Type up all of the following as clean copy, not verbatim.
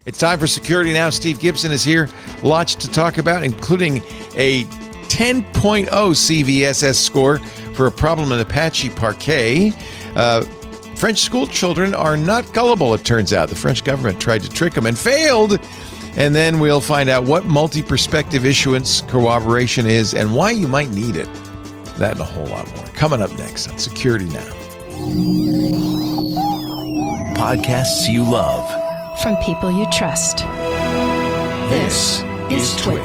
It's time for Security Now. Steve Gibson is here. Lots to talk about, including a 10.0 CVSS score for a problem in Apache Parquet. French school children are not gullible, it turns out. The French government tried to trick them and failed. And then we'll find out what multi-perspective issuance corroboration is and why you might need it. That and a whole lot more. Coming up next on Security Now. Podcasts you love. From people you trust. This is Twit.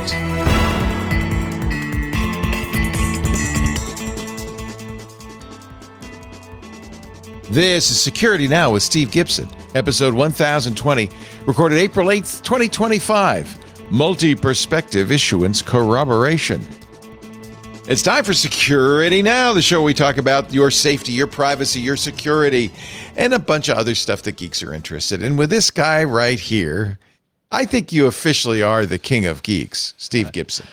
This is Security Now with Steve Gibson, episode 1020, recorded April 8th, 2025. Multi-perspective issuance corroboration. It's time for Security Now, the show where we talk about your safety, your privacy, your security, and a bunch of other stuff that geeks are interested in. With this guy right here, I think you officially are the king of geeks, Steve Gibson.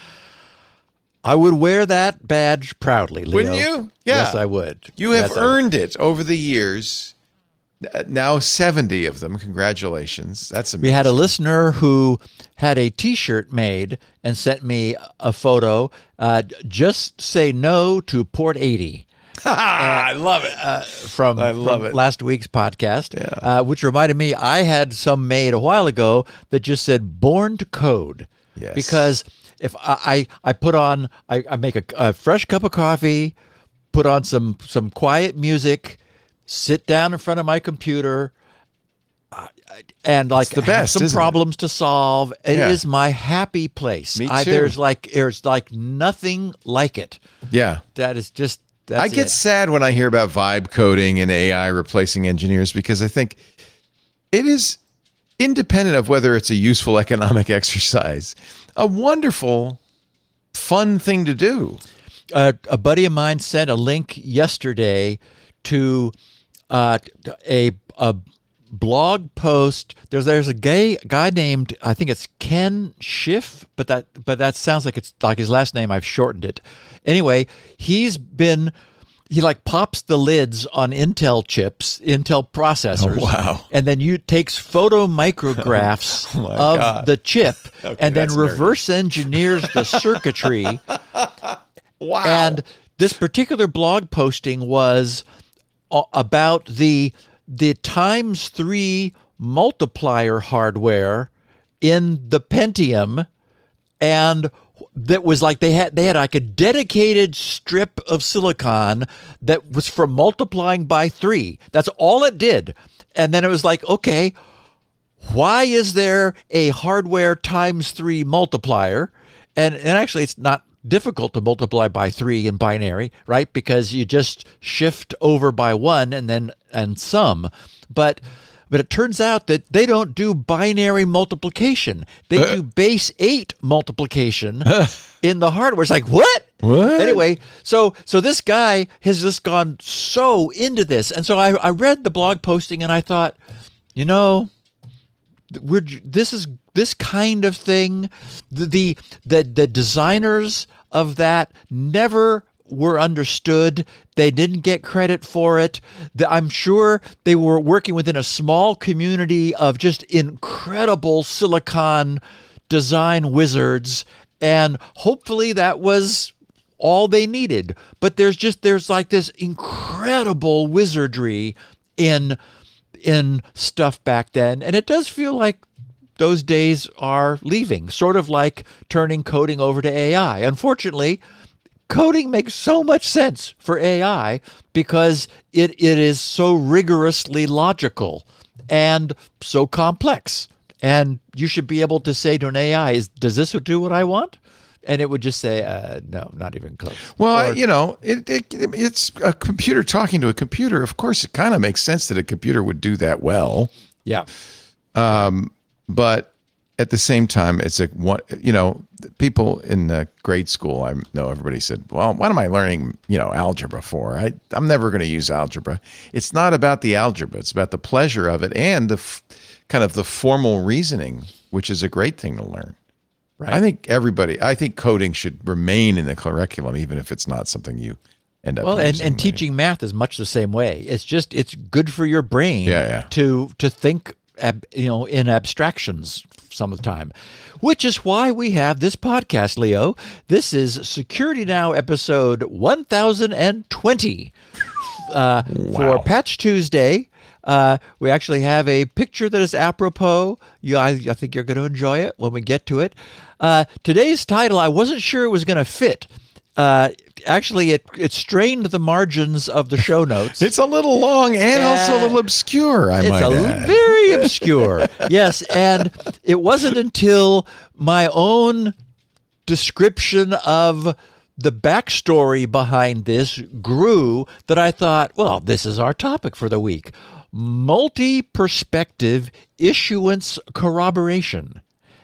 I would wear that badge proudly, Leo. Wouldn't you? Yeah. Yes, I would. You have Yes, earned it over the years. Now 70 of them. Congratulations. That's amazing. We had a listener who had a T-shirt made and sent me a photo. Just say no to Port 80. I love it. From last week's podcast, which reminded me I had some made a while ago that just said "Born to Code." Yes. Because if I put on, I make a fresh cup of coffee, put on some quiet music, sit down in front of my computer, and like the best, have some isn't problems to solve. It is my happy place. Me too. There's like nothing like it. Yeah. That is just. I get sad when I hear about vibe coding and AI replacing engineers because I think it is, independent of whether it's a useful economic exercise, a wonderful, fun thing to do. A buddy of mine sent a link yesterday to a blog post. There's a guy named, I think it's Ken Schiff, but that sounds like it's like his last name. I've shortened it. Anyway, he like pops the lids on Intel chips, Intel processors. Oh, wow. And then takes photo micrographs of the chip and then reverse engineers the circuitry. Wow. And this particular blog posting was about the ×3 multiplier hardware in the Pentium, and that was like they had like a dedicated strip of silicon that was for multiplying by 3. That's all it did. And then it was like, okay, why is there a hardware ×3 multiplier? And actually it's not difficult to multiply by 3 in binary, right? Because you just shift over by 1 and sum. But it turns out that they don't do binary multiplication. They do base 8 multiplication in the hardware. It's like, what? Anyway, so this guy has just gone so into this. And so I read the blog posting and I thought, this kind of thing, the designers of that never were understood. They didn't get credit for it. I'm sure they were working within a small community of just incredible silicon design wizards, and hopefully that was all they needed. But there's like this incredible wizardry in stuff back then, and it does feel like those days are leaving, sort of like turning coding over to AI. Unfortunately, coding makes so much sense for AI because it is so rigorously logical and so complex. And you should be able to say to an AI, does this do what I want? And it would just say, no, not even close. Well, it's a computer talking to a computer. Of course, it kind of makes sense that a computer would do that well. Yeah. But at the same time, it's people in grade school, I know everybody said, well, what am I learning, algebra for? I'm never going to use algebra. It's not about the algebra. It's about the pleasure of it and the kind of the formal reasoning, which is a great thing to learn. Right. I think coding should remain in the curriculum, even if it's not something you end up using. And teaching math is much the same way. It's good for your brain to think in abstractions some of the time, which is why we have this podcast, Leo. This is Security Now episode 1020 for Patch Tuesday. We actually have a picture that is apropos. I think you're going to enjoy it when we get to it. Today's title, I wasn't sure it was going to fit. Actually, it strained the margins of the show notes. It's a little long and also a little obscure, I might add. Very obscure. Yes, and it wasn't until my own description of the backstory behind this grew that I thought, well, this is our topic for the week. Multi-perspective issuance corroboration,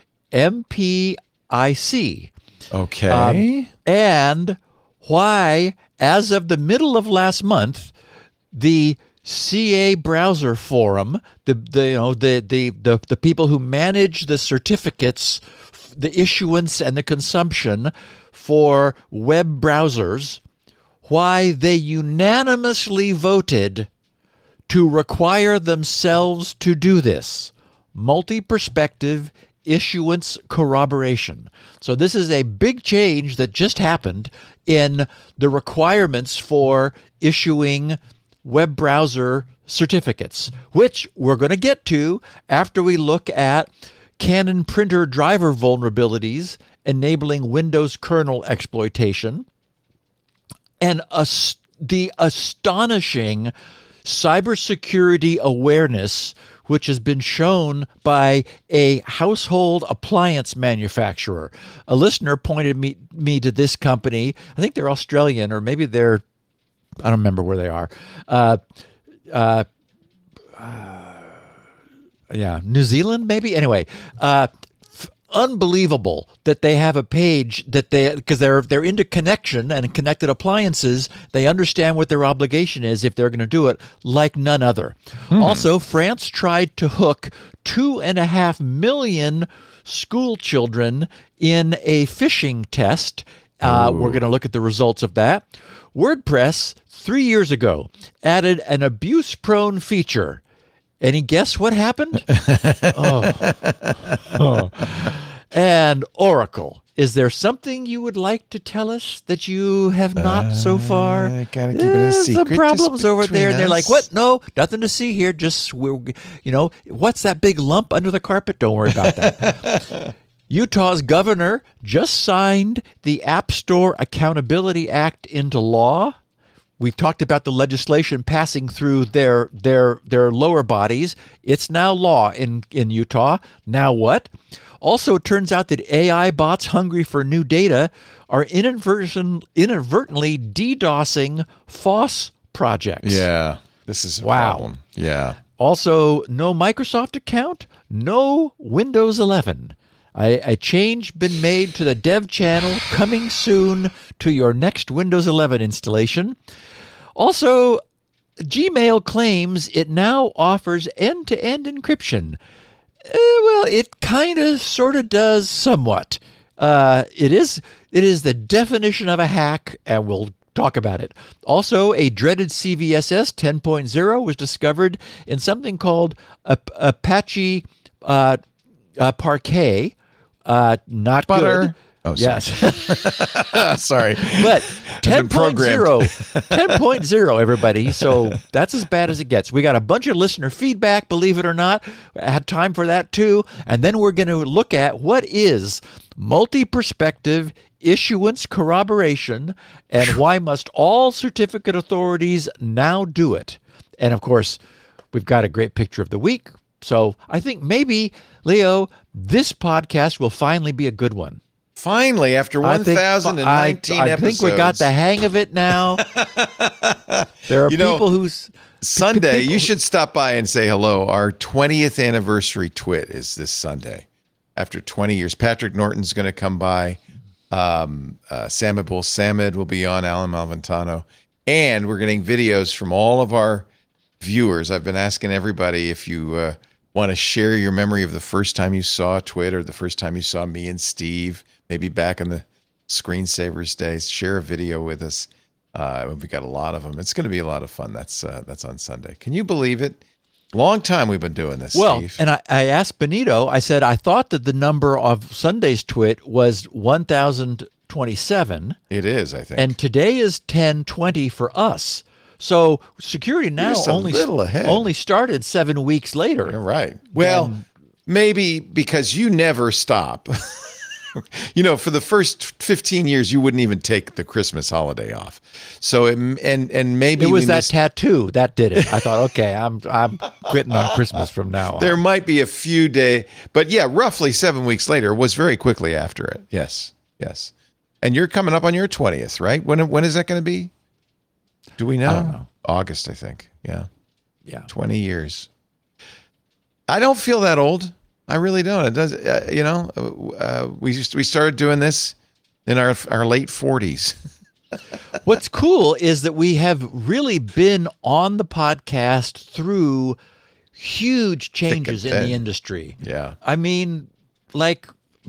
MPIC. Okay. And why, as of the middle of last month, the CA Browser Forum, the people who manage the certificates, the issuance and the consumption for web browsers, why they unanimously voted to require themselves to do this. Multi-perspective issuance corroboration. So this is a big change that just happened in the requirements for issuing web browser certificates, which we're going to get to after we look at Canon printer driver vulnerabilities enabling Windows kernel exploitation and the astonishing cybersecurity awareness which has been shown by a household appliance manufacturer. A listener pointed me to this company. I think they're Australian, or maybe they're, I don't remember where they are. New Zealand, maybe? Anyway, unbelievable that they have a page that because they're into connection and connected appliances. They understand what their obligation is if they're going to do it like none other. Also, France tried to hook 2.5 million school children in a phishing test. We're going to look at the results of that. WordPress 3 years ago added an abuse-prone feature. Any guess what happened? And Oracle. Is there something you would like to tell us that you have not so far? Gotta keep it a secret. Some problems just over there. And they're between like, us. what? No, nothing to see here. Just, what's that big lump under the carpet? Don't worry about that. Utah's governor just signed the App Store Accountability Act into law. We've talked about the legislation passing through their lower bodies. It's now law in Utah. Now what? Also, it turns out that AI bots hungry for new data are inadvertently DDoSing FOSS projects. Yeah, this is a Wow. problem. Yeah. Also, no Microsoft account, no Windows 11. A change been made to the dev channel, coming soon to your next Windows 11 installation. Also, Gmail claims it now offers end-to-end encryption. Well, it kind of sort of does somewhat. It is the definition of a hack, and we'll talk about it. Also, a dreaded CVSS 10.0 was discovered in something called Apache Parquet. Not Butter. good. Oh, yes. Sorry. But been 10.0, 10.0, everybody. So that's as bad as it gets. We got a bunch of listener feedback, believe it or not. I had time for that too. And then we're going to look at what is multi-perspective issuance corroboration and why must all certificate authorities now do it. And of course, we've got a great picture of the week. So I think maybe, Leo, this podcast will finally be a good one. Finally, after 1,019 I episodes. think we got the hang of it now. There are people who's Sunday, you should stop by and say hello. Our 20th anniversary twit is this Sunday. After 20 years, Patrick Norton's going to come by. Samad Samad will be on, Alan Malventano. And we're getting videos from all of our viewers. I've been asking everybody if you want to share your memory of the first time you saw a twit or the first time you saw me and Steve, maybe back in the screensavers days. Share a video with us. We got a lot of them. It's going to be a lot of fun. That's on Sunday. Can you believe it? Long time we've been doing this, Well, Steve. and I asked Benito, I said, I thought that the number of Sunday's twit was 1,027, It is, I think. and today is 1020 for us. So Security Now just a little ahead. only started 7 weeks later. You're right. Well, maybe because you never stop. For the first 15 years, you wouldn't even take the Christmas holiday off. So, and maybe It was we that missed- tattoo that did it. I thought, okay, I'm quitting on Christmas from now on. there might be a few days, but yeah, roughly 7 weeks later was very quickly after it. Yes. Yes. And you're coming up on your 20th, right? When is that going to be? Do we know? I don't know. August, I think. Yeah. Yeah. 20 years. I don't feel that old. I really don't. It does. We started doing this in our late 40s. What's cool is that we have really been on the podcast through huge changes in thin. the industry. Yeah. I mean, like,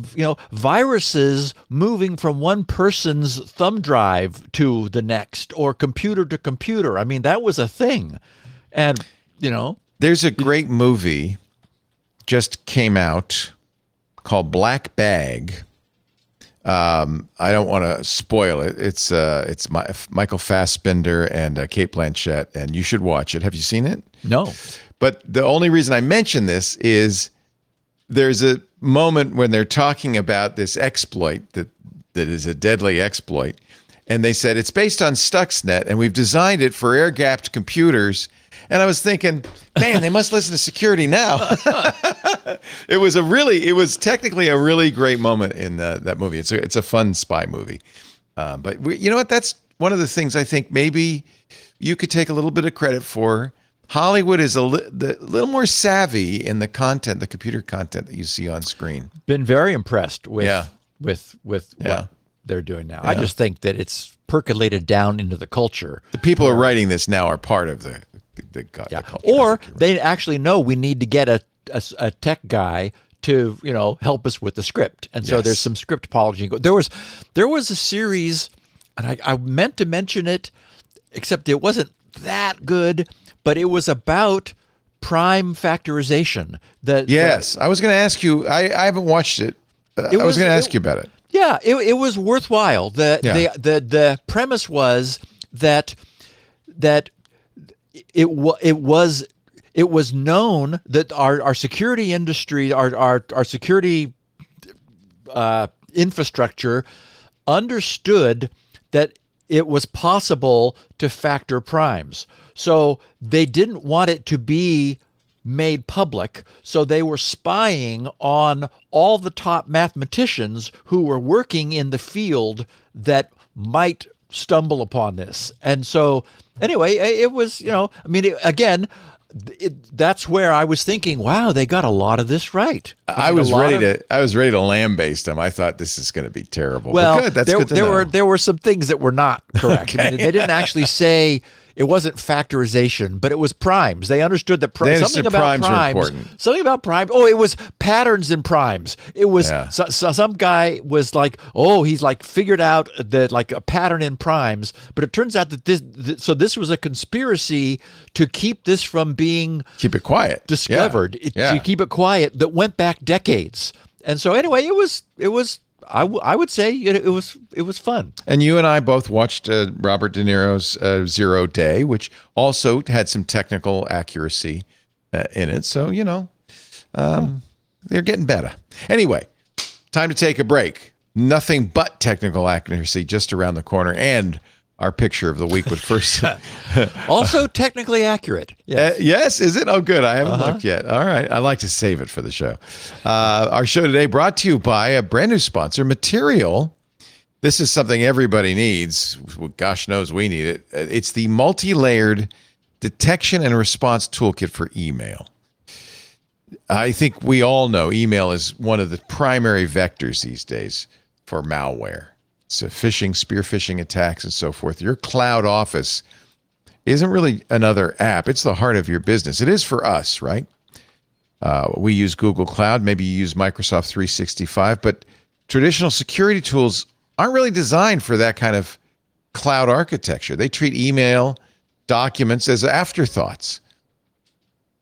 viruses moving from one person's thumb drive to the next or computer to computer. I mean, that was a thing. And, There's a great movie just came out called Black Bag. I don't want to spoil it. It's Michael Fassbender and Cate Blanchett, and you should watch it. Have you seen it? no. But the only reason I mention this is there's a moment when they're talking about this exploit that is a deadly exploit. And they said, it's based on Stuxnet, and we've designed it for air-gapped computers. And I was thinking, man, they must listen to Security Now. It was technically a really great moment in that movie. It's a fun spy movie. But you know what? That's one of the things I think maybe you could take a little bit of credit for. Hollywood is a little more savvy in the content, the computer content that you see on screen. Been very impressed with Yeah. with Yeah. what they're doing now. I just think that it's percolated down into the culture. The people who are writing this now are part of the Yeah. culture. Or they actually know we need to get a tech guy to, help us with the script. And so Yes. there's some script apology. There was a series, and I meant to mention it, except it wasn't that good, but it was about prime factorization. Yes, I was going to ask you. I haven't watched it. I was going to ask you about it. Yeah, it was worthwhile. The premise was that it was known that our security industry, our security infrastructure understood that it was possible to factor primes. So they didn't want it to be made public. So they were spying on all the top mathematicians who were working in the field that might stumble upon this. And so anyway, it was, that's where I was thinking, wow, they got a lot of this right. I was ready to lambaste them. I thought this is going to be terrible. Well, but good. That's good to know. there were some things that were not correct. I mean, they didn't actually say it wasn't factorization, but it was primes. They understood that They something understood about primes were important. Something about primes. Oh, it was patterns in primes. It was Yeah. some guy was like, oh, he's like figured out that like a pattern in primes. But it turns out that this was a conspiracy to keep this from being Keep it quiet. discovered. Yeah. To keep it quiet that went back decades. And so anyway, it was. I would say it was fun. And you and I both watched Robert De Niro's Zero Day, which also had some technical accuracy in it. So, they're getting better. Anyway, time to take a break. Nothing but technical accuracy just around the corner. And our picture of the week would first. Also technically accurate. Yeah. Yes, is it? Oh, good. I haven't looked yet. All right. I like to save it for the show. Our show today brought to you by a brand new sponsor, Material. This is something everybody needs. Well, gosh knows we need it. It's the multi-layered detection and response toolkit for email. I think we all know email is one of the primary vectors these days for malware. So phishing, spear phishing attacks, and so forth. Your cloud office isn't really another app. It's the heart of your business. It is for us, right? We use Google Cloud. Maybe you use Microsoft 365, but traditional security tools aren't really designed for that kind of cloud architecture. They treat email documents as afterthoughts.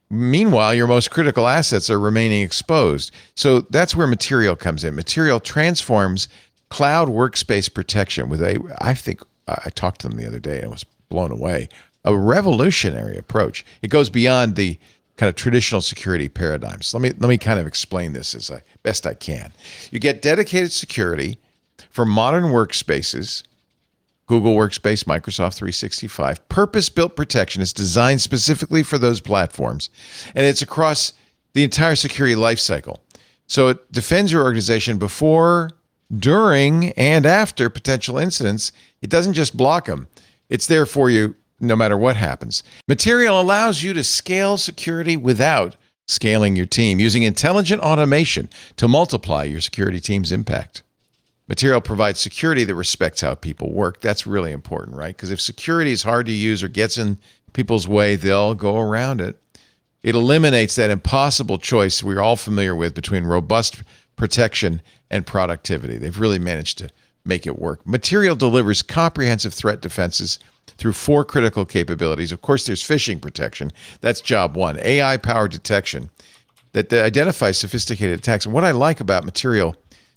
Meanwhile, your most critical assets are remaining exposed. So that's where Material comes in. Material transforms cloud workspace protection with I think I talked to them the other day and I was blown away. A revolutionary approach. It goes beyond the kind of traditional security paradigms. Let me kind of explain this as best I can. You get dedicated security for modern workspaces, Google Workspace, Microsoft 365. Purpose-built protection is designed specifically for those platforms, and it's across the entire security lifecycle. So it defends your organization before, during, and after potential incidents. It doesn't just block them. It's there for you no matter what happens. Material allows you to scale security without scaling your team, using intelligent automation to multiply your security team's impact. Material provides security that respects how people work. That's really important, right? Because if security is hard to use or gets in people's way, they'll go around it. It eliminates that impossible choice we're all familiar with between robust protection and productivity. They've really managed to make it work. Material delivers comprehensive threat defenses through 4 critical capabilities. Of course, there's phishing protection. That's job 1. AI-powered detection that identifies sophisticated attacks. And what I like about Material,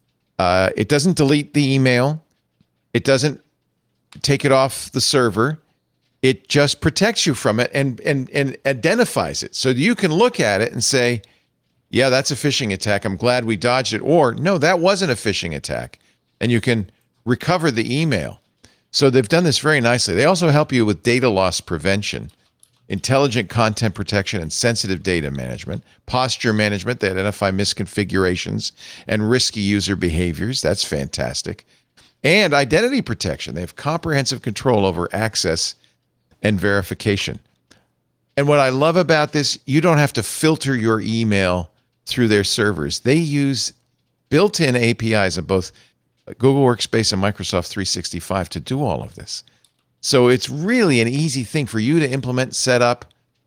it doesn't delete the email. It doesn't take it off the server. It just protects you from it and identifies it. So you can look at it and say, yeah, that's a phishing attack. I'm glad we dodged it. Or, no, that wasn't a phishing attack. And you can recover the email. So they've done this very nicely. They also help you with data loss prevention, intelligent content protection and sensitive data management, posture management. They identify misconfigurations and risky user behaviors. That's fantastic. And identity protection. They have comprehensive control over access and verification. And what I love about this, you don't have to filter your email through their servers. They use built-in APIs of both Google Workspace and Microsoft 365 to do all of this. So it's really an easy thing for you to implement, set up,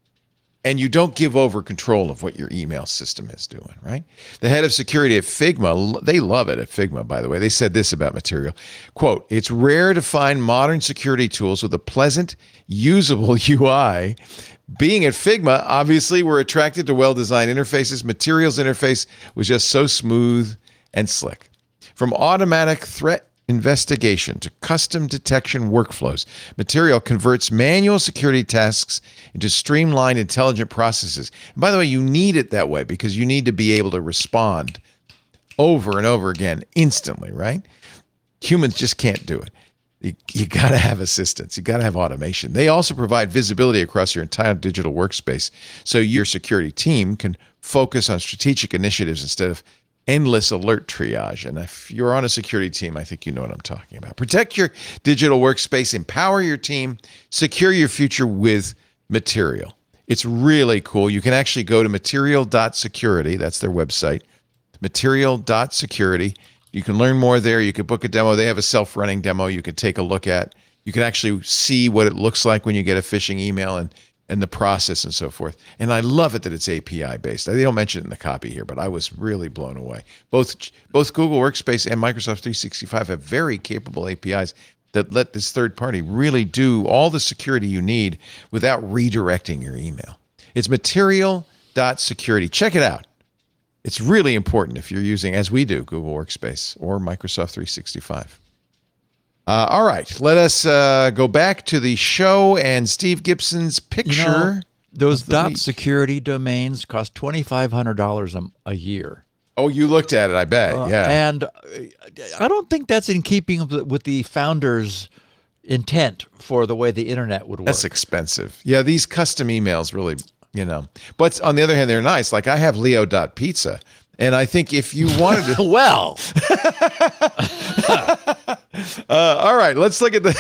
and you don't give over control of what your email system is doing, right? The head of security at Figma, they love it at Figma, by the way. They said this about Material. Quote, "It's rare to find modern security tools with a pleasant, usable UI. Being at Figma, obviously, we're attracted to well-designed interfaces. Material's interface was just so smooth and slick. From automatic threat investigation to custom detection workflows, Material converts manual security tasks into streamlined, intelligent processes. And by the way, you need it that way because you need to be able to respond over and over again instantly, right? Humans just can't do it. You got to have assistance. You got to have automation. They also provide visibility across your entire digital workspace so your security team can focus on strategic initiatives instead of endless alert triage. And if you're on a security team, I think you know what I'm talking about. Protect your digital workspace, empower your team, secure your future with Material. It's really cool. You can actually go to material.security. That's their website, material.security. You can learn more there. You can book a demo. They have a self-running demo you can take a look at. You can actually see what it looks like when you get a phishing email and the process and so forth. And I love it that it's API based. They don't mention it in the copy here, but I was really blown away. Both Google Workspace and Microsoft 365 have very capable APIs that let this third party really do all the security you need without redirecting your email. It's material.security. Check it out. It's really important if you're using, as we do, Google Workspace or Microsoft 365. All right, let us go back to the show and Steve Gibson's picture. Those .security domains cost $2,500 a year. Oh, you looked at it, I bet. Yeah. And I don't think that's in keeping with the founders' intent for the way the internet would work. That's expensive. Yeah, these custom emails really, But on the other hand, they're nice. Like I have leo.pizza. And I think if you wanted to... Well... all right, let's look at the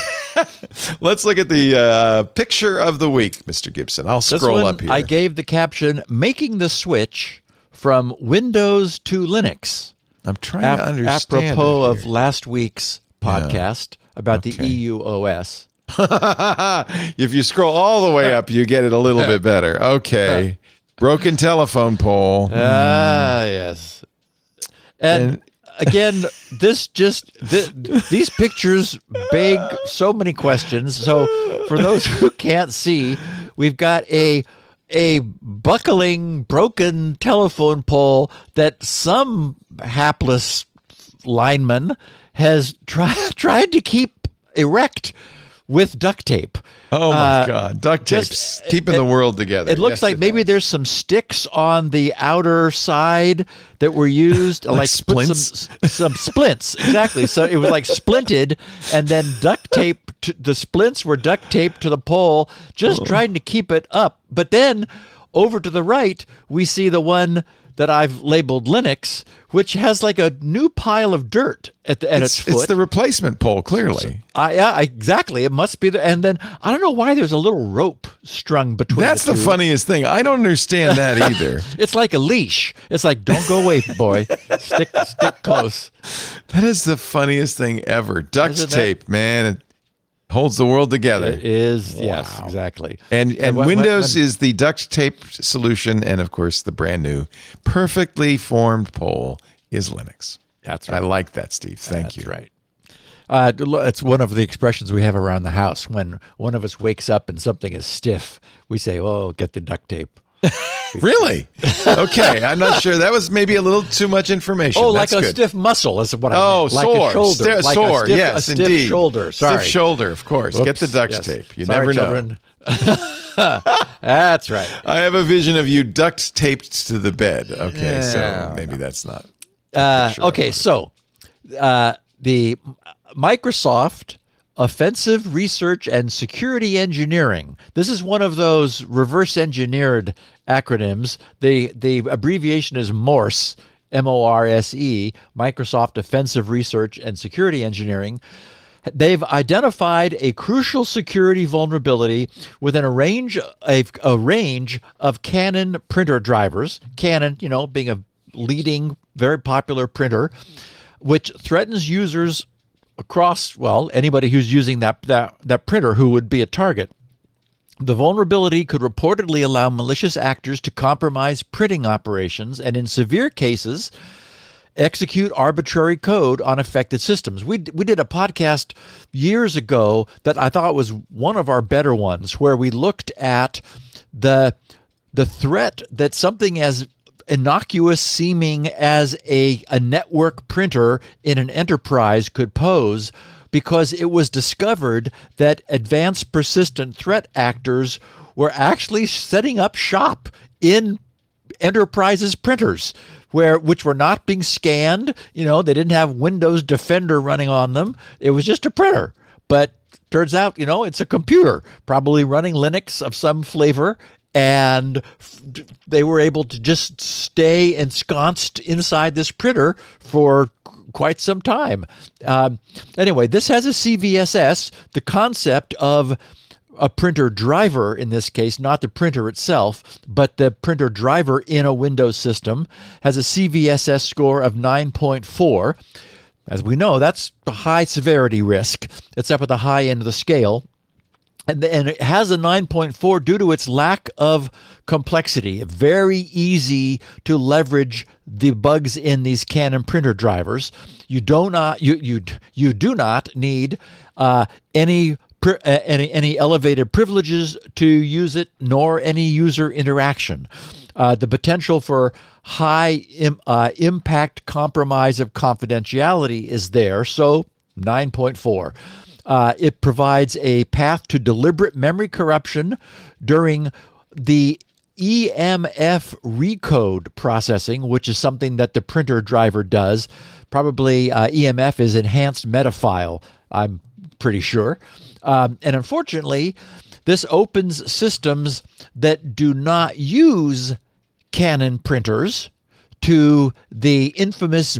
picture of the week, Mr. Gibson. I'll scroll up here. I gave the caption, "Making the switch from Windows to Linux." I'm trying to understand. Apropos of last week's podcast about the EUOS. If you scroll all the way up, you get it a little bit better. Okay. Broken telephone pole. Yes. And again, these pictures beg so many questions. So for those who can't see, we've got a a buckling, broken telephone pole that some hapless lineman has tried to keep erect with duct tape. Oh my God. Duct tape's just- keeping the world together. It looks Yes, like maybe does. there's some sticks on the outer side that were used, like put splints? some splints. Exactly. So it was like splinted, and then duct tape. The splints were duct taped to the pole, just trying to keep it up. But then over to the right, we see the one that I've labeled Linux, which has like a new pile of dirt at its foot. It's the replacement pole, clearly. Yeah, exactly. It must be and then I don't know why there's a little rope strung between. That's the two. funniest thing. I don't understand that either. It's like a leash. It's like, don't go away, boy. Stick close. That is the funniest thing ever. Duct Isn't that- tape, man. It holds the world together. It is. Yes, exactly. And when- Windows when- is the duct tape solution, and of course the brand new, perfectly formed pole is Linux. That's I right. like that, Steve. Thank That's you. right. It's one of the expressions we have around the house. When one of us wakes up and something is stiff, we say, "Oh, get the duct tape." Really? Okay, I'm not sure. That was maybe a little too much information. Oh, That's like a good. stiff muscle is what I Oh, meant. Like sore. a shoulder. Like Sore. a stiff, Yes, a stiff indeed. shoulder. Sorry. Stiff shoulder, of course. Get the Whoops. duct Yes. tape. You Sorry, never know. children. That's right. I have a vision of you duct taped to the bed. Okay, Yeah. so maybe that's not. Okay, so the Microsoft Offensive Research and Security Engineering. This is one of those reverse engineered acronyms. The abbreviation is MORSE, MORSE, Microsoft Offensive Research and Security Engineering. They've identified a crucial security vulnerability within a range of Canon printer drivers. Canon, being a leading, very popular printer, which threatens users across, anybody who's using that printer who would be a target. The vulnerability could reportedly allow malicious actors to compromise printing operations and, in severe cases, execute arbitrary code on affected systems. We did a podcast years ago that I thought was one of our better ones, where we looked at the threat that something as innocuous seeming as a network printer in an enterprise could pose, because it was discovered that advanced persistent threat actors were actually setting up shop in enterprises' printers, which were not being scanned. They didn't have Windows Defender running on them. It was just a printer. But turns out, it's a computer, probably running Linux of some flavor. And they were able to just stay ensconced inside this printer for quite some time. Anyway, this has a CVSS, the concept of a printer driver in this case, not the printer itself, but the printer driver in a Windows system, has a CVSS score of 9.4. As we know, that's a high severity risk. It's up at the high end of the scale. And it has a 9.4 due to its lack of complexity. Very easy to leverage the bugs in these Canon printer drivers. You do not need any elevated privileges to use it, nor any user interaction. The potential for high impact compromise of confidentiality is there, so 9.4. It provides a path to deliberate memory corruption during the EMF recode processing, which is something that the printer driver does. Probably EMF is enhanced metafile, I'm pretty sure. And unfortunately, this opens systems that do not use Canon printers to the infamous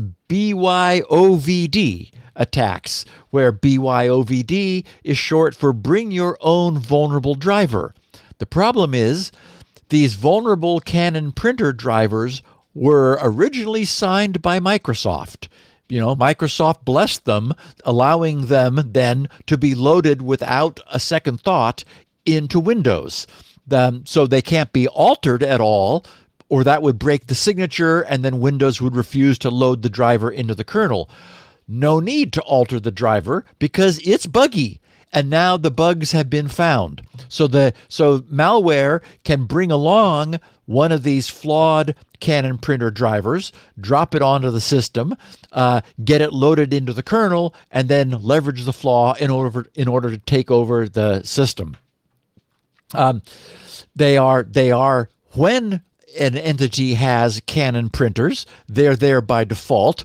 BYOVD attacks, where BYOVD is short for Bring Your Own Vulnerable Driver. The problem is these vulnerable Canon printer drivers were originally signed by Microsoft. Microsoft blessed them, allowing them then to be loaded without a second thought into Windows. So they can't be altered at all, or that would break the signature, and then Windows would refuse to load the driver into the kernel. No need to alter the driver because it's buggy. and now the bugs have been found. So malware can bring along one of these flawed Canon printer drivers, drop it onto the system, get it loaded into the kernel, and then leverage the flaw in order to take over the system. They are when an entity has Canon printers, they're there by default.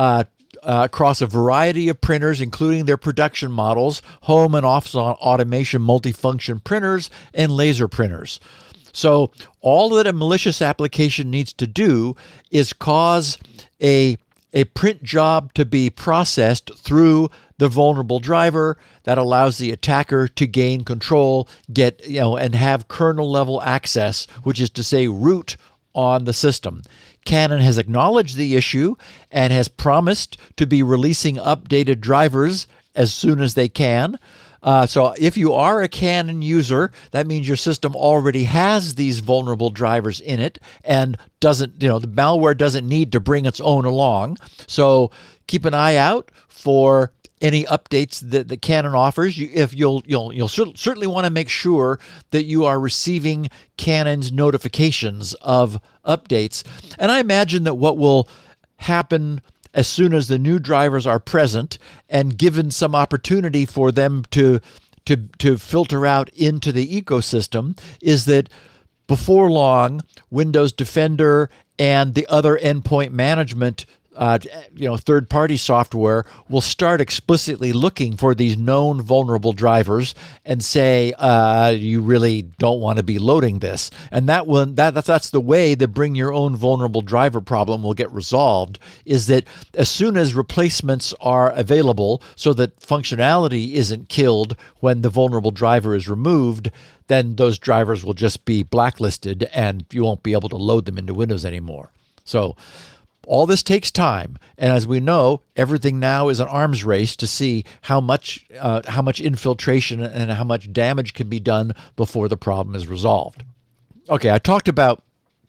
Across a variety of printers, including their production models, home and office automation multifunction printers, and laser printers. So all that a malicious application needs to do is cause a print job to be processed through the vulnerable driver that allows the attacker to gain control, and have kernel level access, which is to say root on the system. Canon has acknowledged the issue and has promised to be releasing updated drivers as soon as they can. So if you are a Canon user, that means your system already has these vulnerable drivers in it and the malware doesn't need to bring its own along. So keep an eye out for any updates that Canon offers. You'll certainly want to make sure that you are receiving Canon's notifications of updates. And I imagine that what will happen as soon as the new drivers are present and given some opportunity for them to filter out into the ecosystem is that before long, Windows Defender and the other endpoint management third-party software will start explicitly looking for these known vulnerable drivers and say, you really don't want to be loading this. And that's the way the bring your own vulnerable driver problem will get resolved, is that as soon as replacements are available so that functionality isn't killed when the vulnerable driver is removed, then those drivers will just be blacklisted and you won't be able to load them into Windows anymore. So all this takes time, and as we know, everything now is an arms race to see how much infiltration and how much damage can be done before the problem is resolved. Okay, I talked about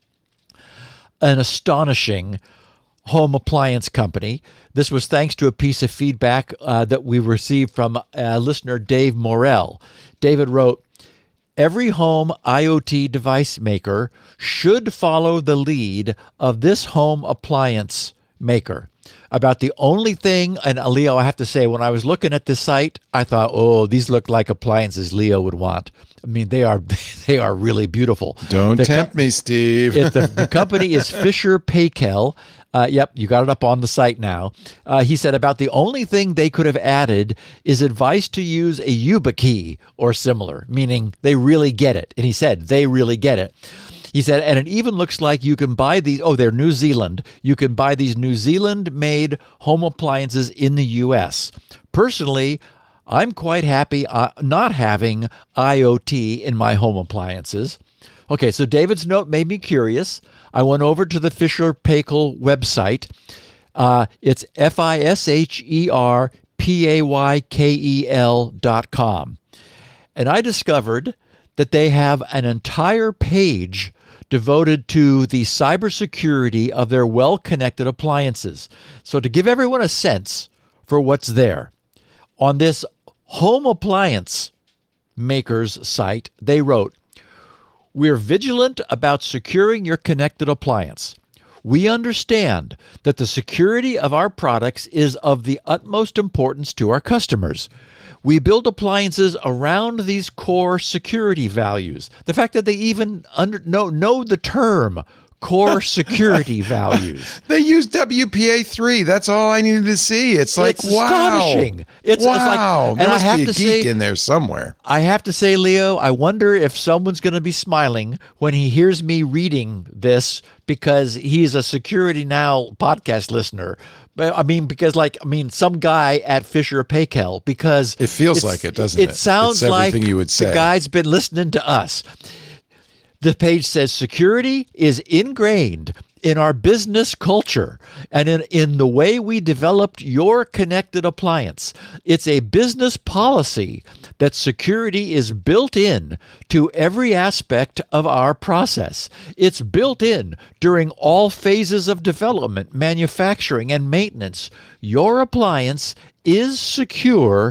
an astonishing home appliance company. This was thanks to a piece of feedback that we received from listener Dave Morell. David wrote, "Every home IoT device maker should follow the lead of this home appliance maker. About the only thing," and Leo, I have to say, when I was looking at this site, I thought, oh, these look like appliances Leo would want. I mean, they are really beautiful. Don't tempt me, Steve. The company is Fisher Paykel. Yep, you got it up on the site now. He said about the only thing they could have added is advice to use a YubiKey or similar, meaning they really get it. And he said, they really get it. He said, and it even looks like you can buy these, they're New Zealand. You can buy these New Zealand-made home appliances in the U.S. Personally, I'm quite happy not having IoT in my home appliances. Okay, so David's note made me curious. I went over to the Fisher Paykel website. It's FisherPaykel.com. And I discovered that they have an entire page devoted to the cybersecurity of their well-connected appliances. So to give everyone a sense for what's there, on this home appliance maker's site, they wrote, "We're vigilant about securing your connected appliance. We understand that the security of our products is of the utmost importance to our customers. We build appliances around these core security values." The fact that they even know the term core security values. They use WPA3. That's all I needed to see. It's like, astonishing. Wow. And There I must have be a to geek say, in there somewhere. I have to say, Leo, I wonder if someone's going to be smiling when he hears me reading this because he's a Security Now podcast listener. I mean, some guy at Fisher Paykel, because It feels like it, doesn't it? It sounds It's like everything you would say. the guy's been listening to us. The page says security is ingrained in our business culture and in the way we developed your connected appliance. It's a business policy that security is built in to every aspect of our process. It's built in during all phases of development, manufacturing, and maintenance. Your appliance is secure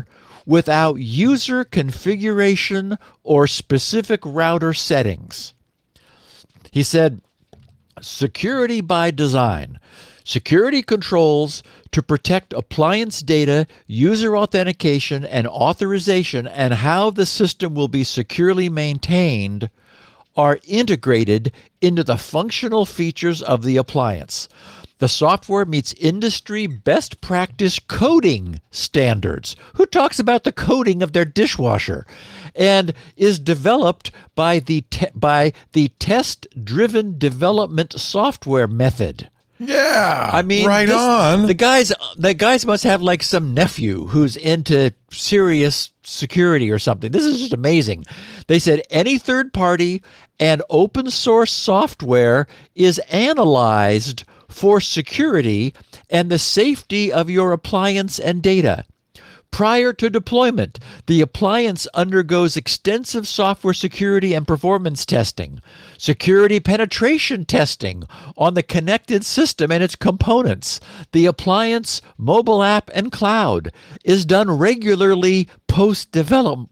without user configuration or specific router settings. He said, security by design. Security controls to protect appliance data, user authentication, and authorization, and how the system will be securely maintained are integrated into the functional features of the appliance. The software meets industry best practice coding standards. Who talks about the coding of their dishwasher? And is developed by the test-driven development software method. Yeah. I mean, right on. The guys must have like some nephew who's into serious security or something. This is just amazing. They said any third party and open source software is analyzed for security and the safety of your appliance and data. Prior to deployment, the appliance undergoes extensive software security and performance testing, security penetration testing on the connected system and its components. The appliance, mobile app, and cloud is done regularly post-deployment.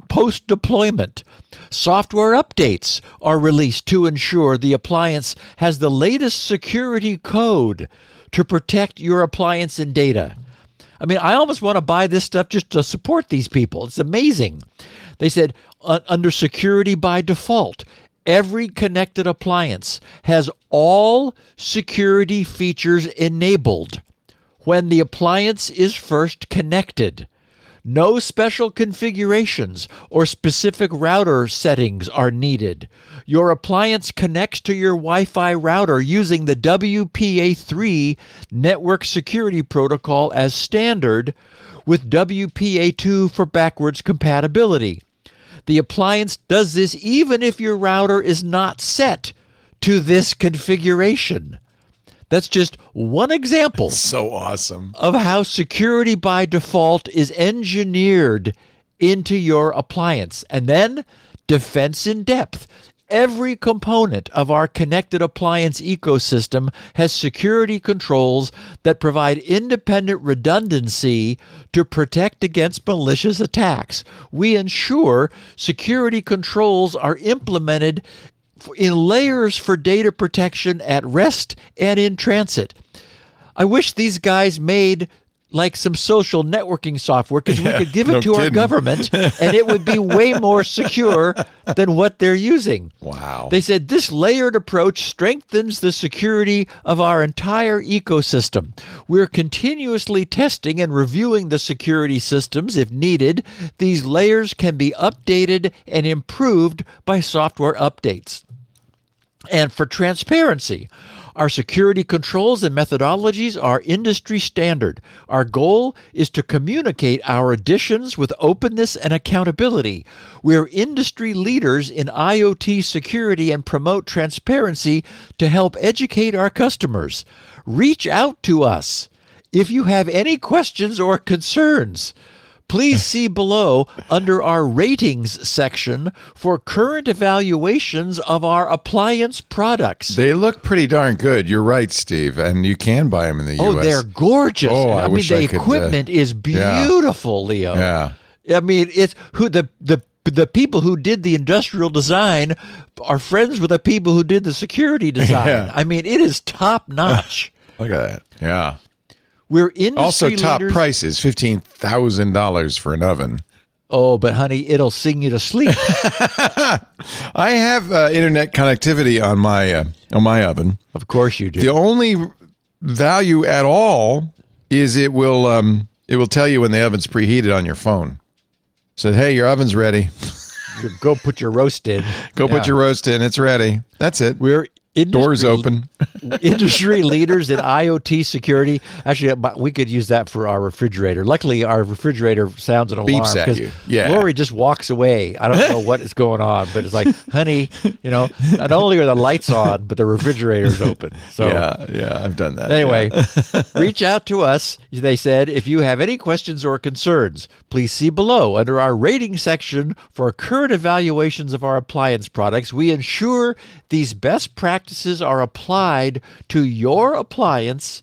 Software updates are released to ensure the appliance has the latest security code to protect your appliance and data. I mean, I almost want to buy this stuff just to support these people. It's amazing. They said under security by default, every connected appliance has all security features enabled when the appliance is first connected. No special configurations or specific router settings are needed. Your appliance connects to your Wi-Fi router using the WPA3 network security protocol as standard, with WPA2 for backwards compatibility. The appliance does this even if your router is not set to this configuration. That's just one example So awesome. of how security by default is engineered into your appliance. And then defense in depth. Every component of our connected appliance ecosystem has security controls that provide independent redundancy to protect against malicious attacks. We ensure security controls are implemented in layers for data protection at rest and in transit. I wish these guys made like some social networking software, because we could give it no to our kidding. government and it would be way more secure than what they're using. Wow. They said this layered approach strengthens the security of our entire ecosystem. We're continuously testing and reviewing the security systems if needed. These layers can be updated and improved by software updates. And for transparency, our security controls and methodologies are industry standard. Our goal is to communicate our additions with openness and accountability. We're industry leaders in IoT security and promote transparency to help educate our customers. Reach out to us if you have any questions or concerns. Please see below under our ratings section for current evaluations of our appliance products. They look pretty darn good. You're right, Steve. And you can buy them in the Oh, U.S. they're gorgeous. Oh, I mean, wish the I could, equipment is beautiful, Leo. Yeah. I mean, it's who the people who did the industrial design are friends with the people who did the security design. Yeah. I mean, it is top notch. Look at that. Yeah. We're industry Also, top leaders. prices, $15,000 for an oven. Oh, but honey, it'll sing you to sleep. I have internet connectivity on my oven. Of course you do. The only value at all is it will tell you when the oven's preheated on your phone. Said, hey, your oven's ready. Go put your roast in. Go put Yeah. your roast in. It's ready. That's it. We're Doors open. industry leaders in IoT security. Actually, we could use that for our refrigerator. Luckily, our refrigerator sounds an alarm Beeps at because you. Yeah. Lori just walks away. I don't know what is going on, but it's like, honey, not only are the lights on, but the refrigerator's open. So Yeah, I've done that. anyway, reach out to us. They said, if you have any questions or concerns, please see below under our rating section for current evaluations of our appliance products. We ensure these best practices are applied to your appliance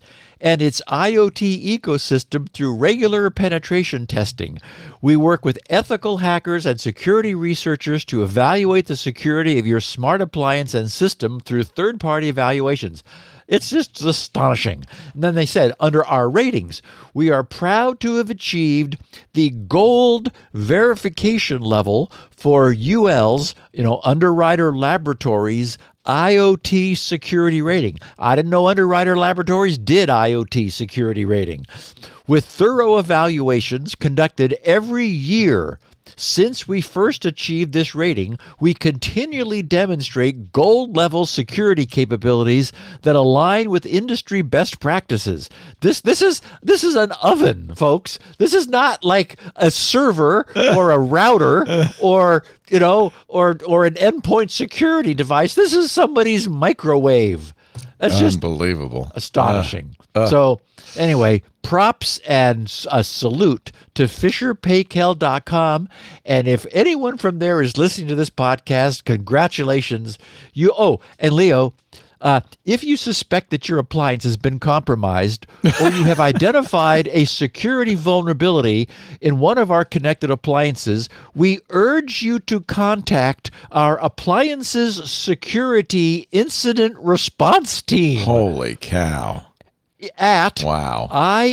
and its IoT ecosystem through regular penetration testing. We work with ethical hackers and security researchers to evaluate the security of your smart appliance and system through third-party evaluations. It's just astonishing. And then they said, under our ratings, we are proud to have achieved the gold verification level for UL's, Underwriter Laboratories IoT security rating. I didn't know Underwriter Laboratories did IoT security rating. With thorough evaluations conducted every year since we first achieved this rating, we continually demonstrate gold-level security capabilities that align with industry best practices. This is an oven, folks. This is not like a server or a router or an endpoint security device. This is somebody's microwave. That's just unbelievable, astonishing. So anyway, props and a salute to FisherPaykel.com. And if anyone from there is listening to this podcast, congratulations. And Leo, if you suspect that your appliance has been compromised or you have identified a security vulnerability in one of our connected appliances, we urge you to contact our Appliances Security Incident Response Team. holy cow! At Wow.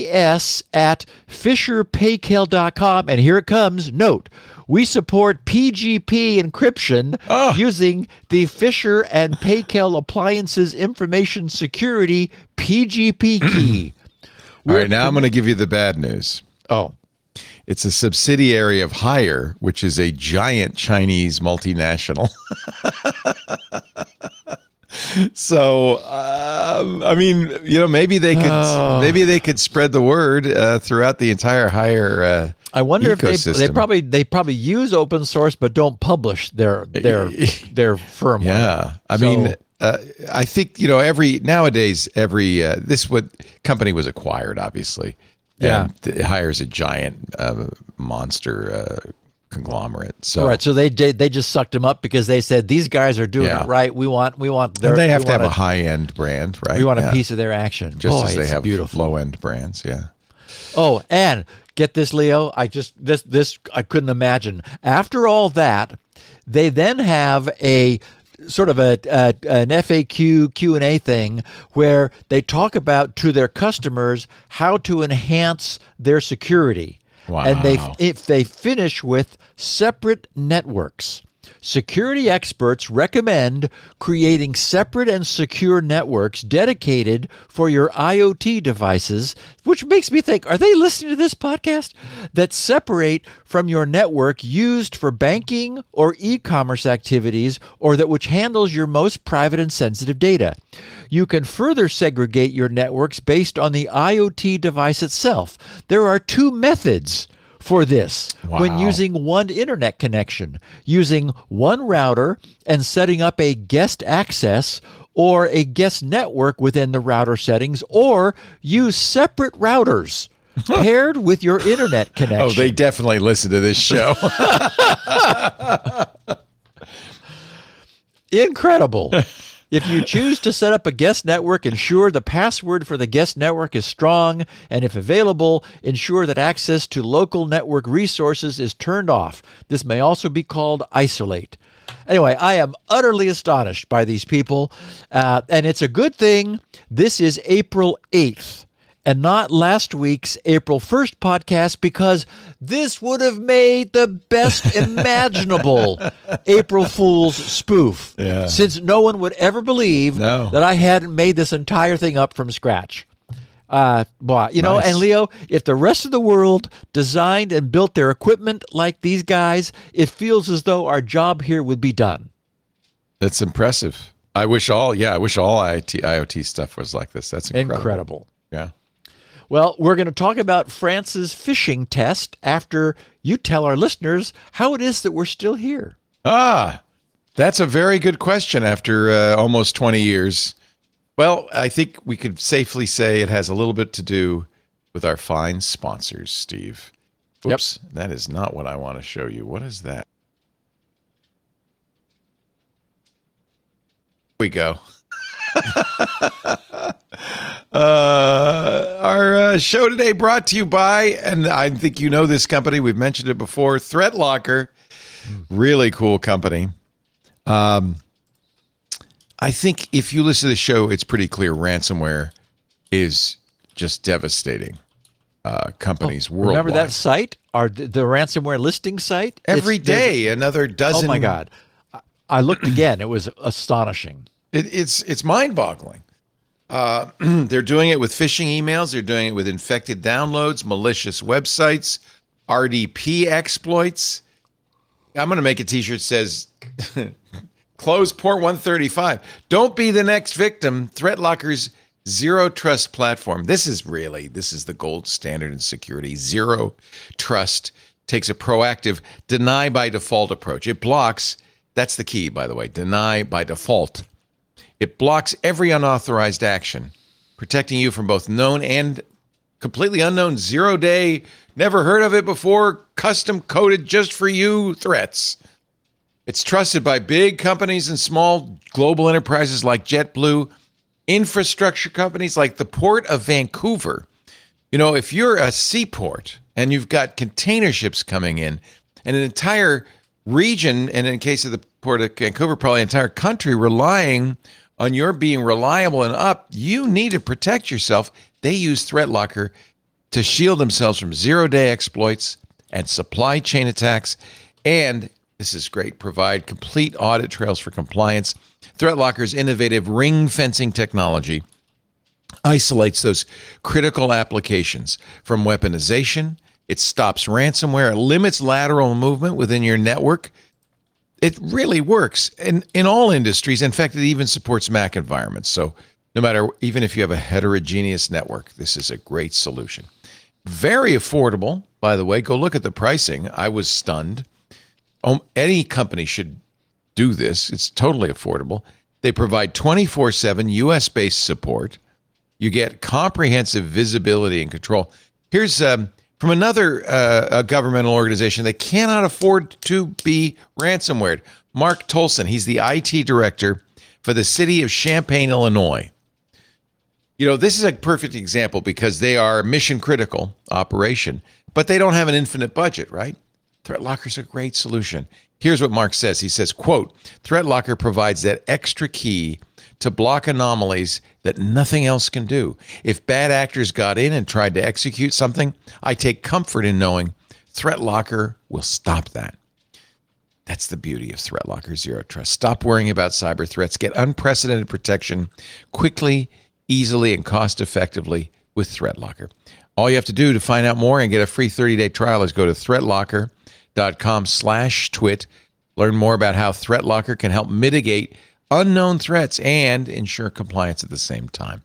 is@FisherPaykel.com. And here it comes. Note, we support PGP encryption using the Fisher and Paykel Appliances Information Security PGP key. All right, now I'm going to give you the bad news. Oh, It's a subsidiary of Haier, which is a giant Chinese multinational. So, maybe they could spread the word throughout the entire Haier. I wonder if ecosystem. they probably use open source but don't publish their firmware. Yeah, So- I think this company was acquired, obviously. Yeah. And Haier's a giant monster conglomerate. So Right, so they just sucked them up because they said these guys are doing Yeah. it right. We want their. and they have we to have want a high-end brand, right? We want a Yeah. piece of their action. just Boy, as they it's have beautiful. low-end brands. Yeah. Oh, and get this, Leo. I couldn't imagine. After all that, they then have a sort of an FAQ Q&A thing where they talk about to their customers how to enhance their security. Wow. And they finish with separate networks. Security experts recommend creating separate and secure networks dedicated for your IoT devices, which makes me think, are they listening to this podcast? That separate from your network used for banking or e-commerce activities, or that which handles your most private and sensitive data. You can further segregate your networks based on the IoT device itself. There are two methods for this when Wow. using one internet connection, using one router and setting up a guest access or a guest network within the router settings, or use separate routers paired with your internet connection. Oh, they definitely listen to this show. Incredible. If you choose to set up a guest network, ensure the password for the guest network is strong, and if available, ensure that access to local network resources is turned off. This may also be called isolate. Anyway, I am utterly astonished by these people, and it's a good thing this is April 8th. And not last week's April 1st podcast, because this would have made the best imaginable April Fool's spoof. Yeah. Since no one would ever believe No. that I hadn't made this entire thing up from scratch. Nice. And Leo, if the rest of the world designed and built their equipment like these guys, it feels as though our job here would be done. That's impressive. I wish all IoT stuff was like this. That's incredible. Yeah. Well, we're going to talk about France's phishing test after you tell our listeners how it is that we're still here. That's a very good question after almost 20 years. Well, I think we could safely say it has a little bit to do with our fine sponsors, Steve. Whoops, That is not what I want to show you. What is that? Here we go. Our show today brought to you by, and I think you know this company. We've mentioned it before, ThreatLocker. Really cool company. I think if you listen to the show, it's pretty clear ransomware is just devastating companies worldwide. Remember that site? The ransomware listing site? Every day, another dozen. Oh my God. I looked again. It was astonishing. It's mind-boggling. They're doing it with phishing emails. They're doing it with infected downloads, malicious websites, RDP exploits. I'm going to make a T-shirt that says, close port 135. Don't be the next victim. ThreatLocker's Zero Trust platform. This is the gold standard in security. Zero Trust takes a proactive deny by default approach. It blocks, that's the key, by the way, deny by default. It blocks every unauthorized action, protecting you from both known and completely unknown zero-day, never heard of it before, custom-coded just for you threats. It's trusted by big companies and small global enterprises like JetBlue, infrastructure companies like the Port of Vancouver. You know, if you're a seaport and you've got container ships coming in and an entire region, and in case of the Port of Vancouver, probably an entire country relying on your being reliable and up, you need to protect yourself. They use ThreatLocker to shield themselves from zero-day exploits and supply chain attacks. And this is great, provide complete audit trails for compliance. ThreatLocker's innovative ring fencing technology isolates those critical applications from weaponization. It stops ransomware. It limits lateral movement within your network. It really works in all industries. In fact, it even supports Mac environments. So no matter, even if you have a heterogeneous network, this is a great solution. Very affordable, by the way. Go look at the pricing. I was stunned. Any company should do this. It's totally affordable. They provide 24/7 US-based support. You get comprehensive visibility and control. Here's from another governmental organization that cannot afford to be ransomware. Mark Tolson, he's the IT director for the city of Champaign, Illinois. You know, this is a perfect example because they are mission critical operation, but they don't have an infinite budget, right? ThreatLocker's a great solution. Here's what Mark says. He says, quote, ThreatLocker provides that extra key to block anomalies that nothing else can do. If bad actors got in and tried to execute something, I take comfort in knowing ThreatLocker will stop that. That's the beauty of ThreatLocker Zero Trust. Stop worrying about cyber threats. Get unprecedented protection quickly, easily, and cost-effectively with ThreatLocker. All you have to do to find out more and get a free 30-day trial is go to threatlocker.com/twit. Learn more about how ThreatLocker can help mitigate unknown threats and ensure compliance at the same time.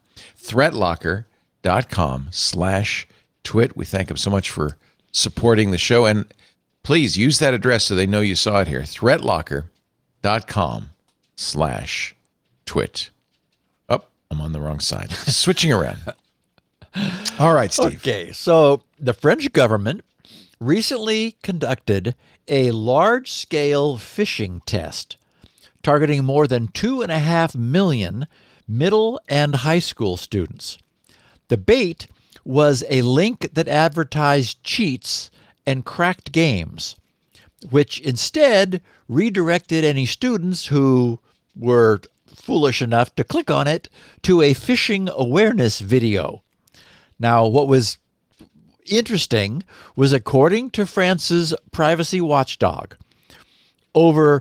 Threatlocker.com/twit. We thank them so much for supporting the show. And please use that address so they know you saw it here. Threatlocker.com/twit. Oh, I'm on the wrong side. Switching around. All right, Steve. Okay, so the French government recently conducted a large-scale phishing test targeting more than 2.5 million middle and high school students. The bait was a link that advertised cheats and cracked games, which instead redirected any students who were foolish enough to click on it to a phishing awareness video. Now, what was interesting was, according to France's privacy watchdog, over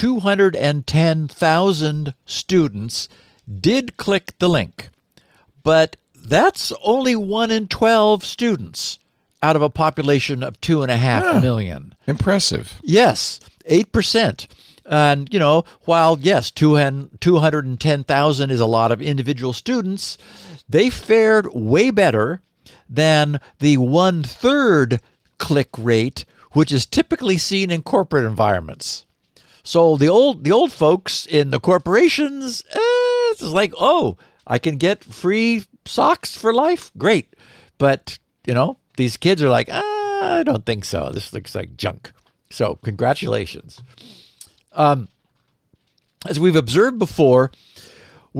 210,000 students did click the link, but that's only 1 in 12 students out of a population of 2.5 million. Impressive. Yes, 8%. And, you know, while, yes, 210,000 is a lot of individual students, they fared way better than the 1/3 click rate, which is typically seen in corporate environments. So the old folks in the corporations, it's like, oh, I can get free socks for life? Great. But, you know, these kids are like, I don't think so. This looks like junk. So congratulations. As we've observed before, with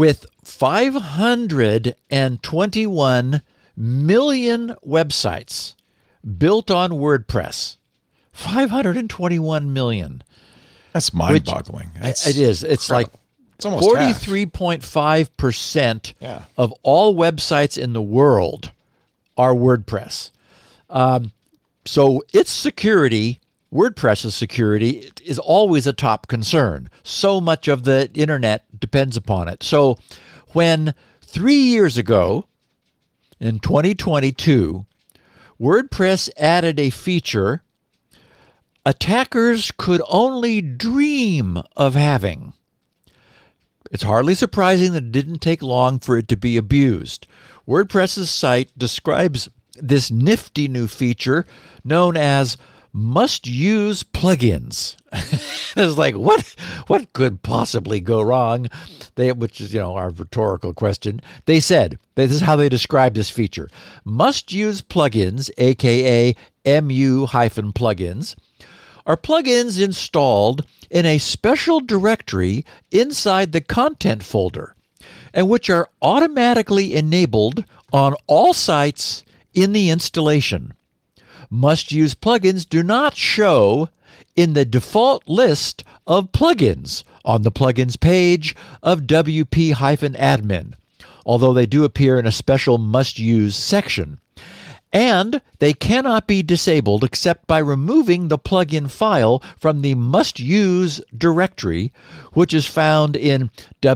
521 million websites built on WordPress. 521 million. That's mind-boggling. It is. It's incredible. like It's almost half. 43.5% Yeah. of all websites in the world are WordPress. So its security, WordPress's security, is always a top concern. So much of the internet depends upon it. So when 3 years ago, in 2022, WordPress added a feature attackers could only dream of having. It's hardly surprising that it didn't take long for it to be abused. WordPress's site describes this nifty new feature known as must-use plugins. It's like, what could possibly go wrong? Which is, our rhetorical question. They said, this is how they describe this feature. Must-use plugins, aka MU-plugins, are plugins installed in a special directory inside the content folder, and which are automatically enabled on all sites in the installation. Must-use plugins do not show in the default list of plugins on the plugins page of WP-admin, although they do appear in a special must-use section. And they cannot be disabled except by removing the plugin file from the must-use directory, which is found in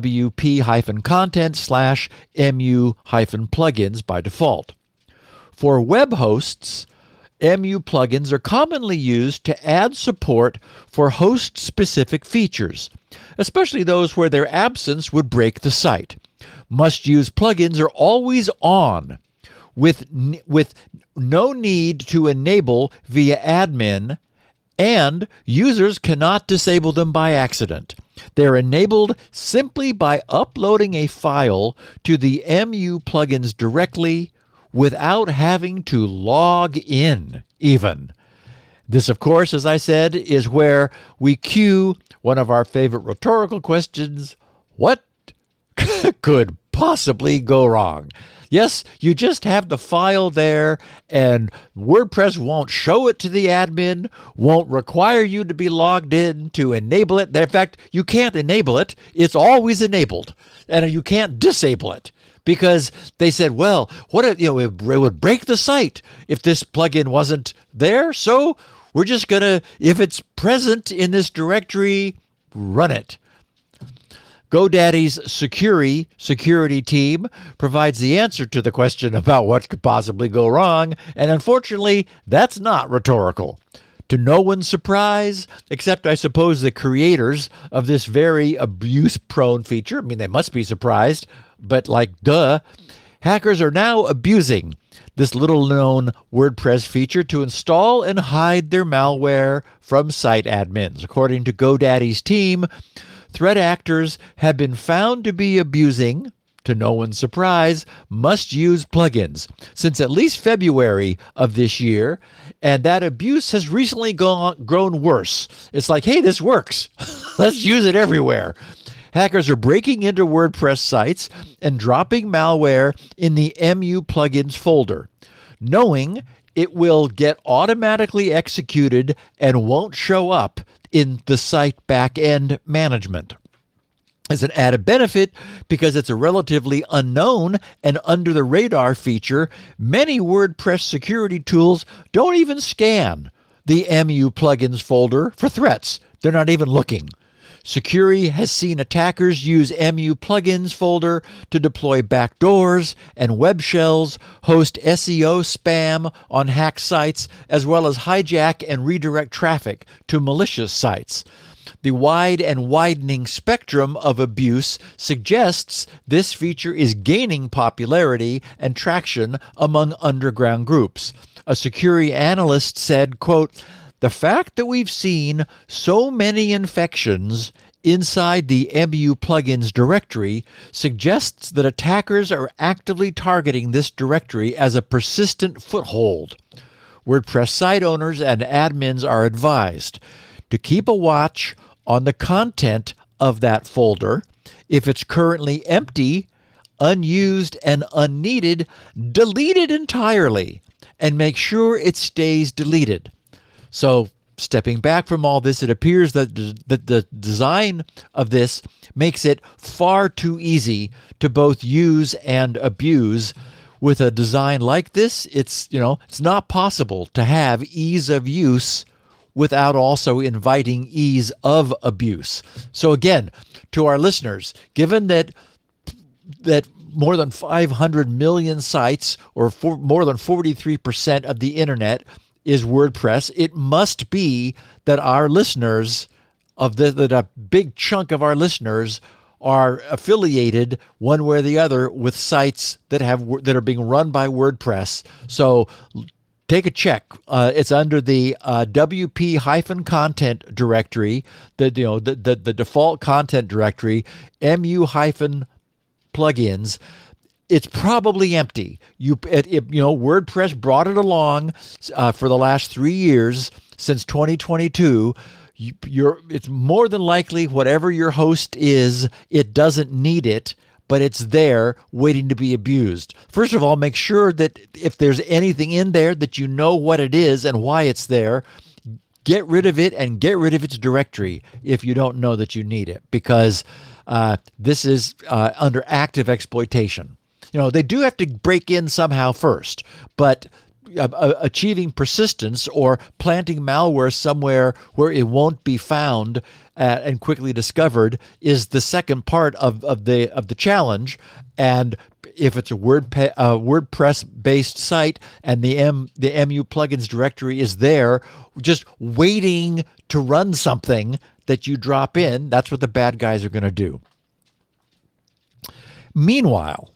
wp-content/mu-plugins by default. For web hosts, MU plugins are commonly used to add support for host-specific features, especially those where their absence would break the site. Must-use plugins are always on, with no need to enable via admin, and users cannot disable them by accident. They're enabled simply by uploading a file to the MU plugins directly without having to log in even. This, of course, as I said, is where we cue one of our favorite rhetorical questions: what could possibly go wrong? Yes, you just have the file there, and WordPress won't show it to the admin, won't require you to be logged in to enable it. In fact, you can't enable it. It's always enabled, and you can't disable it, because they said, well, what if, it would break the site if this plugin wasn't there. So we're just going to, if it's present in this directory, run it. GoDaddy's security team provides the answer to the question about what could possibly go wrong, and unfortunately, that's not rhetorical. To no one's surprise, except I suppose the creators of this very abuse-prone feature, they must be surprised, but duh, hackers are now abusing this little-known WordPress feature to install and hide their malware from site admins. According to GoDaddy's team, threat actors have been found to be abusing, to no one's surprise, must-use plugins since at least February of this year, and that abuse has recently grown worse. It's like, hey, this works. Let's use it everywhere. Hackers are breaking into WordPress sites and dropping malware in the MU plugins folder, knowing it will get automatically executed and won't show up in the site back-end management. As an added benefit, because it's a relatively unknown and under-the-radar feature, many WordPress security tools don't even scan the MU plugins folder for threats. They're not even looking. Sucuri has seen attackers use MU plugins folder to deploy backdoors and web shells, host SEO spam on hacked sites, as well as hijack and redirect traffic to malicious sites. The wide and widening spectrum of abuse suggests this feature is gaining popularity and traction among underground groups. A security analyst said, quote, "The fact that we've seen so many infections inside the MU plugins directory suggests that attackers are actively targeting this directory as a persistent foothold. WordPress site owners and admins are advised to keep a watch on the content of that folder. If it's currently empty, unused and unneeded, delete it entirely and make sure it stays deleted. So, stepping back from all this, it appears that the design of this makes it far too easy to both use and abuse. With a design like this, it's not possible to have ease of use without also inviting ease of abuse. So again, to our listeners, given that more than 500 million sites, or more than 43% of the internet is WordPress, it must be that our listeners, that a big chunk of our listeners are affiliated one way or the other with sites that are being run by WordPress. So take a check. It's under the WP-content directory, the default content directory, MU-plugins. It's probably empty. WordPress brought it along for the last 3 years since 2022. It's more than likely whatever your host is, it doesn't need it, but it's there waiting to be abused. First of all, make sure that if there's anything in there that you know what it is and why it's there, get rid of it and get rid of its directory if you don't know that you need it, because this is under active exploitation. They do have to break in somehow first, but achieving persistence or planting malware somewhere where it won't be found and quickly discovered is the second part of the challenge. And if it's a WordPress-based site and the MU plugins directory is there, just waiting to run something that you drop in, that's what the bad guys are going to do. Meanwhile,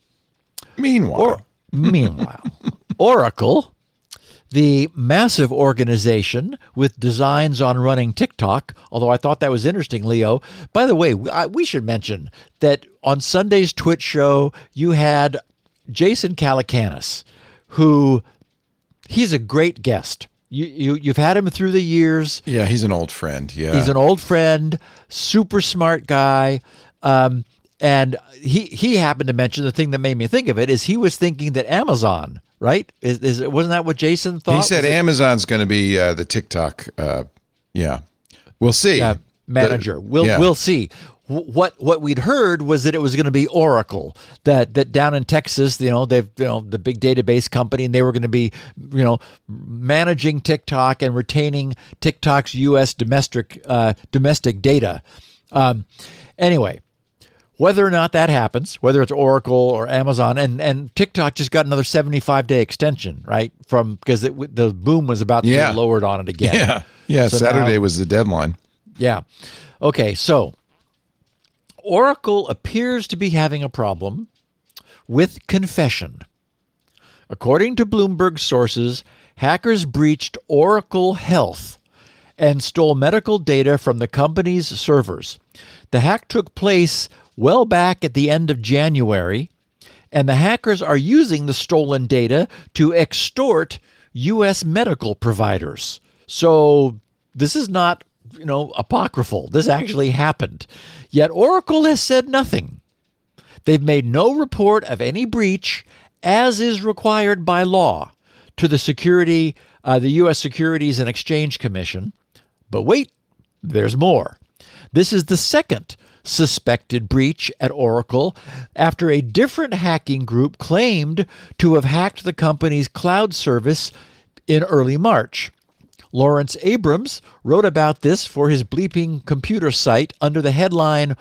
Oracle, the massive organization with designs on running TikTok, although I thought that was interesting, Leo. By the way, we should mention that on Sunday's Twitch show, you had Jason Calacanis, who he's a great guest. You've had him through the years. Yeah, he's an old friend. Yeah, he's an old friend, super smart guy. And he happened to mention the thing that made me think of it is he was thinking that Amazon, right? Wasn't that what Jason thought? He said Amazon's going to be the TikTok. We'll see. Manager. We'll see. What we'd heard was that it was going to be Oracle, that down in Texas, they've the big database company, and they were going to be managing TikTok and retaining TikTok's U.S. domestic data. Anyway. Whether or not that happens, whether it's Oracle or Amazon, and TikTok just got another 75-day extension, right? Because the boom was about to get lowered on it again. Yeah. So Saturday was the deadline. Yeah. Okay, so Oracle appears to be having a problem with confession. According to Bloomberg sources, hackers breached Oracle Health and stole medical data from the company's servers. The hack took place well back at the end of January, and the hackers are using the stolen data to extort U.S. medical providers. So this is not, apocryphal. This actually happened. Yet Oracle has said nothing. They've made no report of any breach, as is required by law, to the U.S. Securities and Exchange Commission. But wait, there's more. This is the second suspected breach at Oracle after a different hacking group claimed to have hacked the company's cloud service in early March. Lawrence Abrams wrote about this for his Bleeping Computer site under the headline,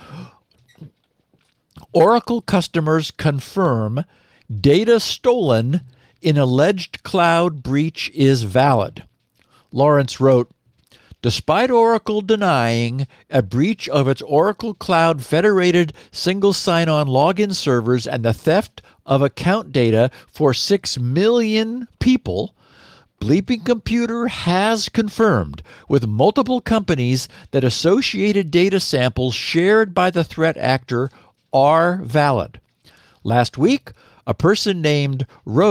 "Oracle customers confirm data stolen in alleged cloud breach is valid." Lawrence wrote, "Despite Oracle denying a breach of its Oracle Cloud Federated single sign-on login servers and the theft of account data for 6 million people, Bleeping Computer has confirmed with multiple companies that associated data samples shared by the threat actor are valid. Last week, a person named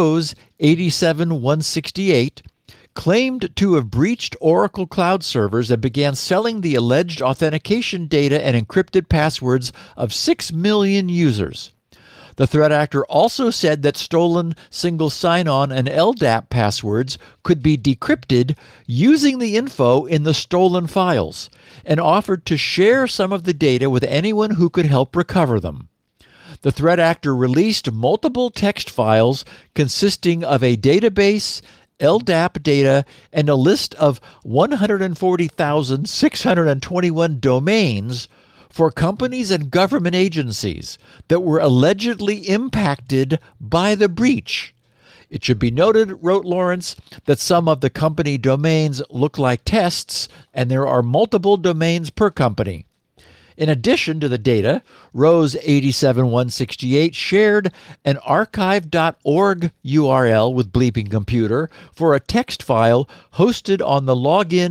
Rose87168 claimed to have breached Oracle Cloud servers and began selling the alleged authentication data and encrypted passwords of 6 million users. The threat actor also said that stolen single sign-on and LDAP passwords could be decrypted using the info in the stolen files, and offered to share some of the data with anyone who could help recover them. The threat actor released multiple text files consisting of a database, LDAP data, and a list of 140,621 domains for companies and government agencies that were allegedly impacted by the breach. It should be noted, wrote Lawrence, that some of the company domains look like tests, and there are multiple domains per company. In addition to the data, Rose 87168 shared an archive.org URL with Bleeping Computer for a text file hosted on the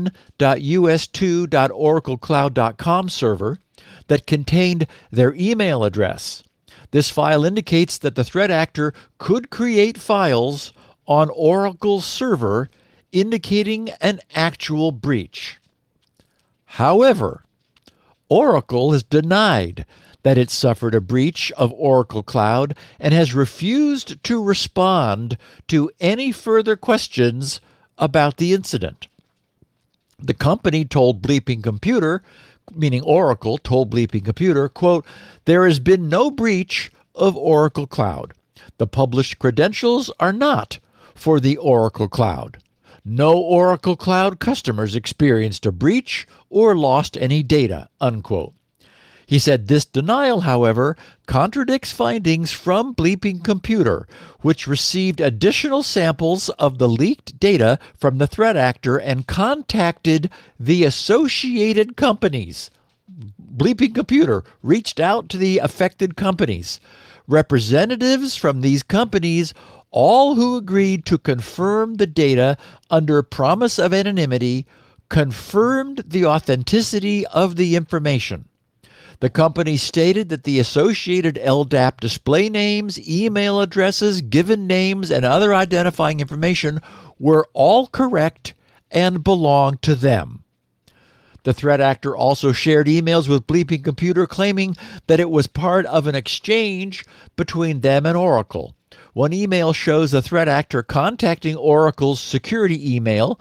login.us2.oraclecloud.com server that contained their email address. This file indicates that the threat actor could create files on Oracle's server, indicating an actual breach. However, Oracle has denied that it suffered a breach of Oracle Cloud and has refused to respond to any further questions about the incident. The company told Bleeping Computer, meaning Oracle told Bleeping Computer, quote, "There has been no breach of Oracle Cloud. The published credentials are not for the Oracle Cloud. No Oracle Cloud customers experienced a breach or lost any data," unquote. He said this denial, however, contradicts findings from Bleeping Computer, which received additional samples of the leaked data from the threat actor and contacted the associated companies. Bleeping Computer reached out to the affected companies. Representatives from these companies, all who agreed to confirm the data under promise of anonymity, confirmed the authenticity of the information. The company stated that the associated LDAP display names, email addresses, given names, and other identifying information were all correct and belonged to them. The threat actor also shared emails with Bleeping Computer claiming that it was part of an exchange between them and Oracle. One email shows the threat actor contacting Oracle's security email,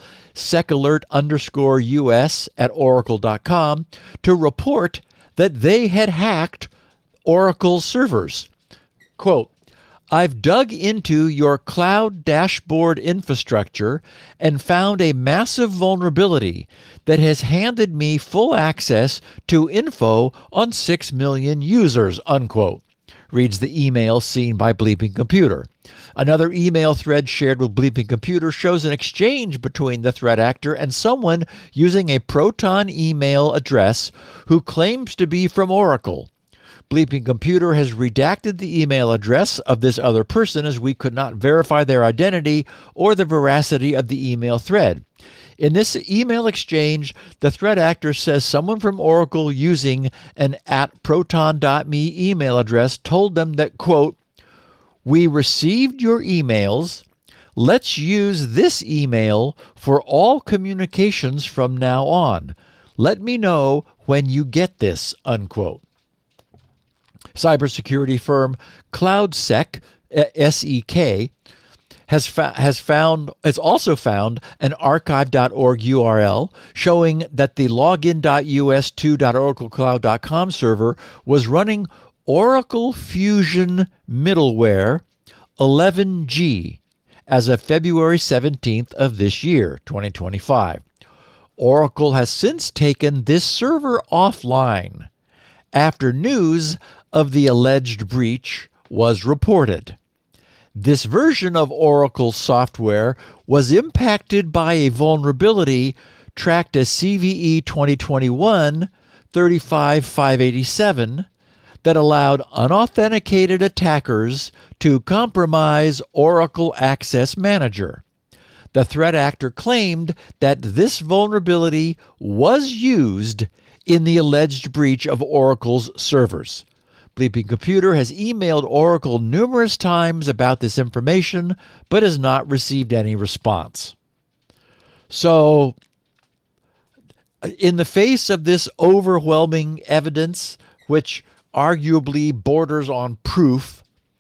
secalert_us@oracle.com, to report that they had hacked Oracle's servers. Quote, "I've dug into your cloud dashboard infrastructure and found a massive vulnerability that has handed me full access to info on 6 million users," unquote, reads the email seen by Bleeping Computer. Another email thread shared with Bleeping Computer shows an exchange between the threat actor and someone using a Proton email address who claims to be from Oracle. Bleeping Computer has redacted the email address of this other person, as we could not verify their identity or the veracity of the email thread. In this email exchange, the threat actor says someone from Oracle using an @proton.me email address told them that, quote, "We received your emails. Let's use this email for all communications from now on. Let me know when you get this," unquote. Cybersecurity firm CloudSec, SEK, has also found an archive.org URL showing that the login.us2.oraclecloud.com server was running Oracle Fusion middleware 11G as of February 17th of this year, 2025. Oracle has since taken this server offline after news of the alleged breach was reported. This version of Oracle software was impacted by a vulnerability tracked as CVE 2021-35587 that allowed unauthenticated attackers to compromise Oracle Access Manager. The threat actor claimed that this vulnerability was used in the alleged breach of Oracle's servers. Bleeping Computer has emailed Oracle numerous times about this information, but has not received any response. So, in the face of this overwhelming evidence, which arguably borders on proof,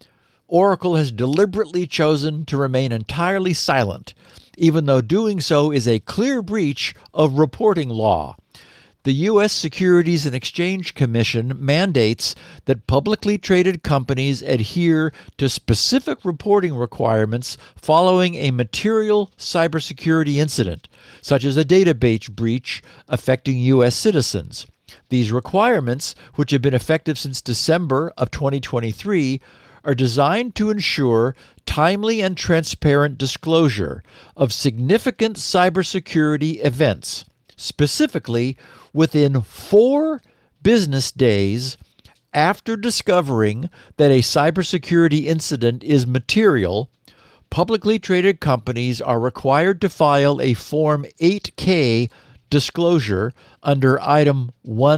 Oracle has deliberately chosen to remain entirely silent, even though doing so is a clear breach of reporting law. The U.S. Securities and Exchange Commission mandates that publicly traded companies adhere to specific reporting requirements following a material cybersecurity incident, such as a database breach affecting U.S. citizens. These requirements, which have been effective since December of 2023, are designed to ensure timely and transparent disclosure of significant cybersecurity events, specifically within 4 business days after discovering that a cybersecurity incident is material. Publicly traded companies are required to file a Form 8K disclosure under Item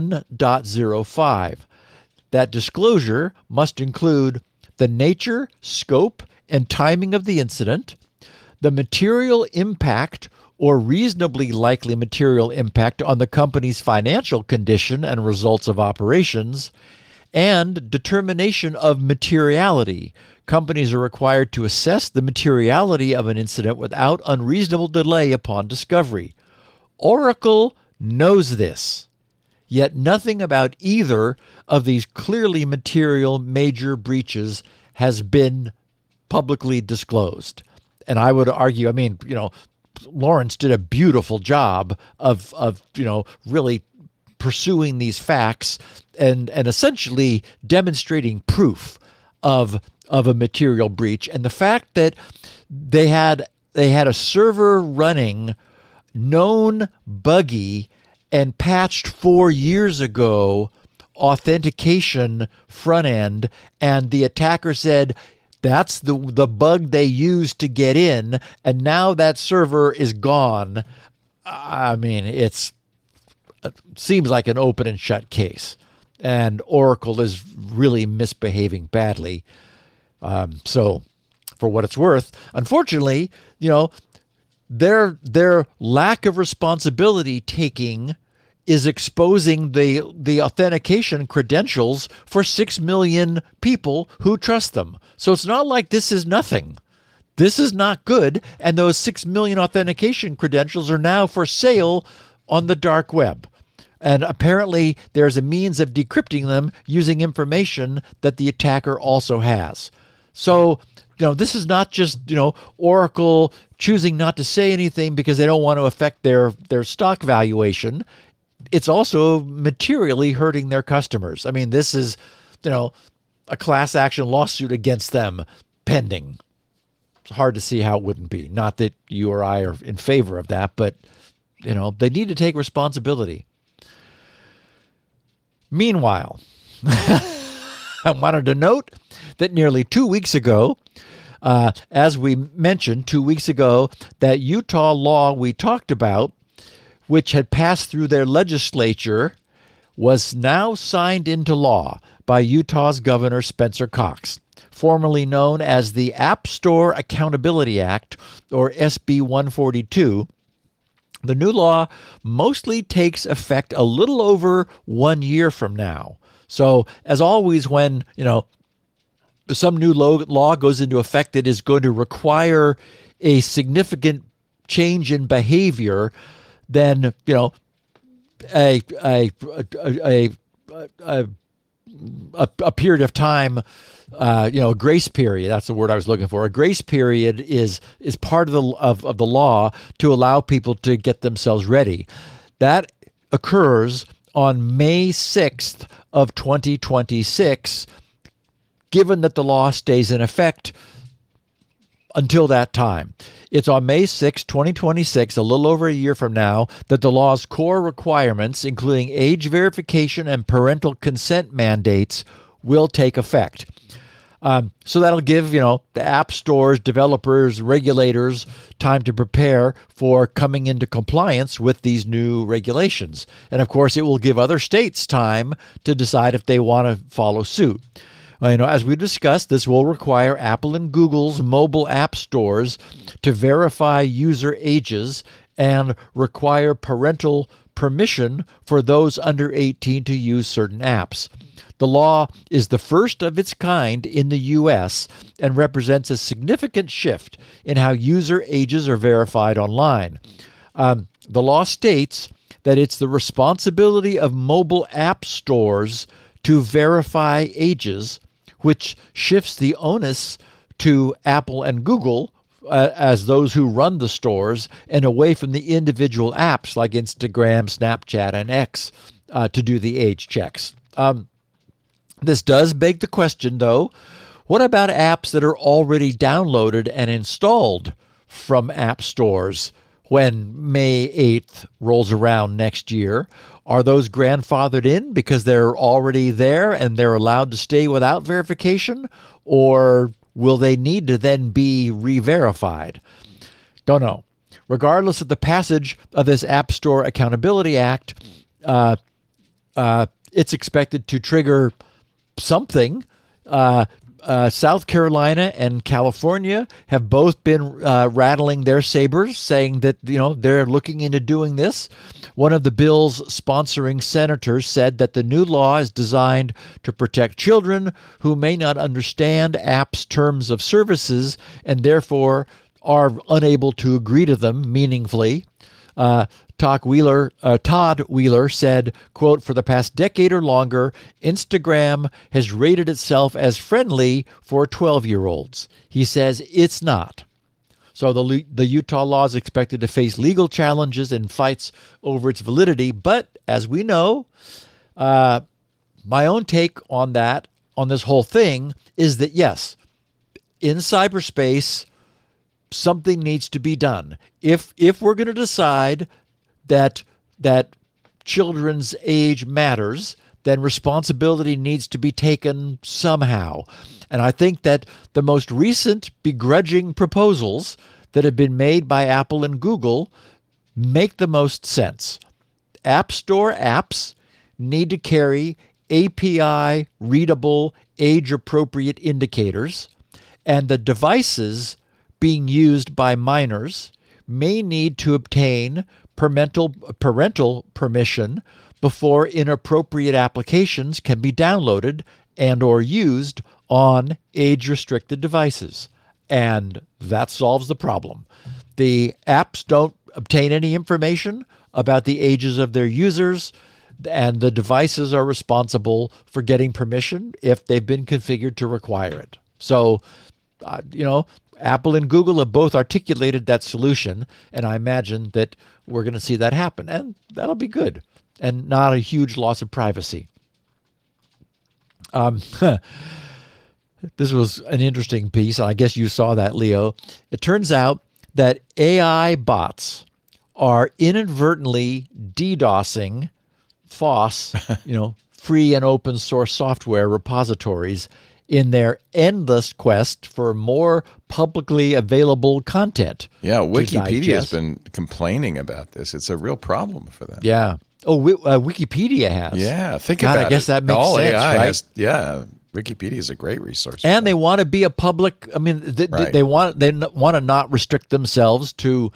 1.05. That disclosure must include the nature, scope, and timing of the incident, the material impact or reasonably likely material impact on the company's financial condition and results of operations, and determination of materiality. Companies are required to assess the materiality of an incident without unreasonable delay upon discovery. Oracle knows this, yet nothing about either of these clearly material major breaches has been publicly disclosed. And I would argue, Lawrence did a beautiful job of really pursuing these facts and essentially demonstrating proof of a material breach. And the fact that they had a server running known buggy and patched 4 years ago authentication front end, and the attacker said that's the bug they used to get in, and now that server is gone. It seems like an open and shut case, and Oracle is really misbehaving badly. So, for what it's worth, unfortunately, their lack of responsibility taking is exposing the authentication credentials for 6 million people who trust them. So it's not like this is nothing. This is not good, and those 6 million authentication credentials are now for sale on the dark web. And apparently there's a means of decrypting them using information that the attacker also has. So, this is not just, Oracle choosing not to say anything because they don't want to affect their stock valuation. It's also materially hurting their customers. This is, a class action lawsuit against them pending. It's hard to see how it wouldn't be. Not that you or I are in favor of that, but, they need to take responsibility. Meanwhile, I wanted to note that nearly 2 weeks ago, as we mentioned 2 weeks ago, that Utah law we talked about, which had passed through their legislature, was now signed into law by Utah's Governor Spencer Cox, formerly known as the App Store Accountability Act, or SB 142. The new law mostly takes effect a little over 1 year from now. So, as always, when, some new law goes into effect that is going to require a significant change in behavior, then a period of time, a grace period. That's the word I was looking for. A grace period is part of the law to allow people to get themselves ready. That occurs on May 6th of 2026, given that the law stays in effect until that time. It's on May 6, 2026, a little over a year from now, that the law's core requirements, including age verification and parental consent mandates, will take effect. So that'll give, the app stores, developers, regulators time to prepare for coming into compliance with these new regulations. And of course, it will give other states time to decide if they want to follow suit. As we discussed, this will require Apple and Google's mobile app stores to verify user ages and require parental permission for those under 18 to use certain apps. The law is the first of its kind in the U.S. and represents a significant shift in how user ages are verified online. The law states that it's the responsibility of mobile app stores to verify ages, which shifts the onus to Apple and Google as those who run the stores and away from the individual apps like Instagram, Snapchat, and X to do the age checks. This does beg the question, though, what about apps that are already downloaded and installed from app stores when May 8th rolls around next year? Are those grandfathered in because they're already there and they're allowed to stay without verification? Or will they need to then be re-verified? Don't know. Regardless of the passage of this App Store Accountability Act, it's expected to trigger something. South Carolina and California have both been rattling their sabers, saying that they're looking into doing this. One of the bill's sponsoring senators said that the new law is designed to protect children who may not understand apps' terms of services and therefore are unable to agree to them meaningfully. Todd Wheeler said, quote, "For the past decade or longer, Instagram has rated itself as friendly for 12-year-olds. He says it's not. So the Utah law is expected to face legal challenges and fights over its validity. But as we know, my own take on this whole thing is that, yes, in cyberspace, something needs to be done. If we're going to decide that children's age matters, then responsibility needs to be taken somehow. And I think that the most recent begrudging proposals that have been made by Apple and Google make the most sense. App Store apps need to carry API readable, age-appropriate indicators, and the devices being used by minors may need to obtain parental permission before inappropriate applications can be downloaded and or used on age-restricted devices. And that solves the problem. The apps don't obtain any information about the ages of their users, and the devices are responsible for getting permission if they've been configured to require it. So, Apple and Google have both articulated that solution, and I imagine that we're going to see that happen, and that'll be good and not a huge loss of privacy. This was an interesting piece, and I guess you saw that, Leo. It turns out that AI bots are inadvertently DDoSing FOSS, free and open source software repositories in their endless quest for more publicly available content. Yeah, Wikipedia has been complaining about this. It's a real problem for them. Yeah. Oh, Wikipedia has. Yeah, think about it. I guess that makes All sense, AI right? has, Wikipedia is a great resource. And they want to be a public. I mean, they want to not restrict themselves to,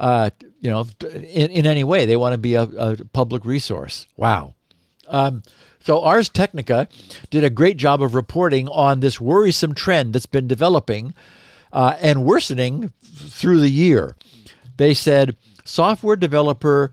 in any way. They want to be a public resource. Wow. So Ars Technica did a great job of reporting on this worrisome trend that's been developing and worsening through the year. They said software developer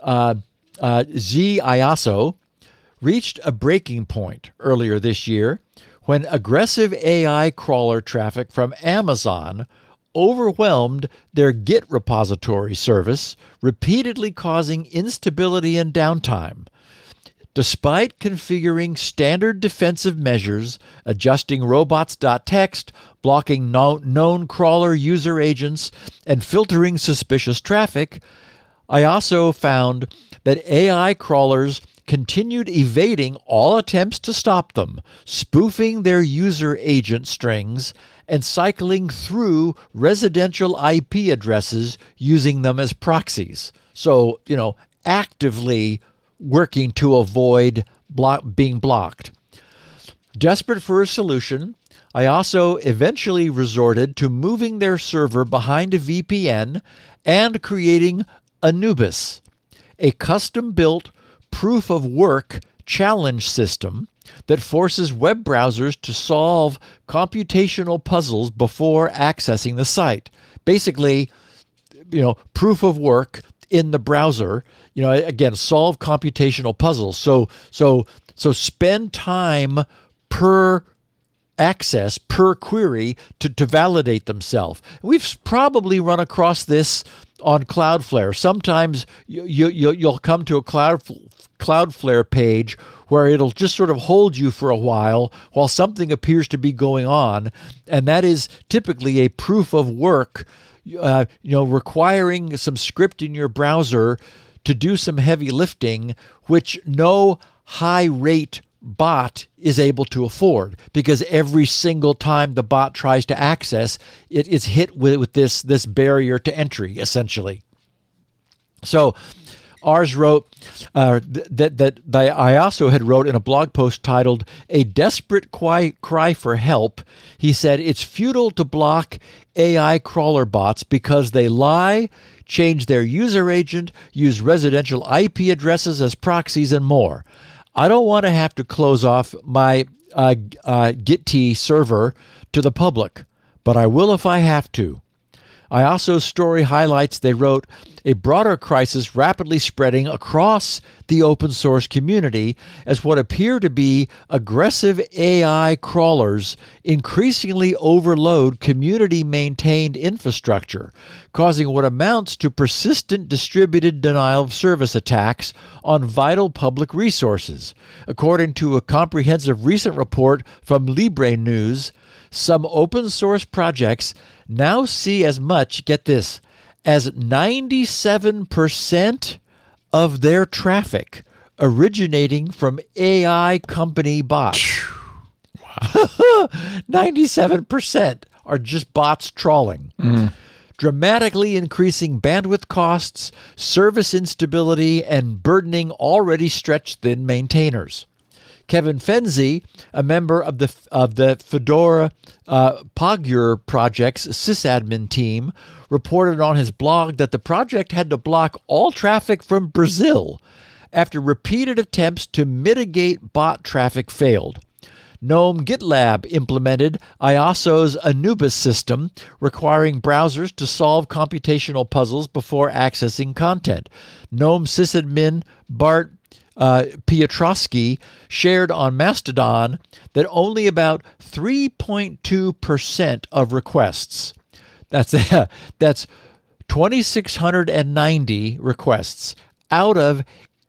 Z Iaso reached a breaking point earlier this year when aggressive AI crawler traffic from Amazon overwhelmed their Git repository service, repeatedly causing instability and downtime. Despite configuring standard defensive measures, adjusting robots.txt, blocking known crawler user agents, and filtering suspicious traffic, Iaso found that AI crawlers continued evading all attempts to stop them, spoofing their user agent strings, and cycling through residential IP addresses using them as proxies. So, actively working to avoid being blocked. Desperate for a solution, Iaso eventually resorted to moving their server behind a VPN and creating Anubis, a custom-built proof-of-work challenge system that forces web browsers to solve computational puzzles before accessing the site. Basically, proof of work in the browser, again, solve computational puzzles. So spend time per access, per query to validate themselves. We've probably run across this on Cloudflare. Sometimes you'll come to a Cloudflare page where it'll just sort of hold you for a while something appears to be going on, and that is typically a proof of work, requiring some script in your browser to do some heavy lifting, which no high-rate bot is able to afford, because every single time the bot tries to access, it is hit with this barrier to entry, essentially. So Ars wrote that IASO had wrote in a blog post titled "A Desperate Cry for Help." He said, "It's futile to block AI crawler bots because they lie, change their user agent, use residential IP addresses as proxies, and more. I don't want to have to close off my GitT server to the public, but I will if I have to." IASO's story highlights, they wrote, a broader crisis rapidly spreading across the open source community as what appear to be aggressive AI crawlers increasingly overload community-maintained infrastructure, causing what amounts to persistent distributed denial-of-service attacks on vital public resources. According to a comprehensive recent report from Libre News, some open source projects now see as much, get this, as 97% of their traffic originating from AI company bots. Wow. 97% are just bots trawling. Dramatically increasing bandwidth costs, service instability, and burdening already stretched thin maintainers. Kevin Fenzi, a member of the Fedora Pagure project's sysadmin team, reported on his blog that the project had to block all traffic from Brazil after repeated attempts to mitigate bot traffic failed. GNOME GitLab implemented IASO's Anubis system, requiring browsers to solve computational puzzles before accessing content. GNOME sysadmin Bart Piotrowski shared on Mastodon that only about 3.2% of requests, that's 2,690 requests out of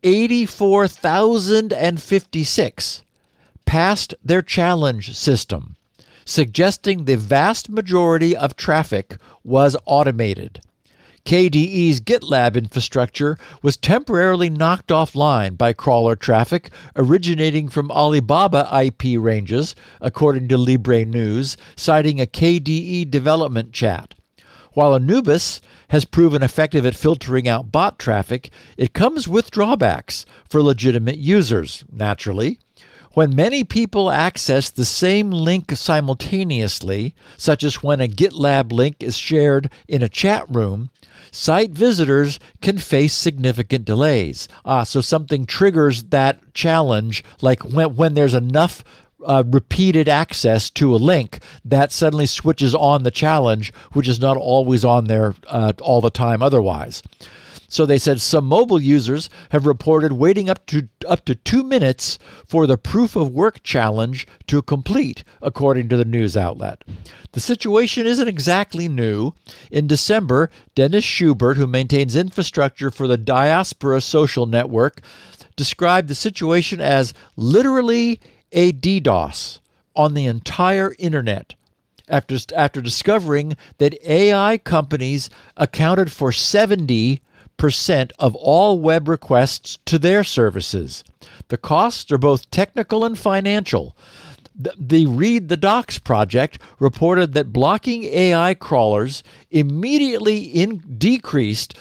84,056, passed their challenge system, suggesting the vast majority of traffic was automated. KDE's GitLab infrastructure was temporarily knocked offline by crawler traffic originating from Alibaba IP ranges, according to Libre News, citing a KDE development chat. While Anubis has proven effective at filtering out bot traffic, it comes with drawbacks for legitimate users, naturally. When many people access the same link simultaneously, such as when a GitLab link is shared in a chat room, site visitors can face significant delays. So something triggers that challenge, like when there's enough repeated access to a link, that suddenly switches on the challenge, which is not always on there all the time otherwise. So they said some mobile users have reported waiting up to 2 minutes for the proof of work challenge to complete, according to the news outlet. The situation isn't exactly new. In December, Dennis Schubert, who maintains infrastructure for the Diaspora Social Network, described the situation as literally a DDoS on the entire internet, after discovering that AI companies accounted for 70% of all web requests to their services. The costs are both technical and financial. The Read the Docs project reported that blocking AI crawlers immediately decreased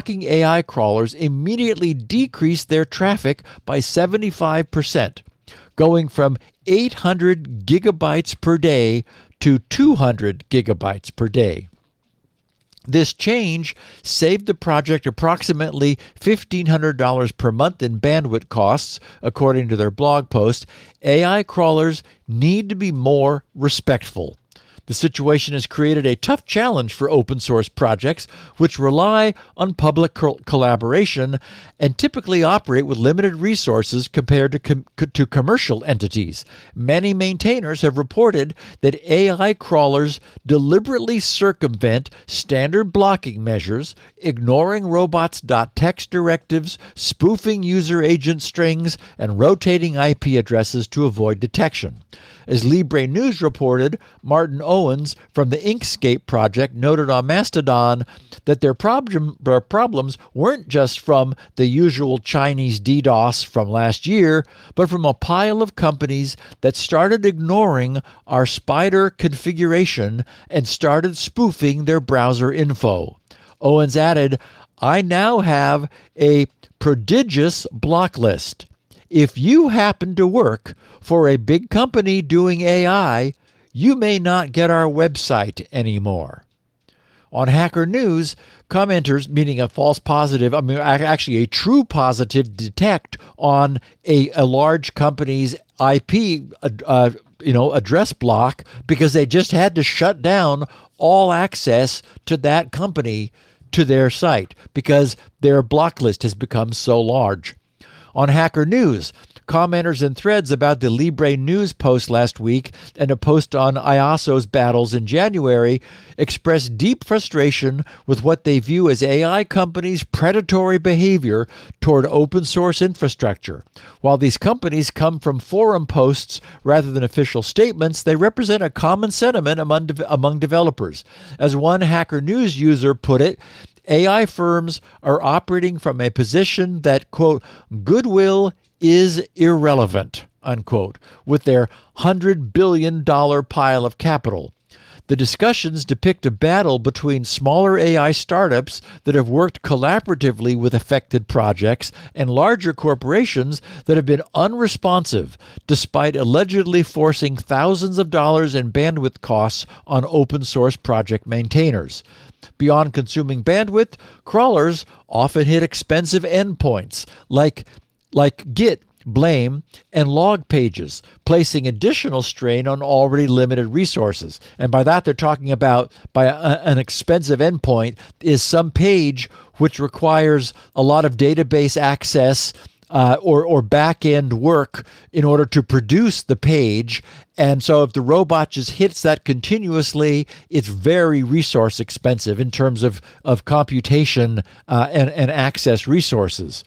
their traffic by 75%, going from 800 gigabytes per day to 200 gigabytes per day. This change saved the project approximately $1,500 per month in bandwidth costs, according to their blog post. AI crawlers need to be more respectful. The situation has created a tough challenge for open source projects, which rely on public collaboration and typically operate with limited resources compared to commercial entities. Many maintainers have reported that AI crawlers deliberately circumvent standard blocking measures, ignoring robots.txt directives, spoofing user agent strings, and rotating IP addresses to avoid detection. As Libre News reported, Martin Owens from the Inkscape project noted on Mastodon that their problems weren't just from the usual Chinese DDoS from last year, but from a pile of companies that started ignoring our Spider configuration and started spoofing their browser info. Owens added, "I now have a prodigious block list. If you happen to work for a big company doing AI, you may not get our website anymore." On Hacker News, commenters, meaning a false positive, actually a true positive detect on a large company's IP address block, because they just had to shut down all access to that company to their site because their block list has become so large. On Hacker News, commenters in threads about the Libre News post last week and a post on IASO's battles in January expressed deep frustration with what they view as AI companies' predatory behavior toward open source infrastructure. While these companies come from forum posts rather than official statements, they represent a common sentiment among developers. As one Hacker News user put it, AI firms are operating from a position that, quote, goodwill is irrelevant, unquote, with their $100 billion pile of capital. The discussions depict a battle between smaller AI startups that have worked collaboratively with affected projects and larger corporations that have been unresponsive, despite allegedly forcing thousands of dollars in bandwidth costs on open source project maintainers. Beyond consuming bandwidth, crawlers often hit expensive endpoints like Git, Blame, and log pages, placing additional strain on already limited resources. And by that, they're talking about an expensive endpoint is some page which requires a lot of database access or back-end work in order to produce the page. And so if the robot just hits that continuously, it's very resource expensive in terms of computation and access resources.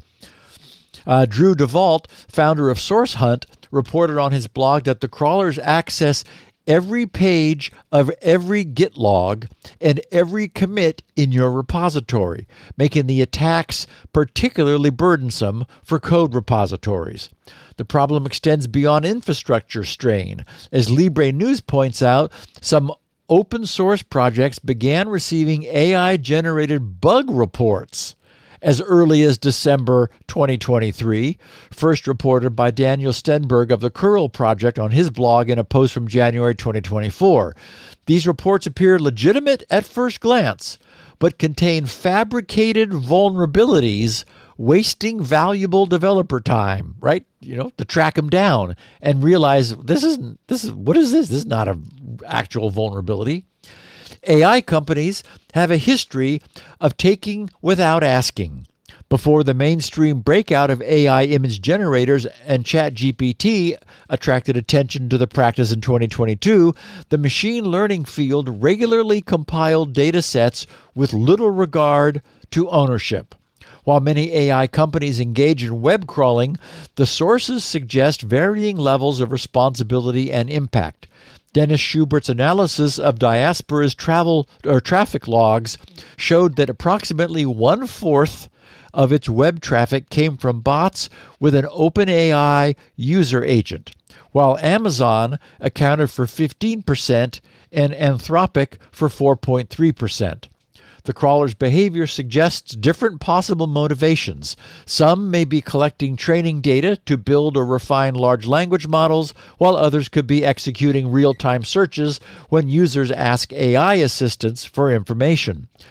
Drew DeVault, founder of SourceHunt, reported on his blog that the crawlers access every page of every Git log and every commit in your repository, making the attacks particularly burdensome for code repositories. The problem extends beyond infrastructure strain. As Libre News points out, some open source projects began receiving AI-generated bug reports as early as December 2023, first reported by Daniel Stenberg of the Curl Project on his blog in a post from January 2024. These reports appear legitimate at first glance, but contain fabricated vulnerabilities, wasting valuable developer time, right? To track them down and realize what is this? This is not an actual vulnerability. AI companies have a history of taking without asking. Before the mainstream breakout of AI image generators and ChatGPT attracted attention to the practice in 2022, the machine learning field regularly compiled data sets with little regard to ownership. While many AI companies engage in web crawling, the sources suggest varying levels of responsibility and impact. Dennis Schubert's analysis of Diaspora's traffic logs showed that approximately 1/4 of its web traffic came from bots with an OpenAI user agent, while Amazon accounted for 15% and Anthropic for 4.3%. The crawler's behavior suggests different possible motivations. Some may be collecting training data to build or refine large language models, while others could be executing real-time searches when users ask AI assistants for information.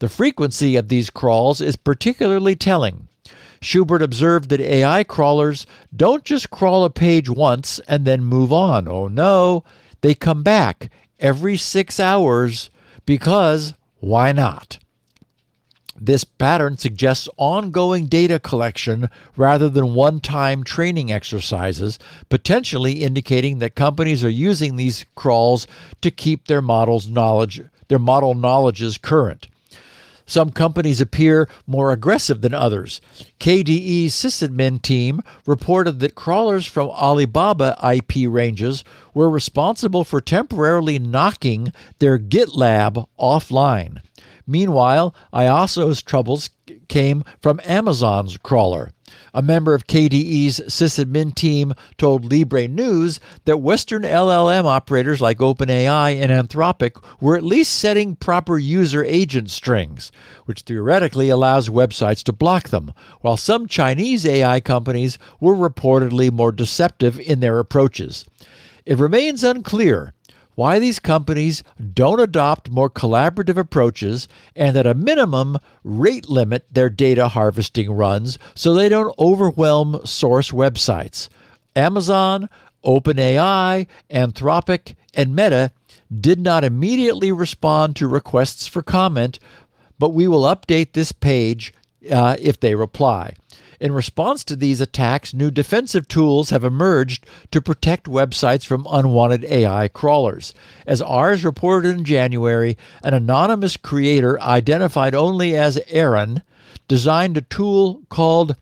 The frequency of these crawls is particularly telling. Schubert observed that AI crawlers don't just crawl a page once and then move on. Oh no, they come back every 6 hours because why not? This pattern suggests ongoing data collection rather than one-time training exercises, potentially indicating that companies are using these crawls to keep their model knowledges current. Some companies appear more aggressive than others. KDE's sysadmin team reported that crawlers from Alibaba IP ranges were responsible for temporarily knocking their GitLab offline. Meanwhile, IASO's troubles came from Amazon's crawler. A member of KDE's sysadmin team told Libre News that Western LLM operators like OpenAI and Anthropic were at least setting proper user agent strings, which theoretically allows websites to block them, while some Chinese AI companies were reportedly more deceptive in their approaches. It remains unclear why these companies don't adopt more collaborative approaches and at a minimum rate limit their data harvesting runs so they don't overwhelm source websites. Amazon, OpenAI, Anthropic, and Meta did not immediately respond to requests for comment, but we will update this page if they reply. In response to these attacks, new defensive tools have emerged to protect websites from unwanted AI crawlers. As Ars reported in January, an anonymous creator identified only as Aaron designed a tool called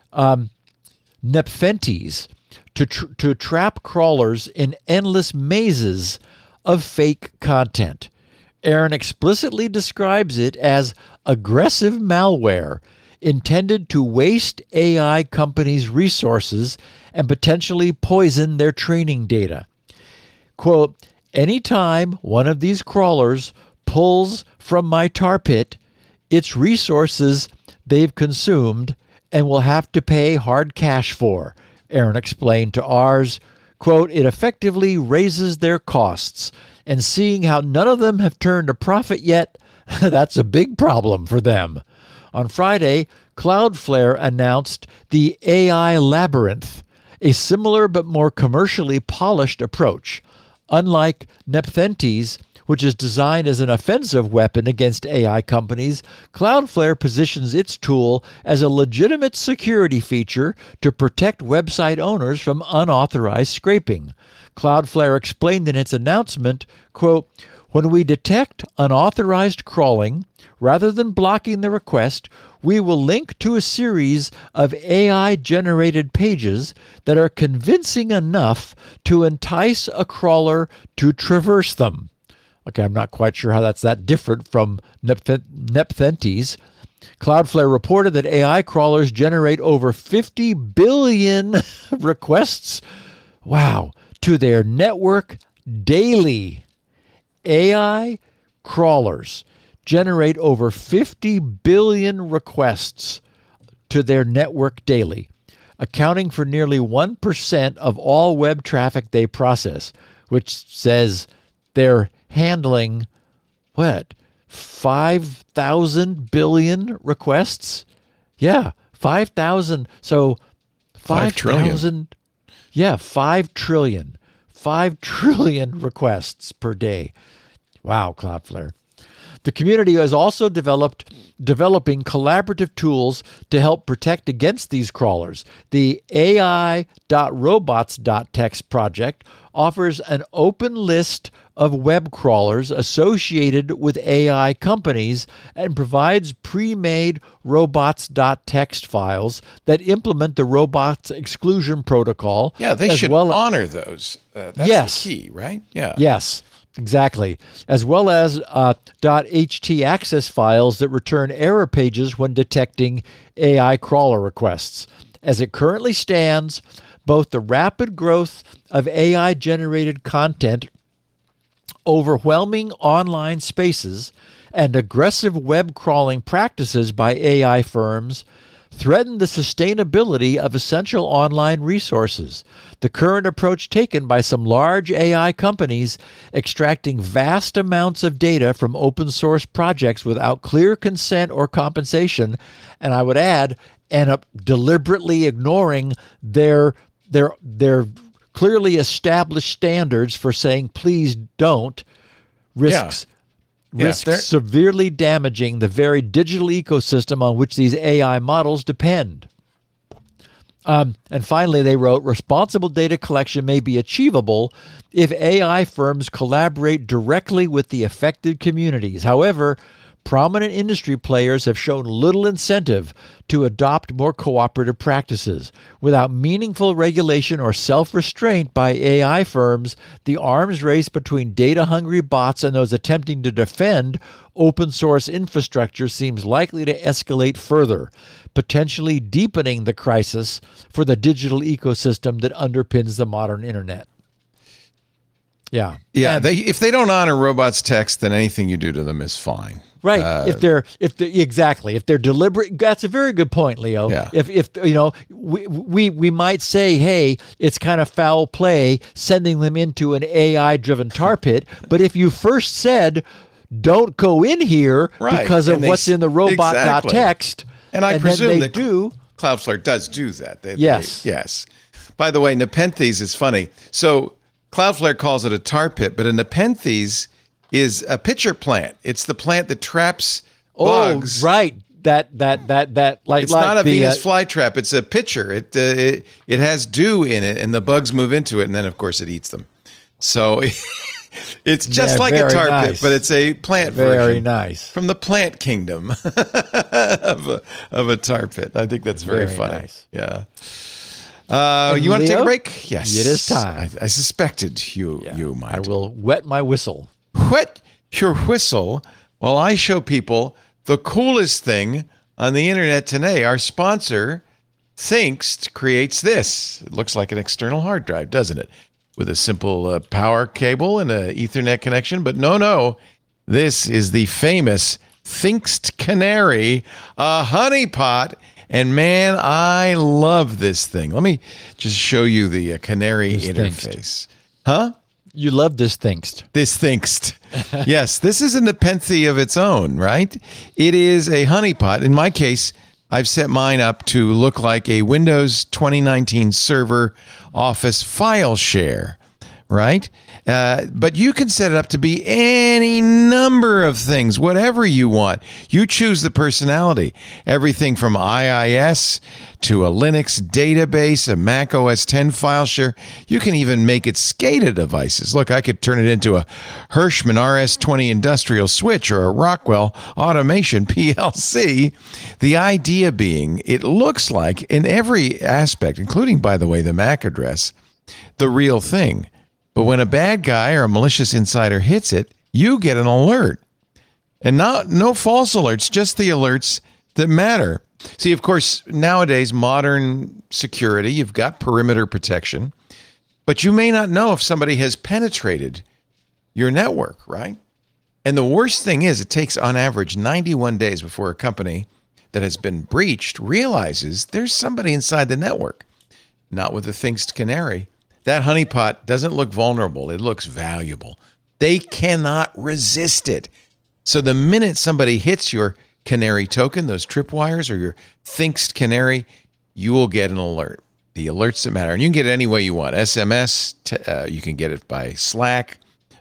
Nepenthes to trap crawlers in endless mazes of fake content. Aaron explicitly describes it as aggressive malware intended to waste AI companies' resources and potentially poison their training data. Quote, anytime one of these crawlers pulls from my tar pit, it's resources they've consumed and will have to pay hard cash for, Aaron explained to Ars. Quote, it effectively raises their costs, and seeing how none of them have turned a profit yet, that's a big problem for them. On Friday, Cloudflare announced the AI Labyrinth, a similar but more commercially polished approach. Unlike Nepenthes, which is designed as an offensive weapon against AI companies, Cloudflare positions its tool as a legitimate security feature to protect website owners from unauthorized scraping. Cloudflare explained in its announcement, quote, when we detect unauthorized crawling, rather than blocking the request, we will link to a series of AI-generated pages that are convincing enough to entice a crawler to traverse them. Okay, I'm not quite sure how that's that different from Nepenthes. Cloudflare reported that AI crawlers generate over 50 billion requests, to their network daily. AI crawlers generate over 50 billion requests to their network daily, accounting for nearly 1% of all web traffic they process, which says they're handling, 5,000 billion requests? Yeah, 5,000. So 5,000. Yeah, 5 trillion. 5 trillion requests per day. Wow, Cloudflare. The community is also developing collaborative tools to help protect against these crawlers. The AI.robots.txt project offers an open list of web crawlers associated with AI companies and provides pre-made robots.txt files that implement the robots exclusion protocol. Yeah, they should honor those. That's the key, right? Yeah. Yes. Exactly, as well as .htaccess files that return error pages when detecting AI crawler requests. As it currently stands, both the rapid growth of AI-generated content, overwhelming online spaces, and aggressive web crawling practices by AI firms threaten the sustainability of essential online resources. The current approach taken by some large AI companies extracting vast amounts of data from open source projects without clear consent or compensation, and I would add, deliberately ignoring their clearly established standards for saying please don't, risks severely damaging the very digital ecosystem on which these AI models depend. And finally, they wrote, responsible data collection may be achievable if AI firms collaborate directly with the affected communities. However, prominent industry players have shown little incentive to adopt more cooperative practices. Without meaningful regulation or self-restraint by AI firms, the arms race between data-hungry bots and those attempting to defend open-source infrastructure seems likely to escalate further, potentially deepening the crisis for the digital ecosystem that underpins the modern internet. Yeah. Yeah. If they don't honor robots' text, then anything you do to them is fine. Right. If they're deliberate, that's a very good point, Leo. Yeah. If we might say, hey, it's kind of foul play sending them into an AI driven tar pit. But if you first said, don't go in here because of what's in the robot.txt, and I presume that do. Cloudflare does do that. Yes. Yes. By the way, Nepenthes is funny. So Cloudflare calls it a tar pit, but a Nepenthes is a pitcher plant. It's the plant that traps bugs. Oh, right. That like it's not a Venus flytrap. It's a pitcher. It has dew in it, and the bugs move into it, and then of course it eats them. So it's just like a tar pit, but it's a plant version. Very nice. From the plant kingdom of a tar pit. I think that's very funny. Nice. Yeah. You want to take a break? Yes. It is time. I suspected you might. I will wet my whistle. Wet your whistle while I show people the coolest thing on the internet today. Our sponsor, Thinkst, creates this. It looks like an external hard drive, doesn't it? With a simple power cable and an Ethernet connection. But no. This is the famous Thinkst Canary, a honeypot. And man, I love this thing. Let me just show you the Canary interface. Huh? You love this Thinkst. This Thinkst. Yes, this is a Nepenthe of its own, right? It is a honeypot. In my case, I've set mine up to look like a Windows 2019 server office file share, right? But you can set it up to be any number of things, whatever you want. You choose the personality. Everything from IIS to a Linux database, a Mac OS 10 file share. You can even make it SCADA devices. Look, I could turn it into a Hirschman RS-20 industrial switch or a Rockwell Automation PLC. The idea being, it looks like in every aspect, including, by the way, the MAC address, the real thing. But when a bad guy or a malicious insider hits it, you get an alert. And no false alerts, just the alerts that matter. See, of course, nowadays, modern security, you've got perimeter protection, but you may not know if somebody has penetrated your network, right? And the worst thing is it takes, on average, 91 days before a company that has been breached realizes there's somebody inside the network. Not with the Thinkst Canary. That honeypot doesn't look vulnerable. It looks valuable. They cannot resist it. So the minute somebody hits your Canary token, those tripwires, or your Thinkst Canary, you will get an alert. The alerts that matter. And you can get it any way you want. SMS, you can get it by Slack,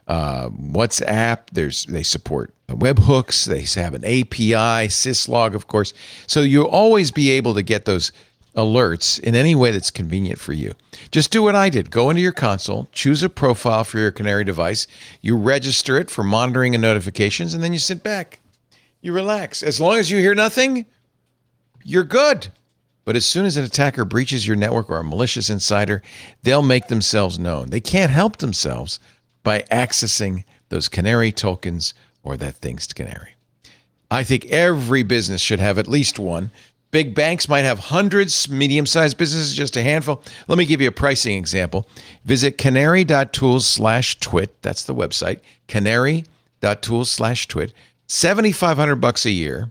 WhatsApp. They support webhooks. They have an API, syslog, of course. So you'll always be able to get those alerts in any way that's convenient for you. Just do what I did. Go into your console, choose a profile for your Canary device, you register it for monitoring and notifications, and then you sit back. You relax. As long as you hear nothing, you're good. But as soon as an attacker breaches your network or a malicious insider, they'll make themselves known. They can't help themselves by accessing those Canary tokens or that Thinkst Canary. I think every business should have at least one. Big banks might have hundreds, medium-sized businesses, just a handful. Let me give you a pricing example. Visit canary.tools/twit. That's the website, canary.tools/twit. $7,500 a year.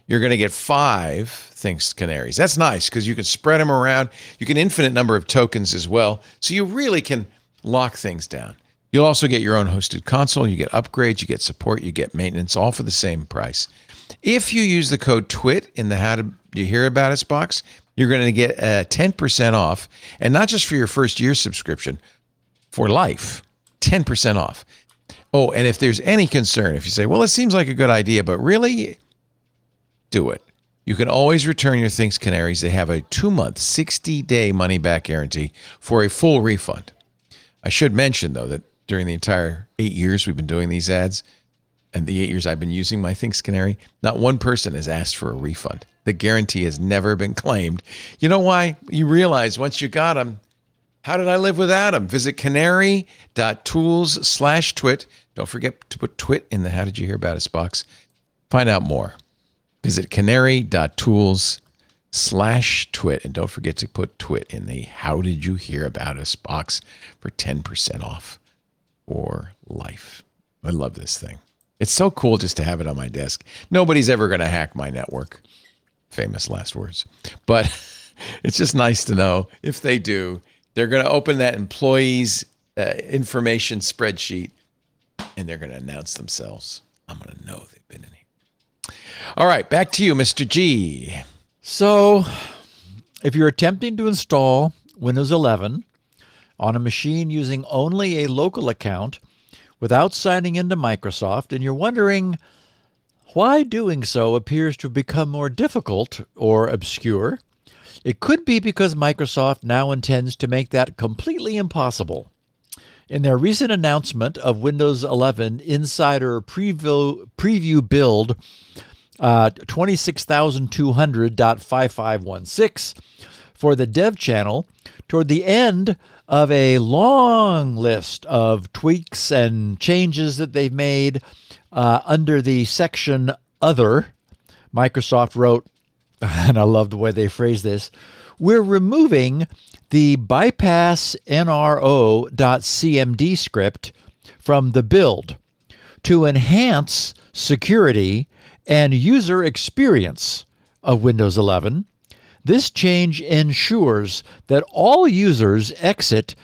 you're going to get 5 Thinks Canaries. That's nice because you can spread them around. You can infinite number of tokens as well. So you really can lock things down. You'll also get your own hosted console. You get upgrades, you get support, you get maintenance, all for the same price. If you use the code TWIT in the How Did You Hear About Us box, you're going to get 10% off, and not just for your first year subscription, for life, 10% off. Oh, and if there's any concern, if you say, well, it seems like a good idea, but really, do it. You can always return your Thinks Canaries. They have a 2-month, 60-day money-back guarantee for a full refund. I should mention, though, that during the entire 8 years we've been doing these ads, and the 8 years I've been using my Thinks Canary, not one person has asked for a refund. The guarantee has never been claimed. You know why? You realize once you got them, how did I live without them? Visit canary.tools/twit. Don't forget to put twit in the How Did You Hear About Us box. Find out more. Visit canary.tools/twit. And don't forget to put twit in the How Did You Hear About Us box for 10% off for life. I love this thing. It's so cool just to have it on my desk. Nobody's ever going to hack my network. Famous last words. But it's just nice to know if they do, they're going to open that employees information spreadsheet and they're going to announce themselves. I'm going to know they've been in here. All right, back to you, Mr. G. So if you're attempting to install Windows 11 on a machine using only a local account without signing into Microsoft, and you're wondering why doing so appears to have become more difficult or obscure, it could be because Microsoft now intends to make that completely impossible. In their recent announcement of Windows 11 Insider Preview Build 26200.5516 for the dev channel, toward the end of a long list of tweaks and changes that they've made under the section Other, Microsoft wrote, and I love the way they phrase this, we're removing the bypass NRO.cmd script from the build to enhance security and user experience of Windows 11. This change ensures that all users exit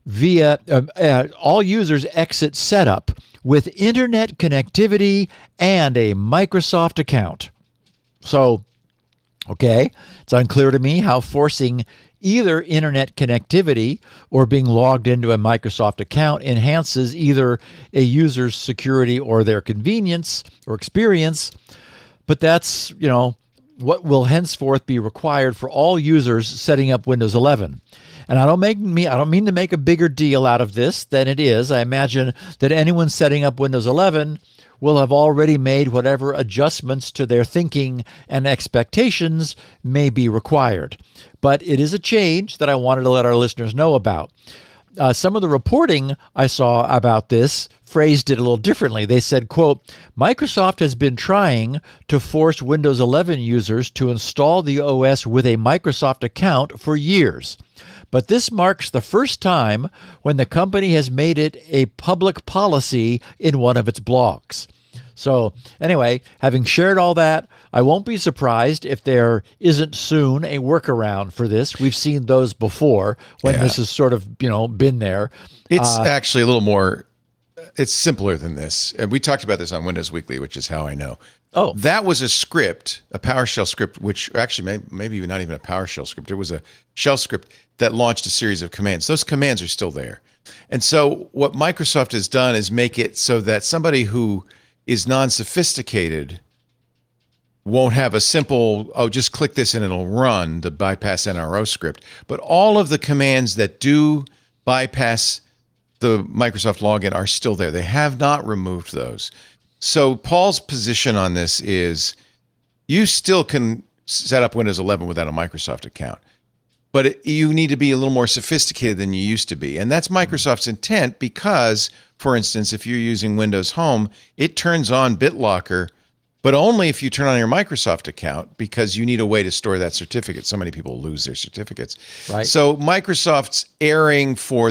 setup with internet connectivity and a Microsoft account. So, okay, it's unclear to me how forcing either internet connectivity or being logged into a Microsoft account enhances either a user's security or their convenience or experience, but that's, what will henceforth be required for all users setting up Windows 11. And I don't mean to make a bigger deal out of this than it is. I imagine that anyone setting up Windows 11 will have already made whatever adjustments to their thinking and expectations may be required. But it is a change that I wanted to let our listeners know about. Some of the reporting I saw about this phrased it a little differently. They said, quote, Microsoft has been trying to force Windows 11 users to install the OS with a Microsoft account for years. But this marks the first time when the company has made it a public policy in one of its blogs. So anyway, having shared all that, I won't be surprised if there isn't soon a workaround for this. We've seen those before when this has sort of, been there. It's actually a little more, it's simpler than this. And we talked about this on Windows Weekly, which is how I know. Oh, that was a script, a PowerShell script, which actually maybe not even a PowerShell script. It was a shell script that launched a series of commands. Those commands are still there. And so what Microsoft has done is make it so that somebody who is non-sophisticated won't have a simple, just click this and it'll run the bypass NRO script. But all of the commands that do bypass the Microsoft login are still there. They have not removed those. So Paul's position on this is you still can set up Windows 11 without a Microsoft account, but you need to be a little more sophisticated than you used to be. And that's Microsoft's intent because, for instance, if you're using Windows Home, it turns on BitLocker, but only if you turn on your Microsoft account because you need a way to store that certificate. So many people lose their certificates. Right. So Microsoft's erring for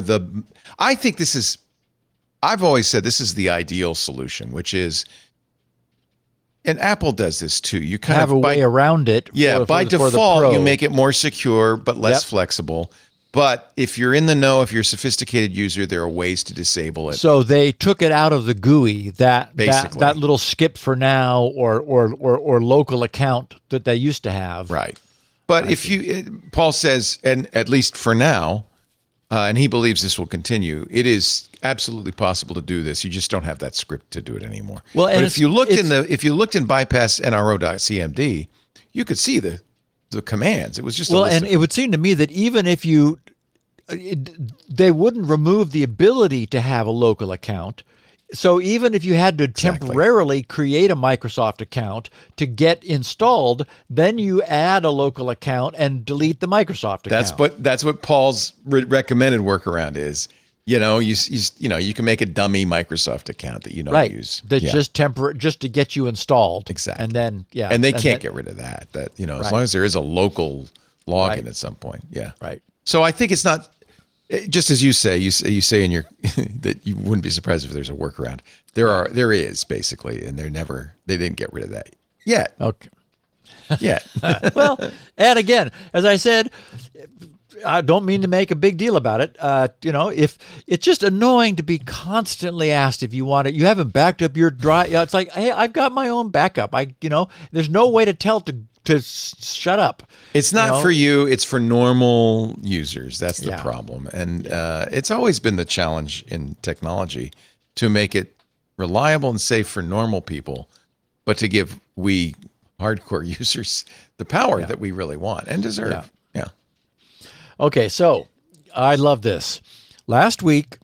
I've always said this is the ideal solution, which is and Apple does this too. You kind have of a way around it. Yeah, by for the default, you pro. make it more secure but less Yep. flexible. But if you're in the know, if you're a sophisticated user, there are ways to disable it. So they took it out of the GUI, that Basically. that little skip for now or local account that they used to have. Right. But Paul says, and at least for now, and he believes this will continue, it is absolutely possible to do this. You just don't have that script to do it anymore. Well, and but it's- if you looked in bypass nro.cmd, you could see the commands. It was just a Well, list and of- it would seem to me that even if you, they wouldn't remove the ability to have a local account. So even if you had to Exactly. temporarily create a Microsoft account to get installed, then you add a local account and delete the Microsoft account. That's what Paul's recommended workaround is. You know, you can make a dummy Microsoft account that you don't right. use. That's Yeah. just temporary, just to get you installed. Exactly. And then And they can't get rid of that. That, as Right. long as there is a local login Right. at some point. Yeah. Right. So I think it's not just as you say in your that you wouldn't be surprised if there's a workaround. There is basically, and they didn't get rid of that yet. Okay. Yet. Well, and again, as I said, I don't mean to make a big deal about it. If it's just annoying to be constantly asked if you want it, you haven't backed up your drive. It's like, hey, I've got my own backup. There's no way to tell to shut up. It's not for you. It's for normal users. That's the Yeah. problem. And it's always been the challenge in technology to make it reliable and safe for normal people, but to give we hardcore users the power that we really want and deserve. Yeah. Yeah. Okay, so I love this. Last week,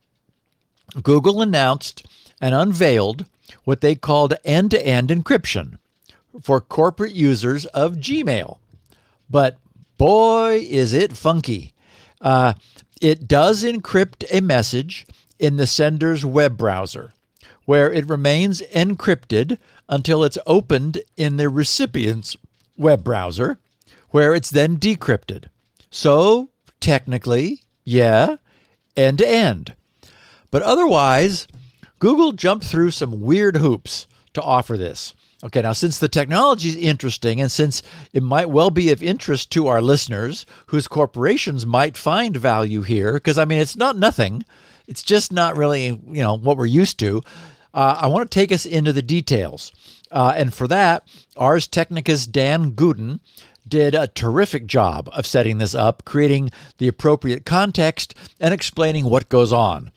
Google announced and unveiled what they called end-to-end encryption for corporate users of Gmail. But boy, is it funky. It does encrypt a message in the sender's web browser, where it remains encrypted until it's opened in the recipient's web browser, where it's then decrypted. So technically, yeah, end to end. But otherwise, Google jumped through some weird hoops to offer this. Okay, now since the technology is interesting and since it might well be of interest to our listeners whose corporations might find value here, because it's not nothing. It's just not really, what we're used to. I want to take us into the details. And for that, Ars Technica's Dan Gooden did a terrific job of setting this up, creating the appropriate context and explaining what goes on.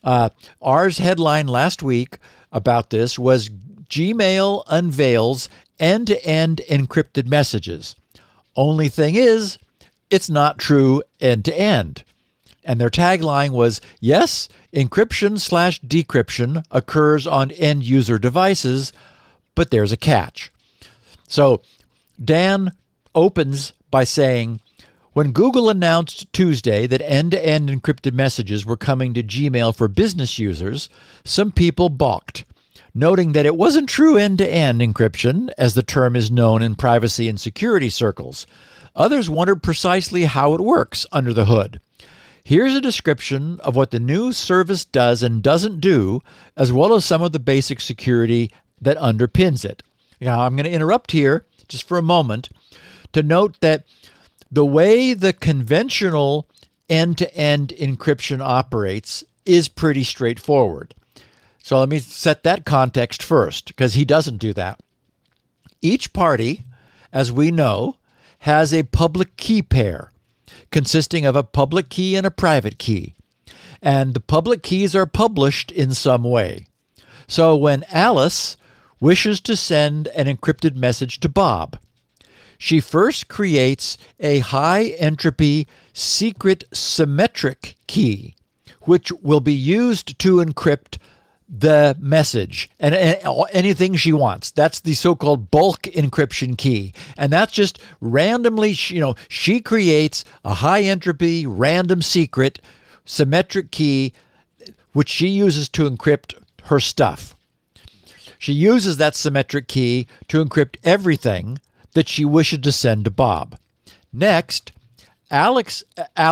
Ars headline last week about this was Gmail unveils end-to-end encrypted messages. Only thing is, it's not true end-to-end. And their tagline was, yes, encryption/decryption occurs on end-user devices, but there's a catch. So Dan opens by saying, when Google announced Tuesday that end-to-end encrypted messages were coming to Gmail for business users, some people balked, noting that it wasn't true end-to-end encryption, as the term is known in privacy and security circles. Others wondered precisely how it works under the hood. Here's a description of what the new service does and doesn't do, as well as some of the basic security that underpins it. Now, I'm going to interrupt here just for a moment to note that the way the conventional end-to-end encryption operates is pretty straightforward. So let me set that context first, because he doesn't do that. Each party, as we know, has a public key pair consisting of a public key and a private key. And the public keys are published in some way. So when Alice wishes to send an encrypted message to Bob, she first creates a high entropy secret symmetric key, which will be used to encrypt the message and anything she wants. That's the so-called bulk encryption key. And that's just randomly, she creates a high entropy, random secret, symmetric key, which she uses to encrypt her stuff. She uses that symmetric key to encrypt everything that she wishes to send to Bob. Next, Alice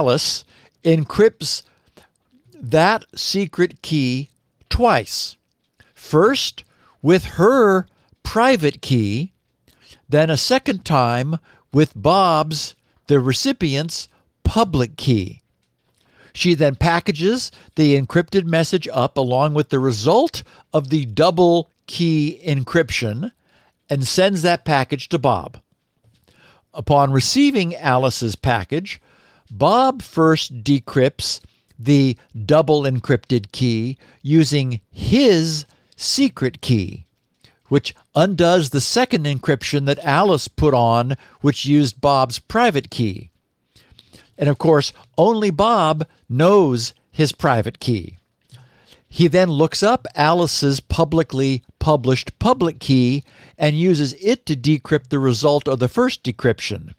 encrypts that secret key twice. First, with her private key, then a second time with Bob's, the recipient's, public key. She then packages the encrypted message up along with the result of the double key encryption and sends that package to Bob. Upon receiving Alice's package, Bob first decrypts the double encrypted key using his secret key, which undoes the second encryption that Alice put on, which used Bob's private key. And of course, only Bob knows his private key. He then looks up Alice's publicly published public key and uses it to decrypt the result of the first decryption.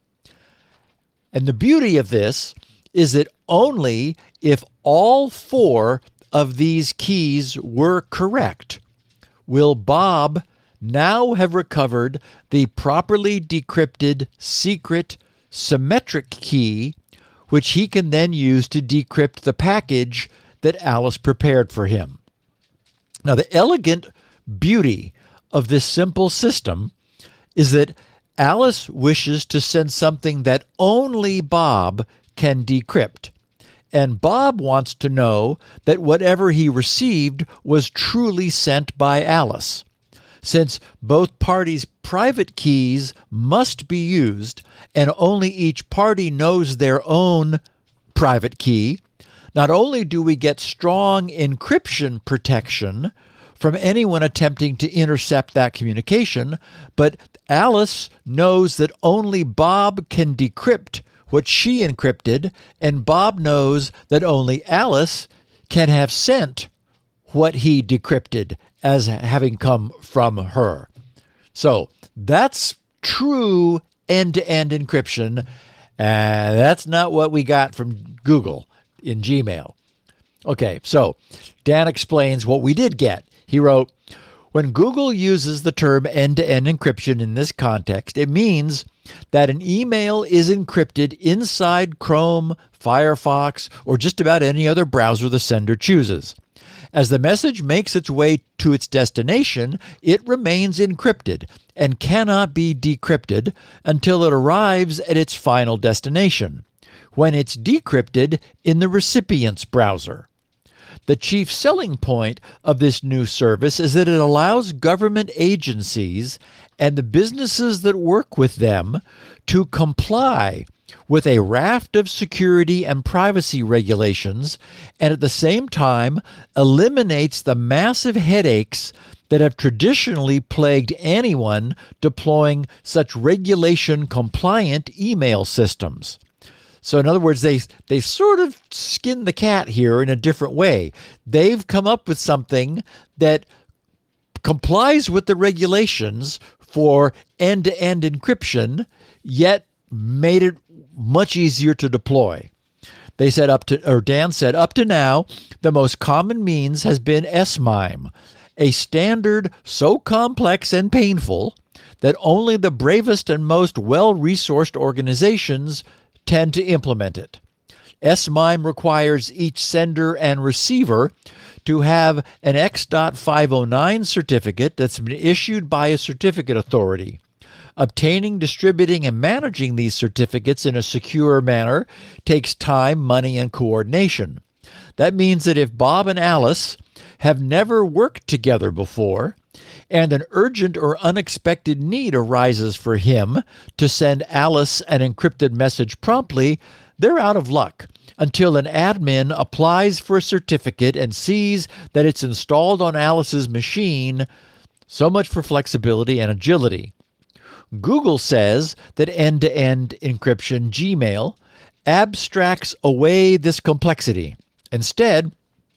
And the beauty of this is that only if all four of these keys were correct will Bob now have recovered the properly decrypted secret symmetric key, which he can then use to decrypt the package that Alice prepared for him. Now, the elegant beauty of this simple system is that Alice wishes to send something that only Bob can decrypt. And Bob wants to know that whatever he received was truly sent by Alice. Since both parties' private keys must be used and only each party knows their own private key, not only do we get strong encryption protection from anyone attempting to intercept that communication, but Alice knows that only Bob can decrypt what she encrypted, and Bob knows that only Alice can have sent what he decrypted as having come from her. So that's true end-to-end encryption. That's not what we got from Google in Gmail. Okay, so Dan explains what we did get. He wrote, when Google uses the term end-to-end encryption in this context, it means that an email is encrypted inside Chrome, Firefox, or just about any other browser the sender chooses. As the message makes its way to its destination, it remains encrypted and cannot be decrypted until it arrives at its final destination, when it's decrypted in the recipient's browser. The chief selling point of this new service is that it allows government agencies and the businesses that work with them to comply with a raft of security and privacy regulations, and at the same time eliminates the massive headaches that have traditionally plagued anyone deploying such regulation-compliant email systems. So in other words, they sort of skin the cat here in a different way. They've come up with something that complies with the regulations for end-to-end encryption, yet made it much easier to deploy. They said Dan said, up to now, the most common means has been S-MIME, a standard so complex and painful that only the bravest and most well-resourced organizations tend to implement it. S-MIME requires each sender and receiver to have an X.509 certificate that's been issued by a certificate authority. Obtaining, distributing, and managing these certificates in a secure manner takes time, money, and coordination. That means that if Bob and Alice have never worked together before, and an urgent or unexpected need arises for him to send Alice an encrypted message promptly, they're out of luck until an admin applies for a certificate and sees that it's installed on Alice's machine. So much for flexibility and agility. Google says that end-to-end encryption Gmail abstracts away this complexity. Instead,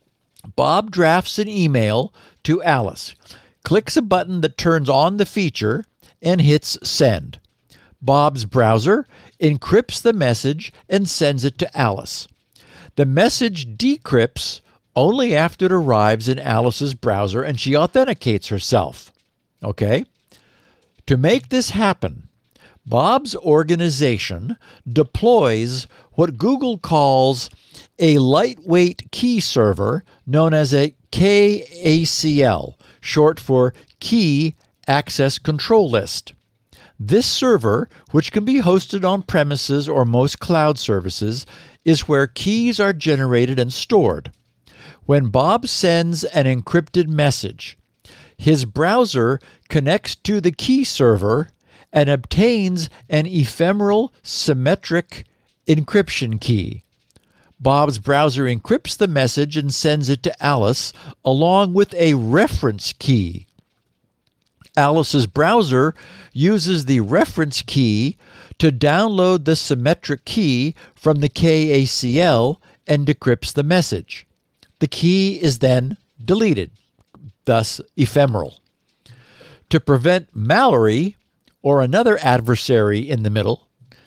Bob drafts an email to Alice, clicks a button that turns on the feature, and hits send. Bob's browser encrypts the message and sends it to Alice. The message decrypts only after it arrives in Alice's browser and she authenticates herself. Okay? To make this happen, Bob's organization deploys what Google calls a lightweight key server known as a KACL, short for Key access control list. This server, which can be hosted on premises or most cloud services, is where keys are generated and stored. When Bob sends an encrypted message, his browser connects to the key server and obtains an ephemeral symmetric encryption key. Bob's browser encrypts the message and sends it to Alice along with a reference key. Alice's browser uses the reference key to download the symmetric key from the KACL and decrypts the message. The key is then deleted, thus ephemeral. To prevent Mallory, or another adversary in the middle,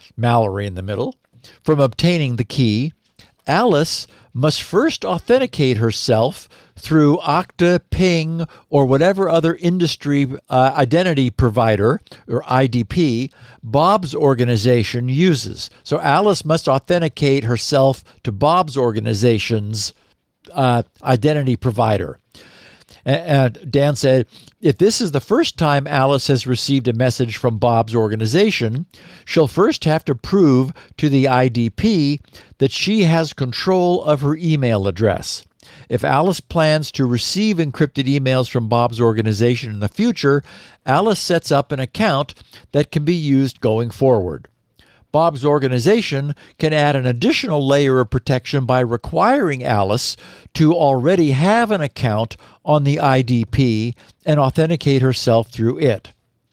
from obtaining the key, Alice must first authenticate herself through Okta, Ping, or whatever other industry identity provider, or IDP, Bob's organization uses. So Alice must authenticate herself to Bob's organization's identity provider. And Dan said, if this is the first time Alice has received a message from Bob's organization, she'll first have to prove to the IDP that she has control of her email address. If Alice plans to receive encrypted emails from Bob's organization in the future, Alice sets up an account that can be used going forward. Bob's organization can add an additional layer of protection by requiring Alice to already have an account on the IDP and authenticate herself through it.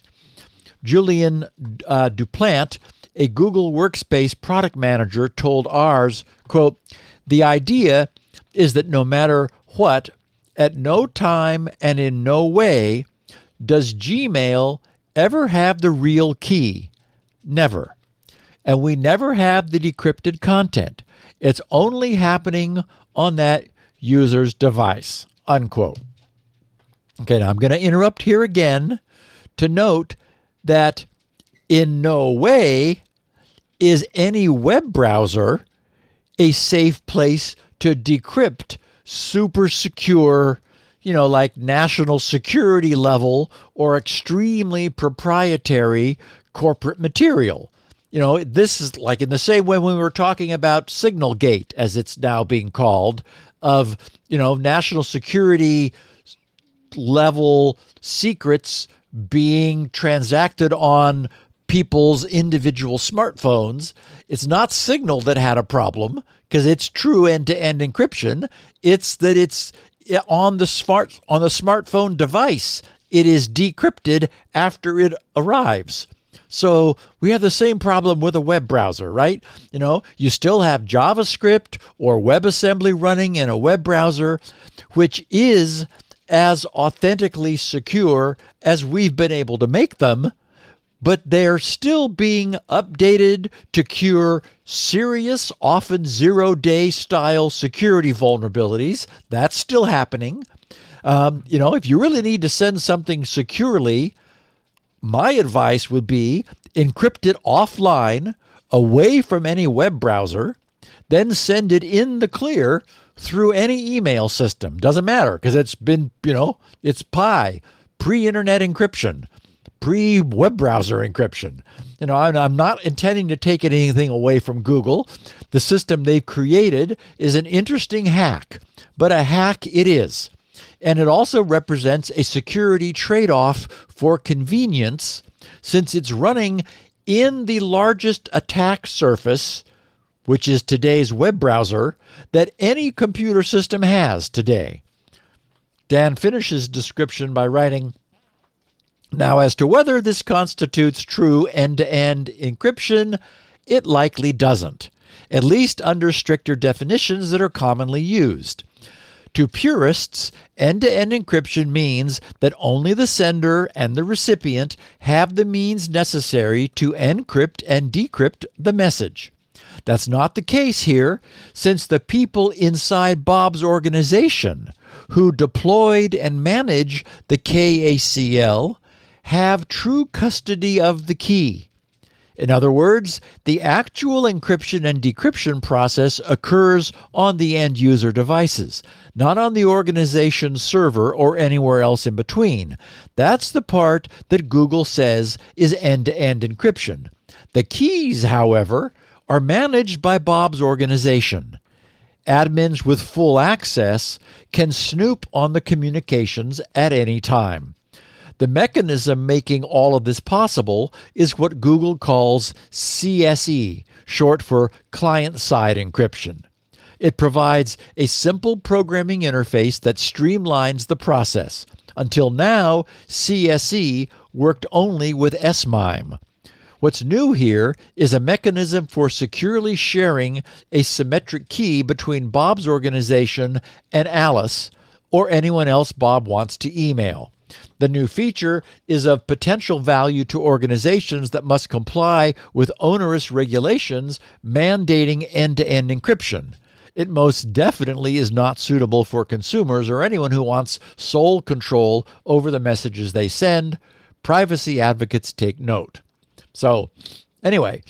Julian Duplant, a Google Workspace product manager, told ours, quote, "The idea is that no matter what, at no time and in no way does Gmail ever have the real key. Never. And we never have the decrypted content. It's only happening on that user's device," unquote. Okay, now I'm going to interrupt here again to note that in no way is any web browser a safe place to decrypt super secure, like national security level or extremely proprietary corporate material. This is like in the same way when we were talking about Signalgate, as it's now being called, of, national security level secrets being transacted on people's individual smartphones. It's not Signal that had a problem because it's true end-to-end encryption. It's that it's on the smartphone device. It is decrypted after it arrives. So we have the same problem with a web browser, right? You still have JavaScript or WebAssembly running in a web browser, which is as authentically secure as we've been able to make them, but they're still being updated to cure serious, often zero-day style security vulnerabilities. That's still happening. If you really need to send something securely, my advice would be encrypt it offline, away from any web browser, then send it in the clear through any email system. Doesn't matter, because it's been, it's PI, pre-internet encryption, pre-web browser encryption. I'm not intending to take anything away from Google. The system they've created is an interesting hack, but a hack it is. And it also represents a security trade-off for convenience, since it's running in the largest attack surface, which is today's web browser, that any computer system has today. Dan finishes description by writing, "Now, as to whether this constitutes true end-to-end encryption, it likely doesn't, at least under stricter definitions that are commonly used. To purists, end-to-end encryption means that only the sender and the recipient have the means necessary to encrypt and decrypt the message. That's not the case here, since the people inside Bob's organization who deployed and manage the KACL have true custody of the key. In other words, the actual encryption and decryption process occurs on the end user devices, not on the organization's server or anywhere else in between. That's the part that Google says is end-to-end encryption. The keys, however, are managed by Bob's organization. Admins with full access can snoop on the communications at any time. The mechanism making all of this possible is what Google calls CSE, short for client-side encryption. It provides a simple programming interface that streamlines the process. Until now, CSE worked only with SMIME. What's new here is a mechanism for securely sharing a symmetric key between Bob's organization and Alice or anyone else Bob wants to email. The new feature is of potential value to organizations that must comply with onerous regulations mandating end-to-end encryption. It most definitely is not suitable for consumers or anyone who wants sole control over the messages they send. Privacy advocates take note. So, anyway,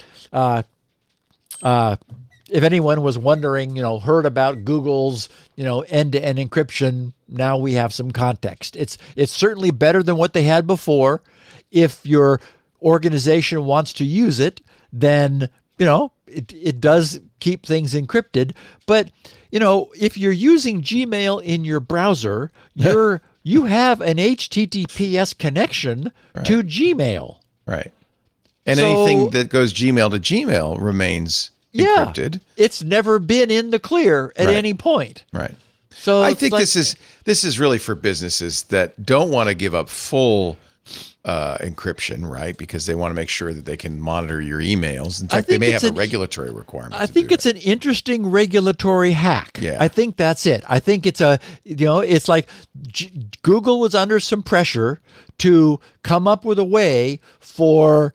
if anyone was wondering, heard about Google's, end-to-end encryption, now we have some context. It's certainly better than what they had before. If your organization wants to use it, then, it does keep things encrypted. But, if you're using Gmail in your browser, you have an HTTPS connection to Gmail. Right. And anything that goes Gmail to Gmail remains encrypted. It's never been in the clear at any point. Right. So I think this is really for businesses that don't want to give up full encryption, right? Because they want to make sure that they can monitor your emails. In fact, they may have a regulatory requirement. I think it's an interesting regulatory hack. Yeah. I think that's it. I think it's it's like Google was under some pressure to come up with a way for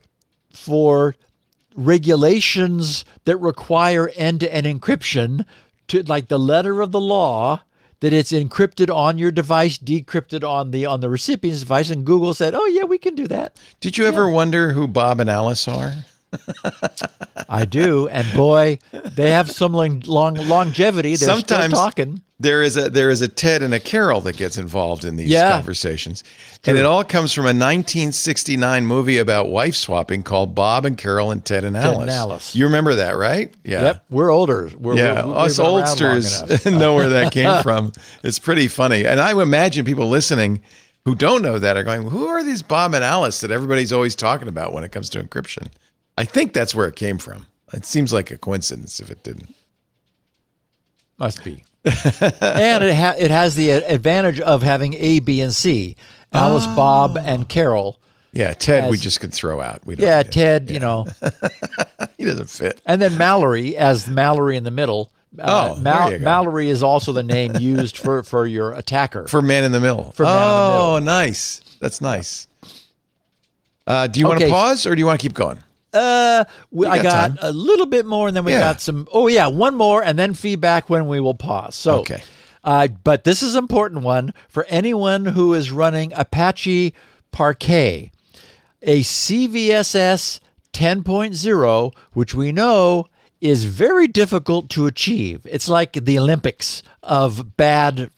regulations that require end-to-end encryption to, like, the letter of the law, that it's encrypted on your device, decrypted on the recipient's device, and Google said, "Oh yeah, we can do that." Did you ever wonder who Bob and Alice are? I do, and boy, they have some longevity. They're Sometimes still talking. There is a Ted and a Carol that gets involved in these conversations. And it all comes from a 1969 movie about wife swapping called Bob and Carol and Ted and Alice. You remember that, right? Yeah. Yep. We're older. Us oldsters know where that came from. It's pretty funny. And I would imagine people listening who don't know that are going, who are these Bob and Alice that everybody's always talking about when it comes to encryption? I think that's where it came from. It seems like a coincidence if it didn't. Must be. And it has the advantage of having A, B, and C. Alice, Bob, and Carol. Yeah, Ted we just could throw out. Ted, he doesn't fit. And then Mallory, as Mallory in the middle. Mallory is also the name used for your attacker. For man in the middle. Nice. That's nice. Do you want to pause or do you want to keep going? I got a little bit more, and then we got some. Oh yeah, one more, and then feedback when we will pause. So, but this is an important one for anyone who is running Apache Parquet, a CVSS 10.0, which we know is very difficult to achieve. It's like the Olympics of bad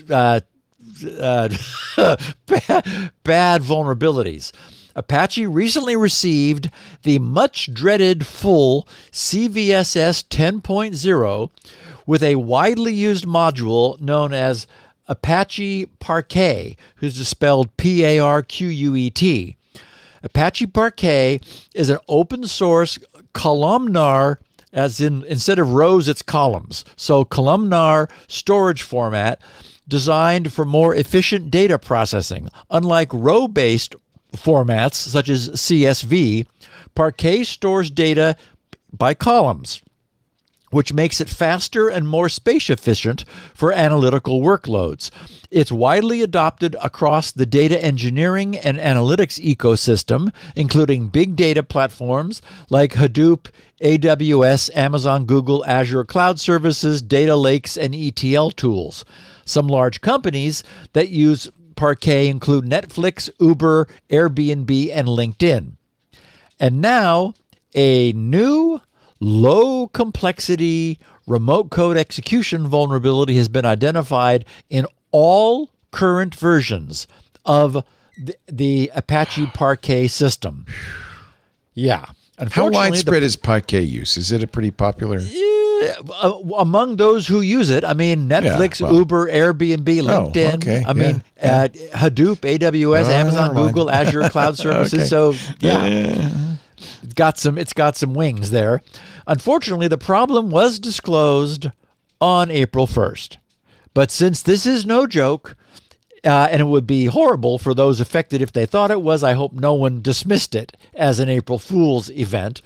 vulnerabilities. Apache recently received the much dreaded full CVSS 10.0 with a widely used module known as Apache Parquet, who's spelled Parquet. Apache Parquet is an open source columnar, as in instead of rows, it's columns. So columnar storage format designed for more efficient data processing. Unlike row-based formats such as CSV, Parquet stores data by columns, which makes it faster and more space efficient for analytical workloads. It's widely adopted across the data engineering and analytics ecosystem, including big data platforms like Hadoop, AWS, Amazon, Google, Azure Cloud Services, data lakes, and ETL tools. Some large companies that use Parquet include Netflix, Uber, Airbnb, and LinkedIn. And now a new low complexity remote code execution vulnerability has been identified in all current versions of the Apache Parquet system. Yeah. How Unfortunately, widespread is Parquet use? Is it a pretty popular? among those who use it, I mean, Netflix, well. Uber, Airbnb, LinkedIn. okay, I mean, Hadoop, AWS, Amazon, never mind. Google, Azure cloud services. Okay. So it's got some wings there. Unfortunately, the problem was disclosed on April 1st. But since this is no joke, and it would be horrible for those affected if they thought it was, I hope no one dismissed it as an April Fool's event.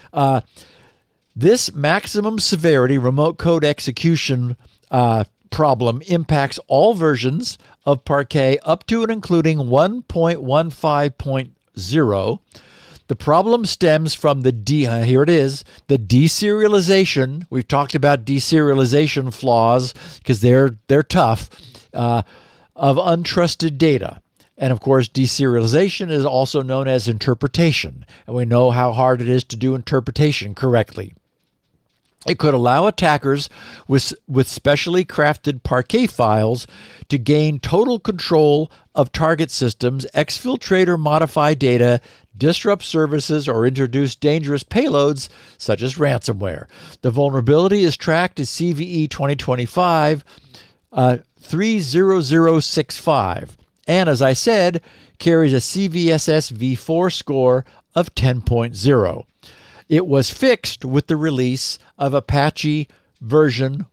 This maximum severity remote code execution problem impacts all versions of Parquet up to and including 1.15.0. The problem stems from the here it is, the deserialization. We've talked about deserialization flaws because they're tough, of untrusted data. And of course, deserialization is also known as interpretation. And we know how hard it is to do interpretation correctly. It could allow attackers with specially crafted Parquet files to gain total control of target systems, exfiltrate or modify data, disrupt services, or introduce dangerous payloads such as ransomware. The vulnerability is tracked as CVE 2025 30065, and as I said, carries a CVSS v4 score of 10.0. It was fixed with the release of Apache version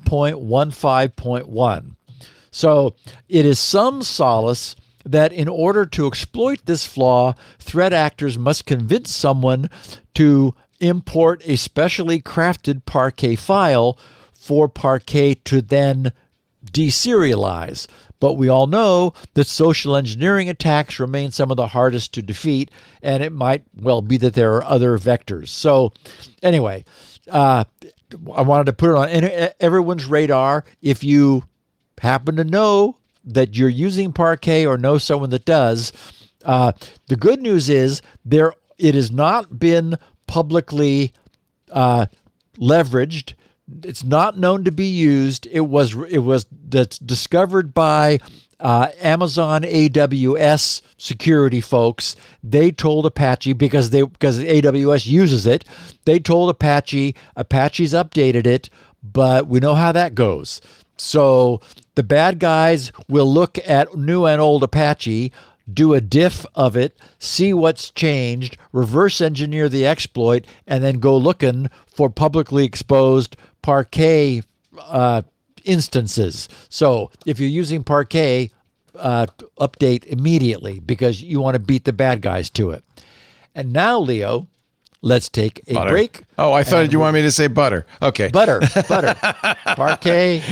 1.15.1. So it is some solace that in order to exploit this flaw, threat actors must convince someone to import a specially crafted Parquet file for Parquet to then deserialize. But we all know that social engineering attacks remain some of the hardest to defeat, and it might well be that there are other vectors. So anyway, I wanted to put it on everyone's radar. If you happen to know that you're using Parquet or know someone that does, the good news is it has not been publicly leveraged. It's not known to be used. It was that's discovered by Amazon AWS security folks. They told Apache because AWS uses it. They told Apache's updated it, but we know how that goes. So the bad guys will look at new and old Apache, do a diff of it, see what's changed, reverse engineer the exploit, and then go looking for publicly exposed Parquet instances. So if you're using Parquet, update immediately because you want to beat the bad guys to it. And now, Leo, let's take a break. Oh, I thought you wanted me to say butter. Okay. Butter. Parquet.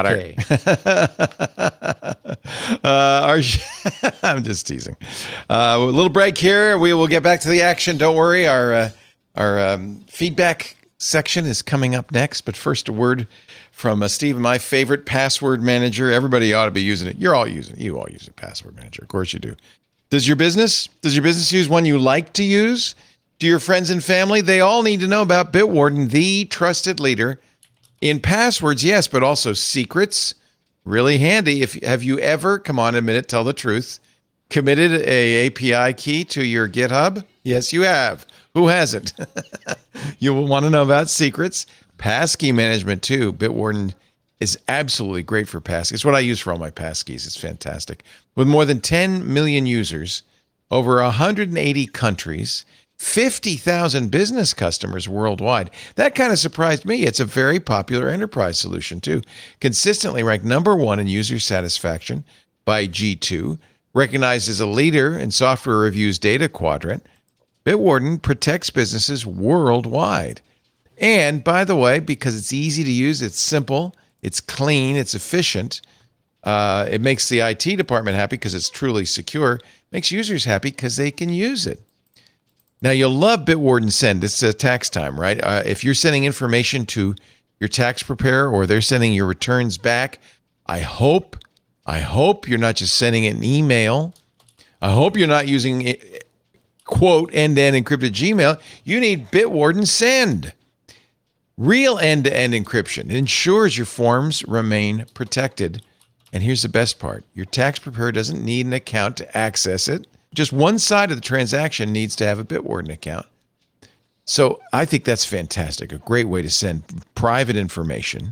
I'm just teasing. A little break here. We will get back to the action. Don't worry. Our feedback section is coming up next. But first, a word from Steve, my favorite password manager. Everybody ought to be using it. You all use a password manager. Of course you do. Does your business use one you like to use? Do your friends and family? They all need to know about Bitwarden, the trusted leader in passwords, yes, but also secrets. Really handy. Have you ever, come on, admit it, tell the truth, committed a API key to your GitHub? Yes, you have. Who hasn't? You will want to know about secrets. Passkey management too. Bitwarden is absolutely great for passkeys. It's what I use for all my passkeys. It's fantastic. With more than 10 million users, over 180 countries, 50,000 business customers worldwide. That kind of surprised me. It's a very popular enterprise solution too. Consistently ranked #1 in user satisfaction by G2, recognized as a leader in Software Review's Data Quadrant. Bitwarden protects businesses worldwide. And by the way, because it's easy to use, it's simple, it's clean, it's efficient. It makes the IT department happy because it's truly secure. Makes users happy because they can use it. Now, you'll love Bitwarden Send. It's tax time, right? If you're sending information to your tax preparer or they're sending your returns back, I hope you're not just sending an email. I hope you're not using quote end-to-end encrypted Gmail, you need Bitwarden Send. Real end-to-end encryption. It ensures your forms remain protected. And here's the best part. Your tax preparer doesn't need an account to access it. Just one side of the transaction needs to have a Bitwarden account. So I think that's fantastic. A great way to send private information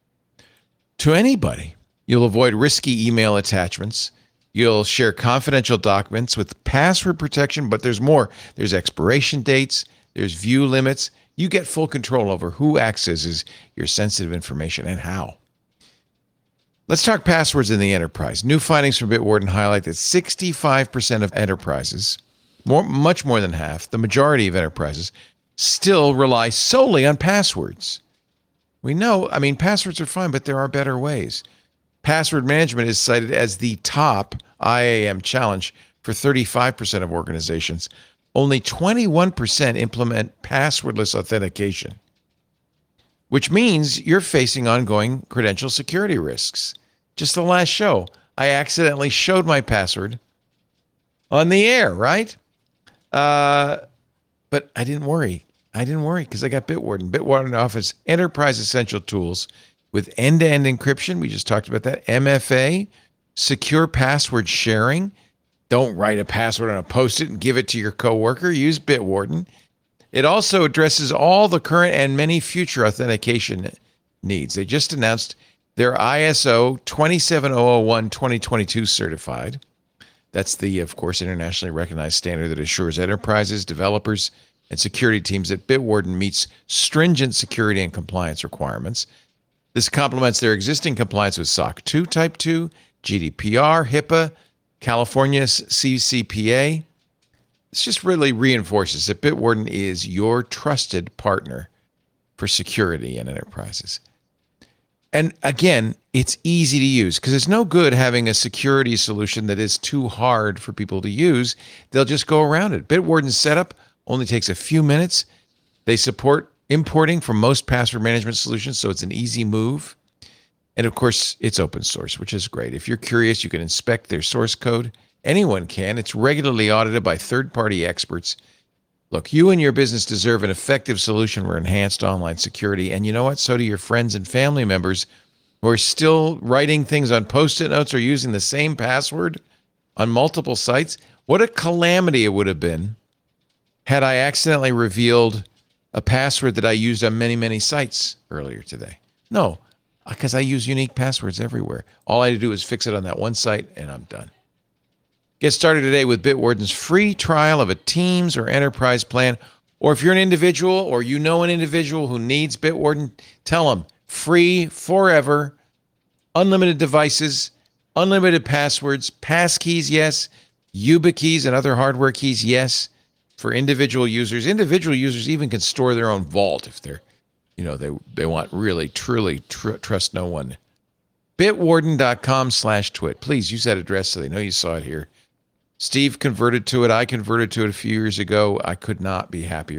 to anybody. You'll avoid risky email attachments. You'll share confidential documents with password protection, but there's more. There's expiration dates. There's view limits. You get full control over who accesses your sensitive information and how. Let's talk passwords in the enterprise. New findings from Bitwarden highlight that 65% of enterprises, much more than half, the majority of enterprises, still rely solely on passwords. We know, passwords are fine, but there are better ways. Password management is cited as the top IAM challenge for 35% of organizations. Only 21% implement passwordless authentication, which means you're facing ongoing credential security risks. Just the last show, I accidentally showed my password on the air, right? But I didn't worry. Because I got Bitwarden. Bitwarden offers enterprise essential tools with end-to-end encryption. We just talked about that. MFA, secure password sharing. Don't write a password on a Post-it and give it to your coworker. Use Bitwarden. It also addresses all the current and many future authentication needs. They just announced their ISO 27001-2022 certified. That's the, of course, internationally recognized standard that assures enterprises, developers, and security teams that Bitwarden meets stringent security and compliance requirements. This complements their existing compliance with SOC 2 Type 2, GDPR, HIPAA, California's CCPA. This just really reinforces that Bitwarden is your trusted partner for security in enterprises. And again, it's easy to use because it's no good having a security solution that is too hard for people to use. They'll just go around it. Bitwarden's setup only takes a few minutes. They support importing from most password management solutions, so it's an easy move. And of course, it's open source, which is great. If you're curious, you can inspect their source code. Anyone can. It's regularly audited by third-party experts. Look, you and your business deserve an effective solution for enhanced online security. And you know what? So do your friends and family members who are still writing things on Post-it notes or using the same password on multiple sites. What a calamity it would have been had I accidentally revealed a password that I used on many, many sites earlier today. No, because I use unique passwords everywhere. All I had to do is fix it on that one site, and I'm done. Get started today with Bitwarden's free trial of a Teams or enterprise plan. Or if you're an individual or you know an individual who needs Bitwarden, tell them free forever, unlimited devices, unlimited passwords, passkeys, yes, YubiKeys and other hardware keys, yes, for individual users. Individual users even can store their own vault if they're, they want really, truly trust no one. Bitwarden.com/twit. Please use that address so they know you saw it here. Steve converted to it. I converted to it a few years ago. I could not be happier.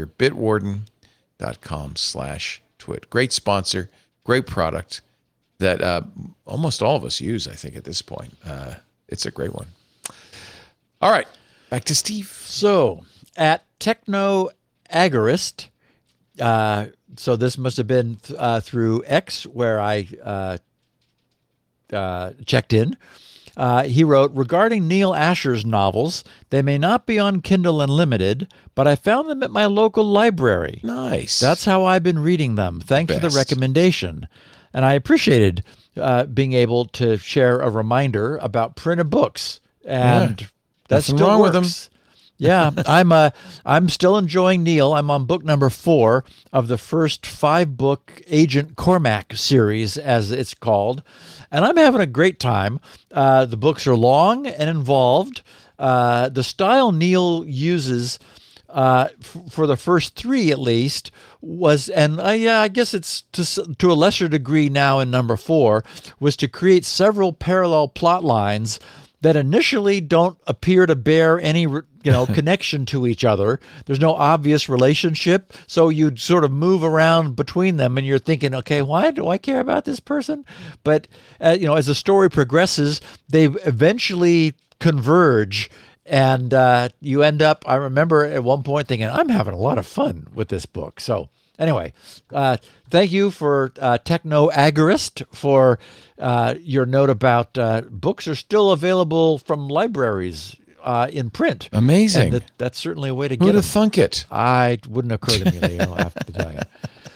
Bitwarden.com/twit. Great sponsor, great product that almost all of us use, I think, at this point. It's a great one. All right, back to Steve. So at Techno Agorist, so this must have been through X where I checked in. He wrote, regarding Neil Asher's novels, they may not be on Kindle Unlimited, but I found them at my local library. Nice. That's how I've been reading them. Thanks for the recommendation. And I appreciated being able to share a reminder about printed books. And that still wrong works. with them. Yeah, I'm still enjoying Neil. I'm on book number 4 of the first 5-book Agent Cormac series, as it's called. And I'm having a great time. The books are long and involved. The style Neil uses for the first 3, at least, was, and I guess it's to a lesser degree now in number 4, was to create several parallel plot lines that initially don't appear to bear any connection to each other. There's no obvious relationship, so you sort of move around between them, and you're thinking, okay, why do I care about this person? But as the story progresses, they eventually converge And you end up, I remember at one point thinking, I'm having a lot of fun with this book. So anyway, thank you for Techno Agorist for your note about books are still available from libraries in print. Amazing. And that's certainly a way to Who'd get them. have thunk it? I wouldn't occur to me, Leo, I have to tell you.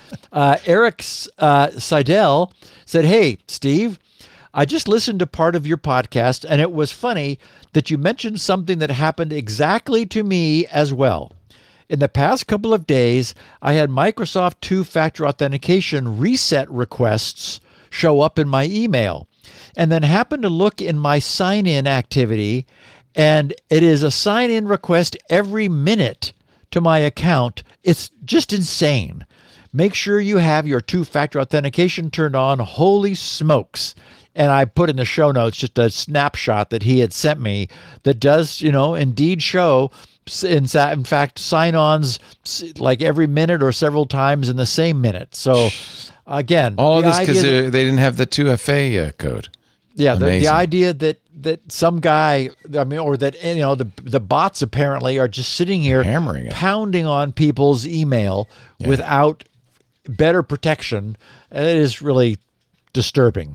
Eric Seidel said, "Hey, Steve, I just listened to part of your podcast, and it was funny that you mentioned something that happened exactly to me as well. In the past couple of days, I had Microsoft two-factor authentication reset requests show up in my email, and then happened to look in my sign-in activity, and it is a sign-in request every minute to my account. It's just insane. Make sure you have your two-factor authentication turned on. Holy smokes." And I put in the show notes just a snapshot that he had sent me that does, indeed show, in fact, sign-ons like every minute or several times in the same minute. So again, All of the this because idea they didn't have the 2FA code. yeah, the Amazing. idea that some guy, or that the bots apparently are just sitting here Hammering it. pounding on people's email without better protection, it is really disturbing.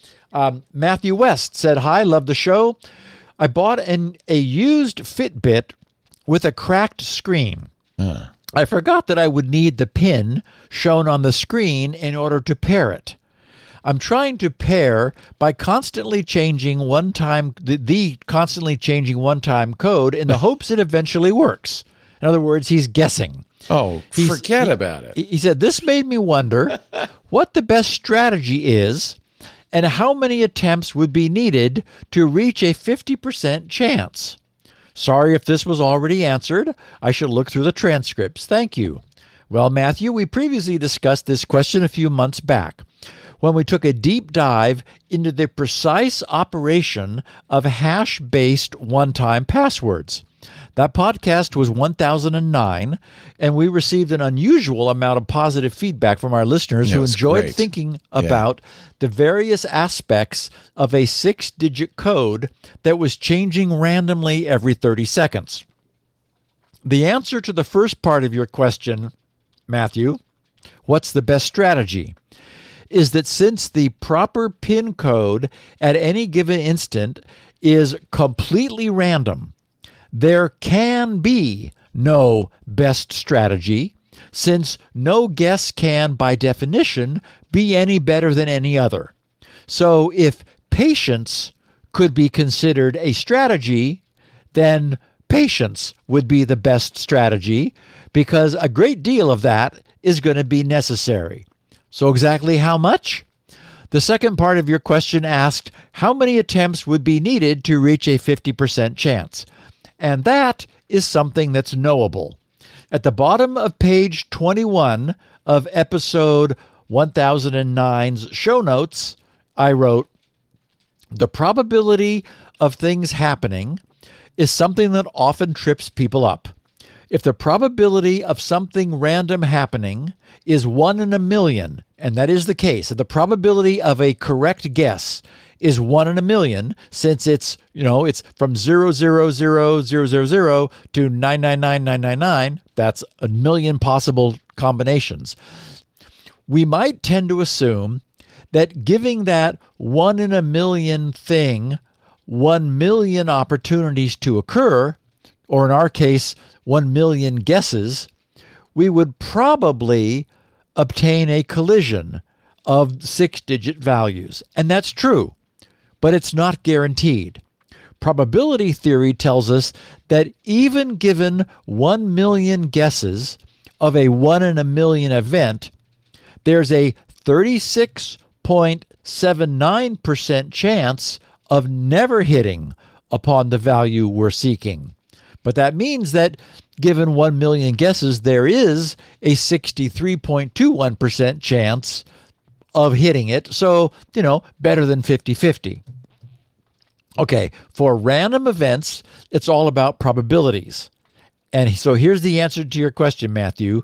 Matthew West said, "Hi, love the show. I bought a used Fitbit with a cracked screen. I forgot that I would need the pin shown on the screen in order to pair it. I'm trying to pair by constantly changing the constantly changing one-time code in the hopes it eventually works. In other words, he's guessing. Oh, forget about it. He said, this made me wonder what the best strategy is and how many attempts would be needed to reach a 50% chance. Sorry if this was already answered. I should look through the transcripts. Thank you." Well, Matthew, we previously discussed this question a few months back when we took a deep dive into the precise operation of hash-based one-time passwords. That podcast was 1009, and we received an unusual amount of positive feedback from our listeners who it's enjoyed great. thinking about the various aspects of a 6-digit code that was changing randomly every 30 seconds. The answer to the first part of your question, Matthew, what's the best strategy, is that since the proper PIN code at any given instant is completely random, there can be no best strategy, since no guess can, by definition, be any better than any other. So if patience could be considered a strategy, then patience would be the best strategy, because a great deal of that is going to be necessary. So exactly how much? The second part of your question asked how many attempts would be needed to reach a 50% chance. And that is something that's knowable. At the bottom of page 21 of episode 1009's show notes, I wrote, "The probability of things happening is something that often trips people up. If the probability of something random happening is 1 in a million, and that is the case, the probability of a correct guess is 1 in a million, since it's from 0.00000 to 999,999, that's a million possible combinations. We might tend to assume that giving that 1 in a million thing 1 million opportunities to occur, or in our case, 1 million guesses, we would probably obtain a collision of 6-digit values. And that's true, but it's not guaranteed. Probability theory tells us that even given 1 million guesses of a 1 in a million event, there's a 36.79% chance of never hitting upon the value we're seeking. But that means that given 1 million guesses, there is a 63.21% chance of hitting it. So, better than 50-50. Okay, for random events, it's all about probabilities. And so here's the answer to your question, Matthew.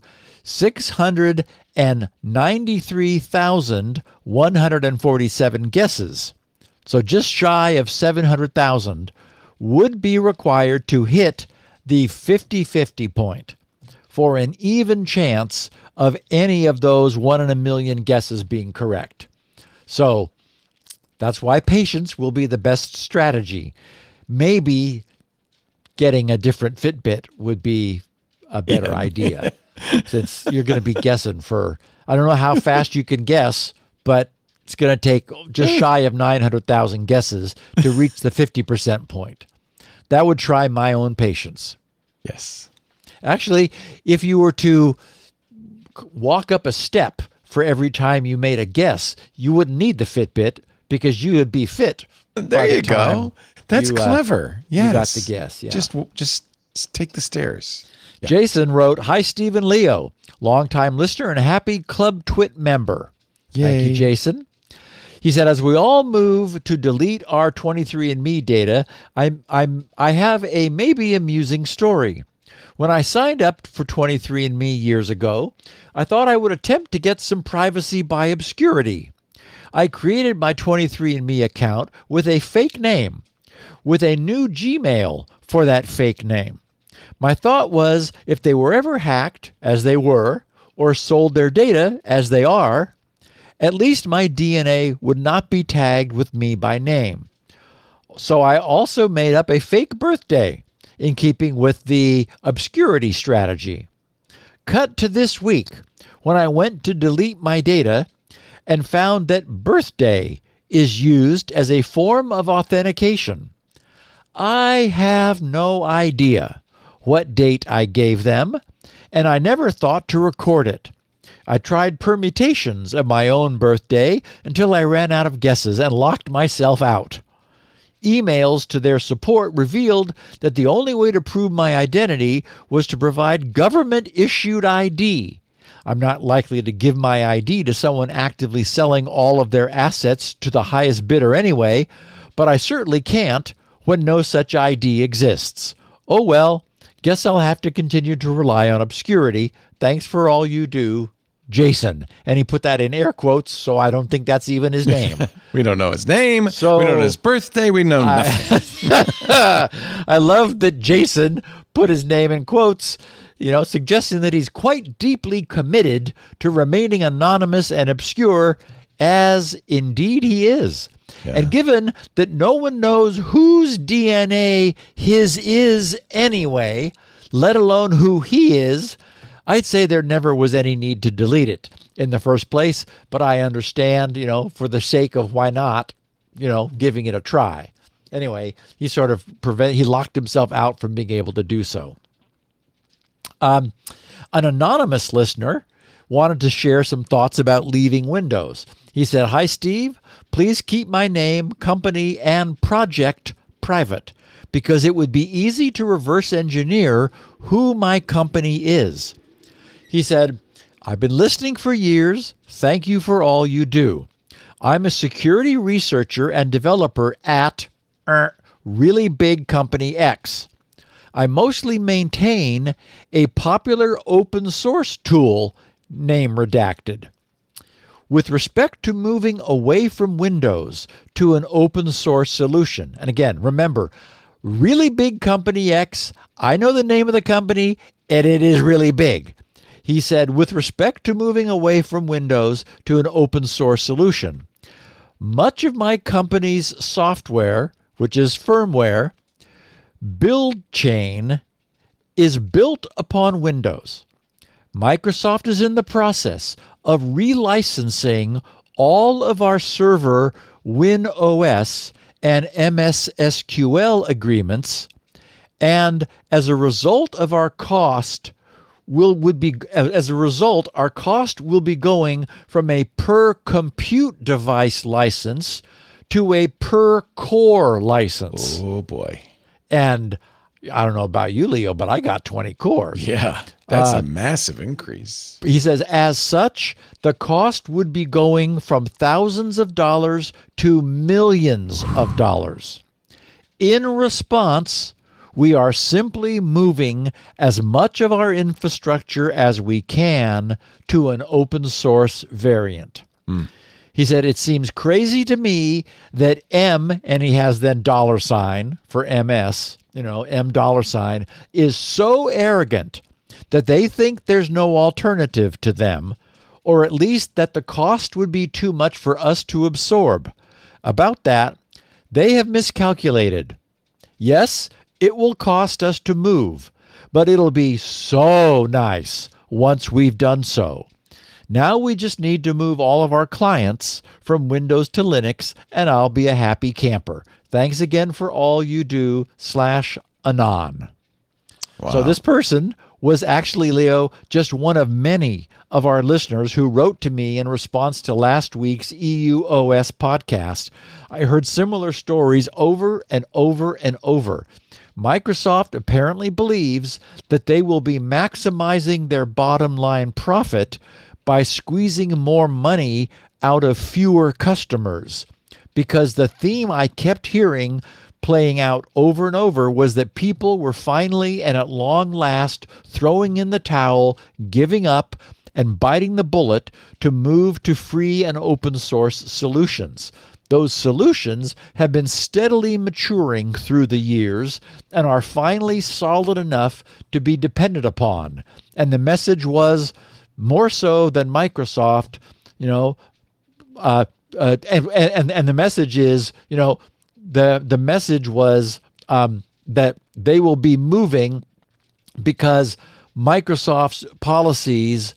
693,147 guesses. So just shy of 700,000 would be required to hit the 50-50 point for an even chance of any of those 1 in a million guesses being correct. So that's why patience will be the best strategy. Maybe getting a different Fitbit would be a better idea, since you're going to be guessing for, I don't know how fast you can guess, but it's going to take just shy of 900,000 guesses to reach the 50% point. That would try my own patience. Yes. Actually, if you were to walk up a step for every time you made a guess, you wouldn't need the Fitbit because you would be fit. There you go. That's clever. Yes. You got the guess. Yeah. Just take the stairs. Yeah. Jason wrote, "Hi, Stephen Leo, longtime listener and happy Club Twit member." Thank you, Yay. Jason. He said, as we all move to delete our 23andMe data, I have a maybe amusing story. When I signed up for 23andMe years ago, I thought I would attempt to get some privacy by obscurity. I created my 23andMe account with a fake name, with a new Gmail for that fake name. My thought was, if they were ever hacked, as they were, or sold their data, as they are, at least my DNA would not be tagged with me by name. So I also made up a fake birthday in keeping with the obscurity strategy. Cut to this week, when I went to delete my data and found that birthday is used as a form of authentication. I have no idea what date I gave them, and I never thought to record it. I tried permutations of my own birthday until I ran out of guesses and locked myself out. Emails to their support revealed that the only way to prove my identity was to provide government-issued ID. I'm not likely to give my ID to someone actively selling all of their assets to the highest bidder anyway, but I certainly can't when no such ID exists. Oh well, guess I'll have to continue to rely on obscurity. Thanks for all you do, Jason. And he put that in air quotes, so I don't think that's even his name. We don't know his name. So- we don't know his birthday. We know nothing. I love that Jason put his name in quotes, suggesting that he's quite deeply committed to remaining anonymous and obscure, as indeed he is. Yeah. And given that no one knows whose DNA his is anyway, let alone who he is, I'd say there never was any need to delete it in the first place, but I understand, for the sake of why not, giving it a try. Anyway, he sort of he locked himself out from being able to do so. An anonymous listener wanted to share some thoughts about leaving Windows. He said, "Hi, Steve. Please keep my name, company, and project private, because it would be easy to reverse engineer who my company is." He said, "I've been listening for years. Thank you for all you do. I'm a security researcher and developer at really big company X. I mostly maintain a popular open source tool, name redacted. With respect to moving away from Windows to an open source solution," and again, remember, really big company X, I know the name of the company, and it is really big. He said, with respect to moving away from Windows to an open source solution, much of my company's software, which is firmware, build chain, is built upon Windows. Microsoft is in the process of relicensing all of our server WinOS and MS SQL agreements, and as a result, our cost will be going from a per compute device license to a per core license. Oh boy. And I don't know about you, Leo, but I got 20 cores. Yeah. That's a massive increase. He says, as such, the cost would be going from thousands of dollars to millions of dollars. In response, we are simply moving as much of our infrastructure as we can to an open source variant. He said, it seems crazy to me that M, and he has then $ for MS, M $, is so arrogant that they think there's no alternative to them, or at least that the cost would be too much for us to absorb. About that, they have miscalculated. Yes, it will cost us to move, but it'll be so nice once we've done so. Now we just need to move all of our clients from Windows to Linux, and I'll be a happy camper. Thanks again for all you do, /Anon. Wow. So this person was actually, Leo, just one of many of our listeners who wrote to me in response to last week's EUOS podcast. I heard similar stories over and over and over. Microsoft apparently believes that they will be maximizing their bottom line profit by squeezing more money out of fewer customers. Because the theme I kept hearing playing out over and over was that people were finally and at long last throwing in the towel, giving up, and biting the bullet to move to free and open source solutions. Those solutions have been steadily maturing through the years and are finally solid enough to be depended upon. And the message was, more so than Microsoft, and the message is, the message was that they will be moving because Microsoft's policies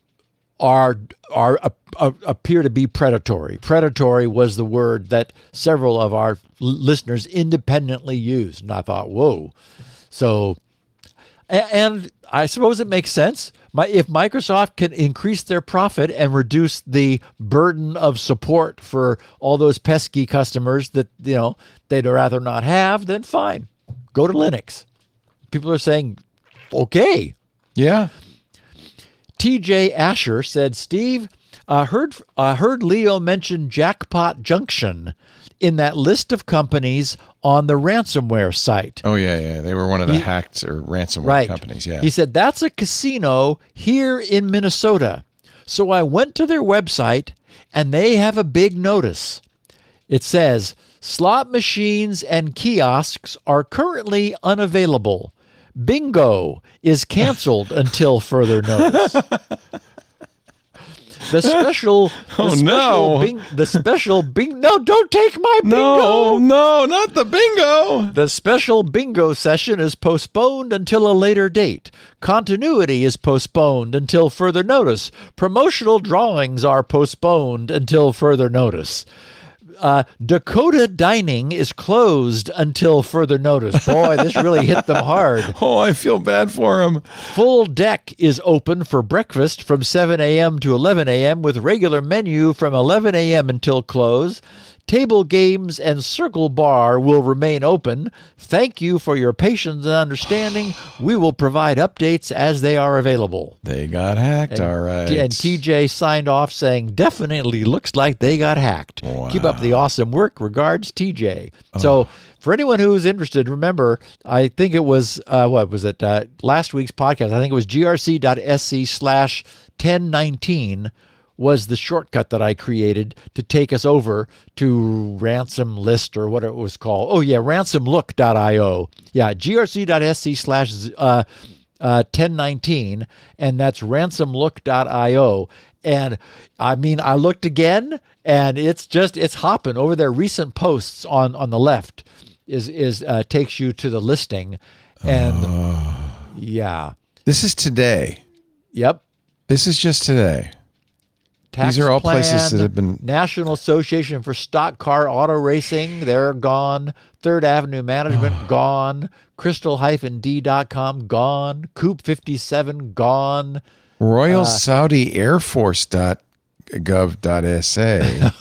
appear to be predatory. Predatory was the word that several of our listeners independently used, and I thought, whoa. So, and I suppose it makes sense. If Microsoft can increase their profit and reduce the burden of support for all those pesky customers that they'd rather not have, then fine, go to Linux. People are saying, okay. Yeah. TJ Asher said, Steve, heard Leo mention Jackpot Junction in that list of companies on the ransomware site. Oh, yeah. They were one of the hacked or ransomware companies. Yeah. He said, that's a casino here in Minnesota. So I went to their website and they have a big notice. It says, slot machines and kiosks are currently unavailable. Bingo is canceled until further notice. The special no, don't take my bingo. No, not the bingo. The special bingo session is postponed until a later date. Continuity is postponed until further notice. Promotional drawings are postponed until further notice. Dakota Dining is closed until further notice. Boy, this really hit them hard. Oh, I feel bad for him. Full Deck is open for breakfast from 7 a.m. to 11 a.m. with regular menu from 11 a.m. until close. Table games and Circle Bar will remain open. Thank you for your patience and understanding. We will provide updates as they are available. They got hacked, all right. And TJ signed off saying, definitely looks like they got hacked. Wow. Keep up the awesome work. Regards, TJ. So for anyone who's interested, remember, I think it was, last week's podcast, I think it was grc.sc/1019 was the shortcut that I created to take us over to Ransom List or what it was called. Oh, yeah, ransomlook.io. Yeah, grc.sc/1019, and that's ransomlook.io. And I mean, I looked again, and it's hopping over there. Recent posts on the left is takes you to the listing. And yeah. This is today. Yep. This is just today. Tax These are all plan, places that have been... National Association for Stock Car Auto Racing, they're gone. Third Avenue Management, gone. Crystal-D.com, gone. Coop 57, gone. Royal Saudi Air Force.gov.sa.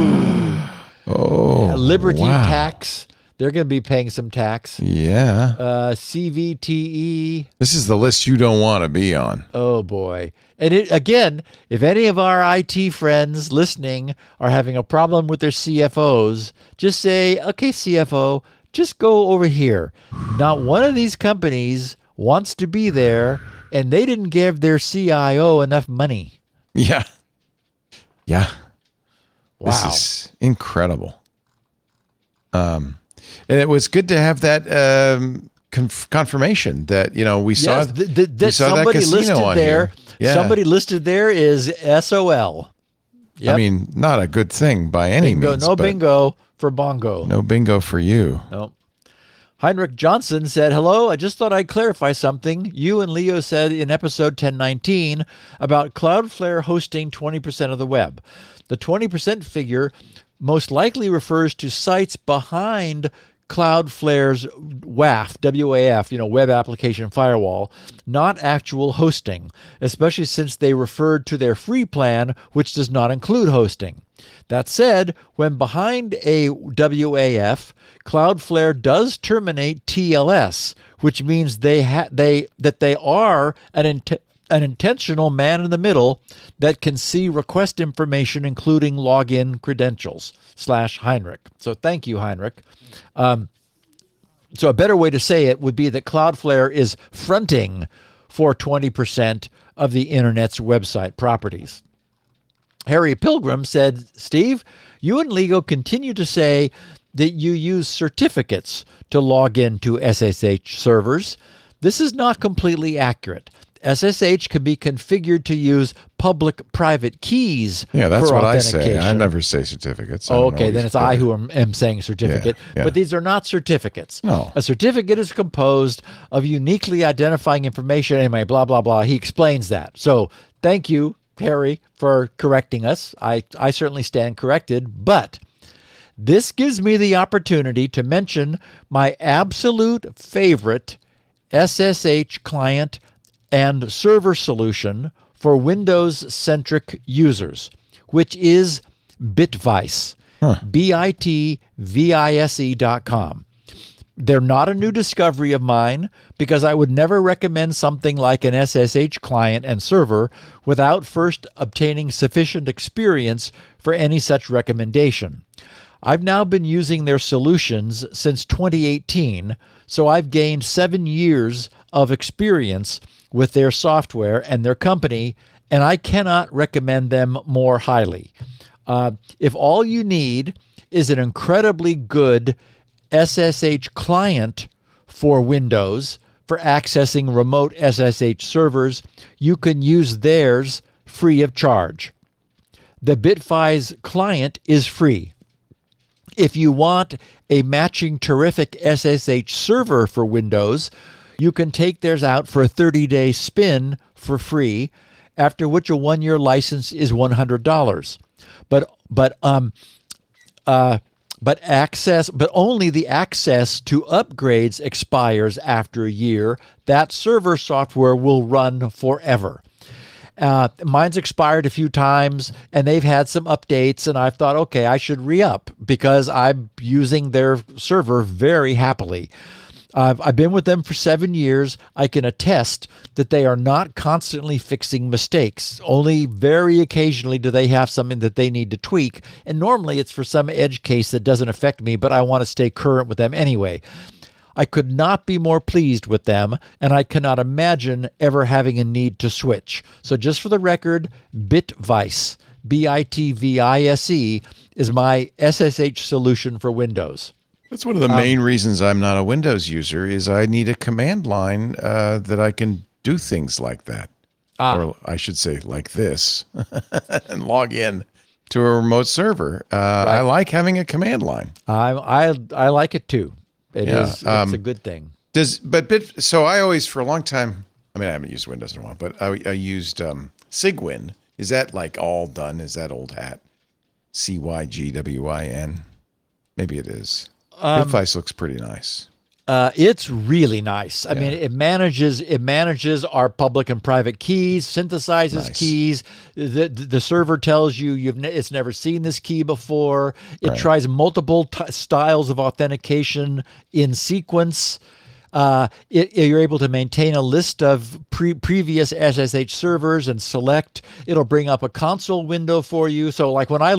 Oh, Liberty wow. Tax, they're going to be paying some tax. Yeah. CVTE. This is the list you don't want to be on. Oh, boy. And again, if any of our IT friends listening are having a problem with their CFOs, just say, okay, CFO, just go over here. Not one of these companies wants to be there, and they didn't give their CIO enough money. Yeah. Yeah. Wow. This is incredible. And it was good to have that confirmation that we saw Yes, we that saw somebody casino listed on there. here. Yeah. Somebody listed there is SOL. Yep. I mean, not a good thing by any bingo, means. no but bingo for bongo. No bingo for you. No. Heinrich Johnson said, hello, I just thought I'd clarify something. You and Leo said in episode 1019 about Cloudflare hosting 20% of the web. The 20% figure most likely refers to sites behind Cloudflare's WAF, WAF, Web Application Firewall, not actual hosting, especially since they referred to their free plan, which does not include hosting. That said, when behind a WAF, Cloudflare does terminate TLS, which means that they are an intentional man in the middle that can see request information, including login credentials /Heinrich. So thank you, Heinrich. So a better way to say it would be that Cloudflare is fronting for 20% of the internet's website properties. Harry Pilgrim said, Steve, you and Lego continue to say that you use certificates to log into SSH servers. This is not completely accurate. SSH can be configured to use public-private keys Yeah, that's for what I authentication. say. I never say certificates. I Oh, don't okay, then always it's put I it. who am saying certificate. Yeah. But these are not certificates. No. A certificate is composed of uniquely identifying information. Anyway, blah, blah, blah. He explains that. So thank you, Harry, for correcting us. I certainly stand corrected. But this gives me the opportunity to mention my absolute favorite SSH client and server solution for Windows-centric users, which is Bitvise, bitvise.com. They're not a new discovery of mine because I would never recommend something like an SSH client and server without first obtaining sufficient experience for any such recommendation. I've now been using their solutions since 2018, so I've gained 7 years of experience with their software and their company, and I cannot recommend them more highly. If all you need is an incredibly good SSH client for Windows for accessing remote SSH servers, you can use theirs free of charge. The Bitvise client is free. If you want a matching terrific SSH server for Windows, you can take theirs out for a 30-day spin for free, after which a 1-year license is $100. But only the access to upgrades expires after a year. That server software will run forever. Mine's expired a few times, and they've had some updates, and I've thought, okay, I should re-up because I'm using their server very happily. I've been with them for 7 years. I can attest that they are not constantly fixing mistakes. Only very occasionally do they have something that they need to tweak, and normally it's for some edge case that doesn't affect me, but I want to stay current with them anyway. I could not be more pleased with them, and I cannot imagine ever having a need to switch. So just for the record, Bitvise, Bitvise, is my SSH solution for Windows. That's one of the main reasons I'm not a Windows user is I need a command line that I can do things like that. Or I should say like this and log in to a remote server. I like having a command line. I like it too. It's a good thing. So I always, for a long time, I mean, I haven't used Windows in a while, but I used Cygwin. Is that like all done? Is that old hat? Cygwin? Maybe it is. Bitvise looks pretty nice. It's really nice. I mean, it manages our public and private keys, synthesizes keys. The server tells you it's never seen this key before. It tries multiple styles of authentication in sequence. You're able to maintain a list of previous SSH servers and select. It'll bring up a console window for you. So, like when I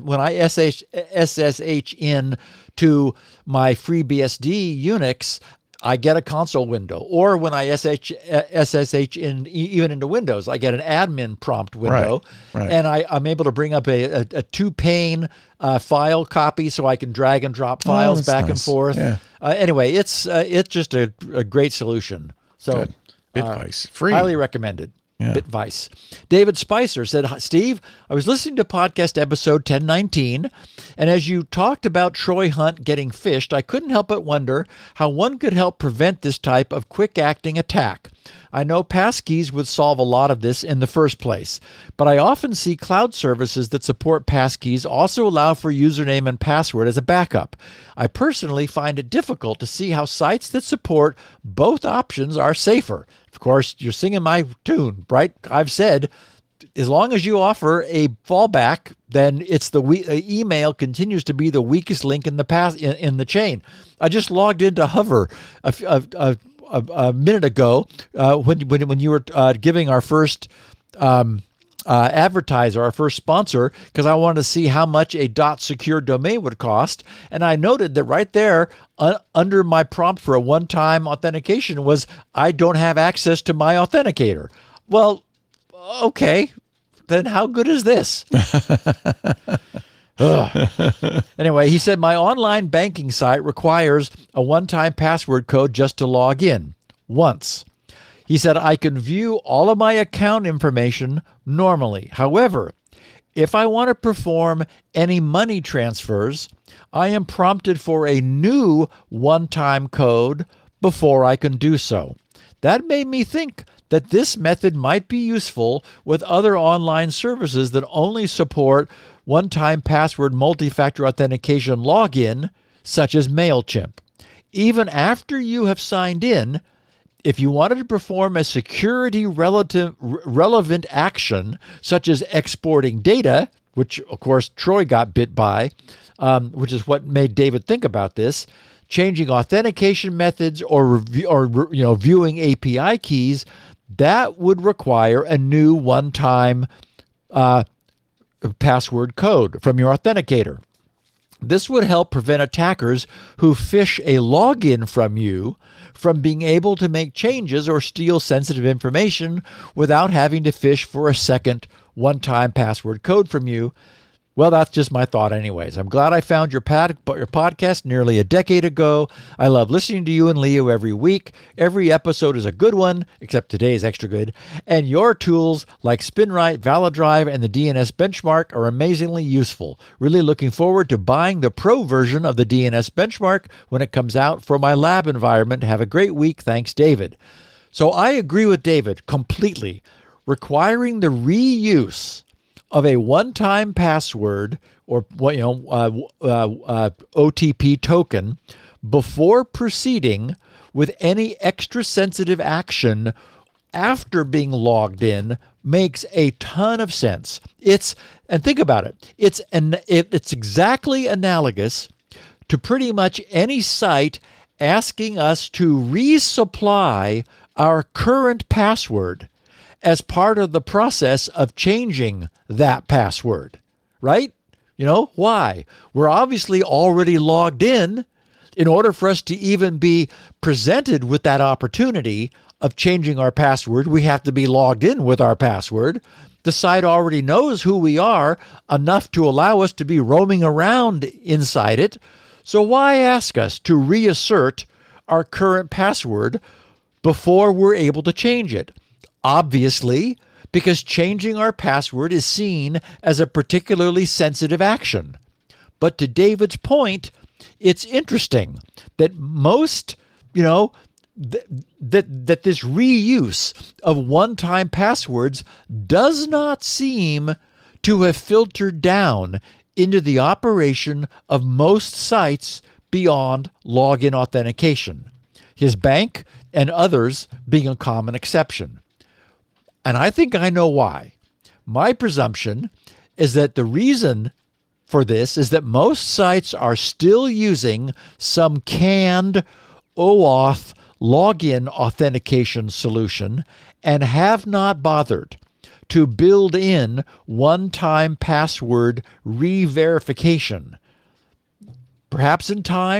SSH in to my FreeBSD Unix, I get a console window, or when I SSH in even into Windows, I get an admin prompt window, Right. and I'm able to bring up a two-pane file copy, so I can drag and drop files that's back and nice. forth. Yeah. Anyway, it's just a great solution. So Good. BitVice. Free. highly recommended. Yeah. BitVice. David Spicer said, Steve, I was listening to podcast episode 1019, and as you talked about Troy Hunt getting phished, I couldn't help but wonder how one could help prevent this type of quick-acting attack. I know passkeys would solve a lot of this in the first place, but I often see cloud services that support passkeys also allow for username and password as a backup. I personally find it difficult to see how sites that support both options are safer. Of course, you're singing my tune, right? I've said, as long as you offer a fallback, then it's email continues to be the weakest link in the chain. I just logged into Hover a minute ago when you were giving our first advertiser, our first sponsor, because I wanted to see how much a .secure domain would cost, and I noted that right there under my prompt for a one-time authentication was, I don't have access to my authenticator. Well, okay, then how good is this? Anyway, he said, my online banking site requires a one-time password code just to log in once. He said, I can view all of my account information normally. However, if I want to perform any money transfers, I am prompted for a new one-time code before I can do so. That made me think that this method might be useful with other online services that only support one-time password multi-factor authentication login, such as MailChimp. Even after you have signed in, if you wanted to perform a security relevant action, such as exporting data, which of course Troy got bit by, which is what made David think about this, changing authentication methods or viewing API keys, that would require a new one-time password code from your authenticator. This would help prevent attackers who phish a login from you from being able to make changes or steal sensitive information without having to phish for a second one-time password code from you. Well, that's just my thought anyways. I'm glad I found your podcast nearly a decade ago. I love listening to you and Leo every week. Every episode is a good one, except today's extra good. And your tools like SpinRite, ValidDrive, and the DNS Benchmark are amazingly useful. Really looking forward to buying the pro version of the DNS Benchmark when it comes out for my lab environment. Have a great week. Thanks, David. So I agree with David completely. Requiring the reuse of a one-time password or OTP token before proceeding with any extra sensitive action after being logged in makes a ton of sense. And think about it. It's exactly analogous to pretty much any site asking us to resupply our current password as part of the process of changing that password, right? Why? We're obviously already logged in order for us to even be presented with that opportunity of changing our password. We have to be logged in with our password. The site already knows who we are enough to allow us to be roaming around inside it. So why ask us to reassert our current password before we're able to change it? Obviously, because changing our password is seen as a particularly sensitive action. But to David's point, it's interesting that most, that this reuse of one-time passwords does not seem to have filtered down into the operation of most sites beyond login authentication, his bank and others being a common exception. And I think I know why. My presumption is that the reason for this is that most sites are still using some canned OAuth login authentication solution and have not bothered to build in one-time password re-verification. Perhaps in time,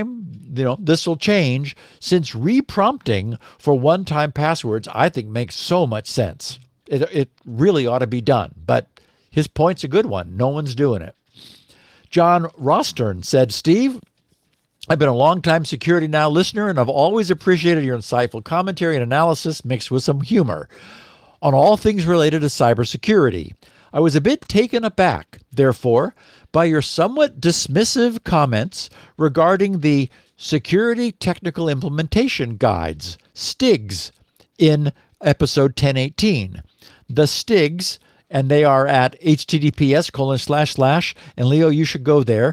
this will change, since reprompting for one-time passwords, I think, makes so much sense. It really ought to be done. But his point's a good one. No one's doing it. John Rostern said, Steve, I've been a longtime Security Now listener, and I've always appreciated your insightful commentary and analysis mixed with some humor on all things related to cybersecurity. I was a bit taken aback, therefore, by your somewhat dismissive comments regarding the Security Technical Implementation Guides, STIGs, in episode 1018. The STIGs, and they are at https:// and Leo, you should go there,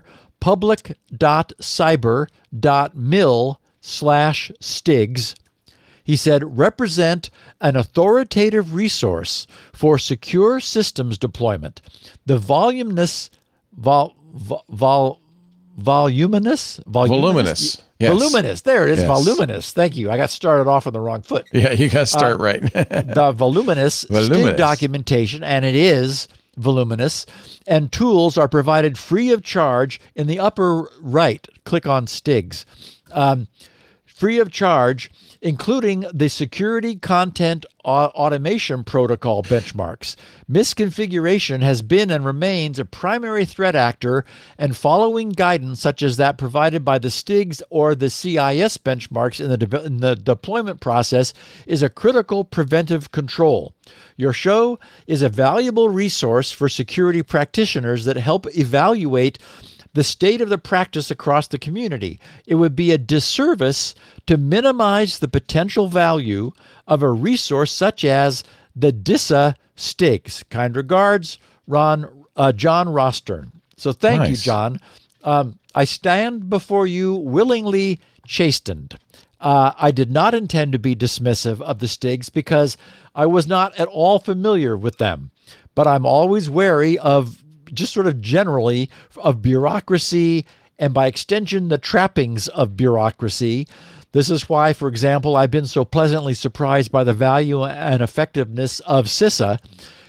public.cyber.mil/STIGs. He said, represent an authoritative resource for secure systems deployment. The voluminous, voluminous. Yes. Voluminous. There it is. Yes. Voluminous. Thank you. I got started off on the wrong foot. Yeah, you got to start right. The voluminous STIG documentation, and it is voluminous, and tools are provided free of charge in the upper right. Click on STIGs. Free of charge, including the security content automation protocol benchmarks. Misconfiguration has been and remains a primary threat actor, and following guidance such as that provided by the STIGs or the CIS benchmarks in the deployment process is a critical preventive control. Your show is a valuable resource for security practitioners that help evaluate the state of the practice across the community. It would be a disservice to minimize the potential value of a resource such as the DISA STIGs. Kind regards, John Rostern. So thank you, John. I stand before you willingly chastened. I did not intend to be dismissive of the STIGs because I was not at all familiar with them, but I'm always wary of just sort of generally of bureaucracy and by extension, the trappings of bureaucracy. This is why, for example, I've been so pleasantly surprised by the value and effectiveness of CISA.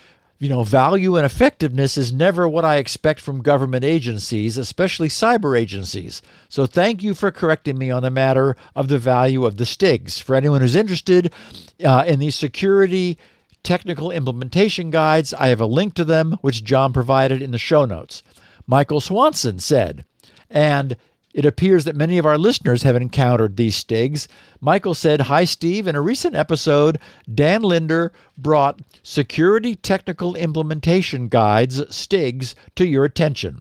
Value and effectiveness is never what I expect from government agencies, especially cyber agencies. So thank you for correcting me on the matter of the value of the STIGs. For anyone who's interested in these security technical implementation guides, I have a link to them, which John provided in the show notes. Michael Swanson said, and it appears that many of our listeners have encountered these STIGs. Michael said, hi, Steve. In a recent episode, Dan Linder brought Security Technical Implementation Guides, STIGs, to your attention.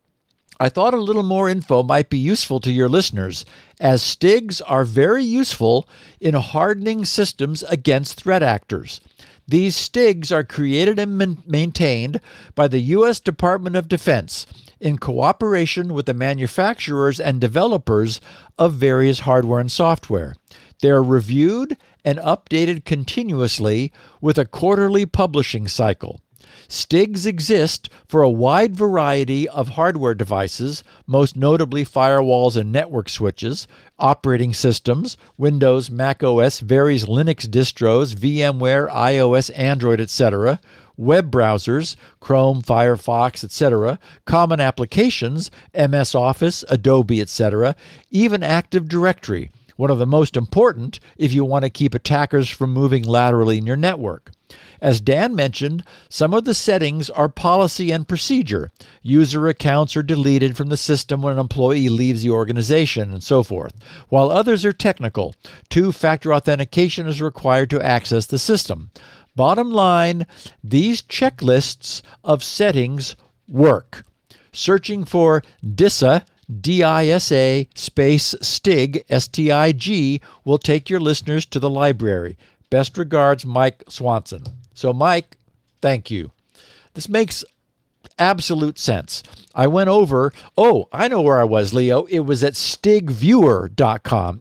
I thought a little more info might be useful to your listeners, as STIGs are very useful in hardening systems against threat actors. These STIGs are created and maintained by the U.S. Department of Defense in cooperation with the manufacturers and developers of various hardware and software. They are reviewed and updated continuously with a quarterly publishing cycle. STIGs exist for a wide variety of hardware devices, most notably firewalls and network switches, operating systems, Windows, Mac OS, various Linux distros, VMware, iOS, Android, etc., web browsers, Chrome, Firefox, etc., common applications, MS Office, Adobe, etc., even Active Directory, one of the most important if you want to keep attackers from moving laterally in your network. As Dan mentioned, some of the settings are policy and procedure. User accounts are deleted from the system when an employee leaves the organization, and so forth, while others are technical. Two-factor authentication is required to access the system. Bottom line, these checklists of settings work. Searching for DISA, D-I-S-A, space STIG, S-T-I-G, will take your listeners to the library. Best regards, Mike Swanson. So, Mike, thank you. This makes absolute sense. I went over, I know where I was, Leo. It was at stigviewer.com,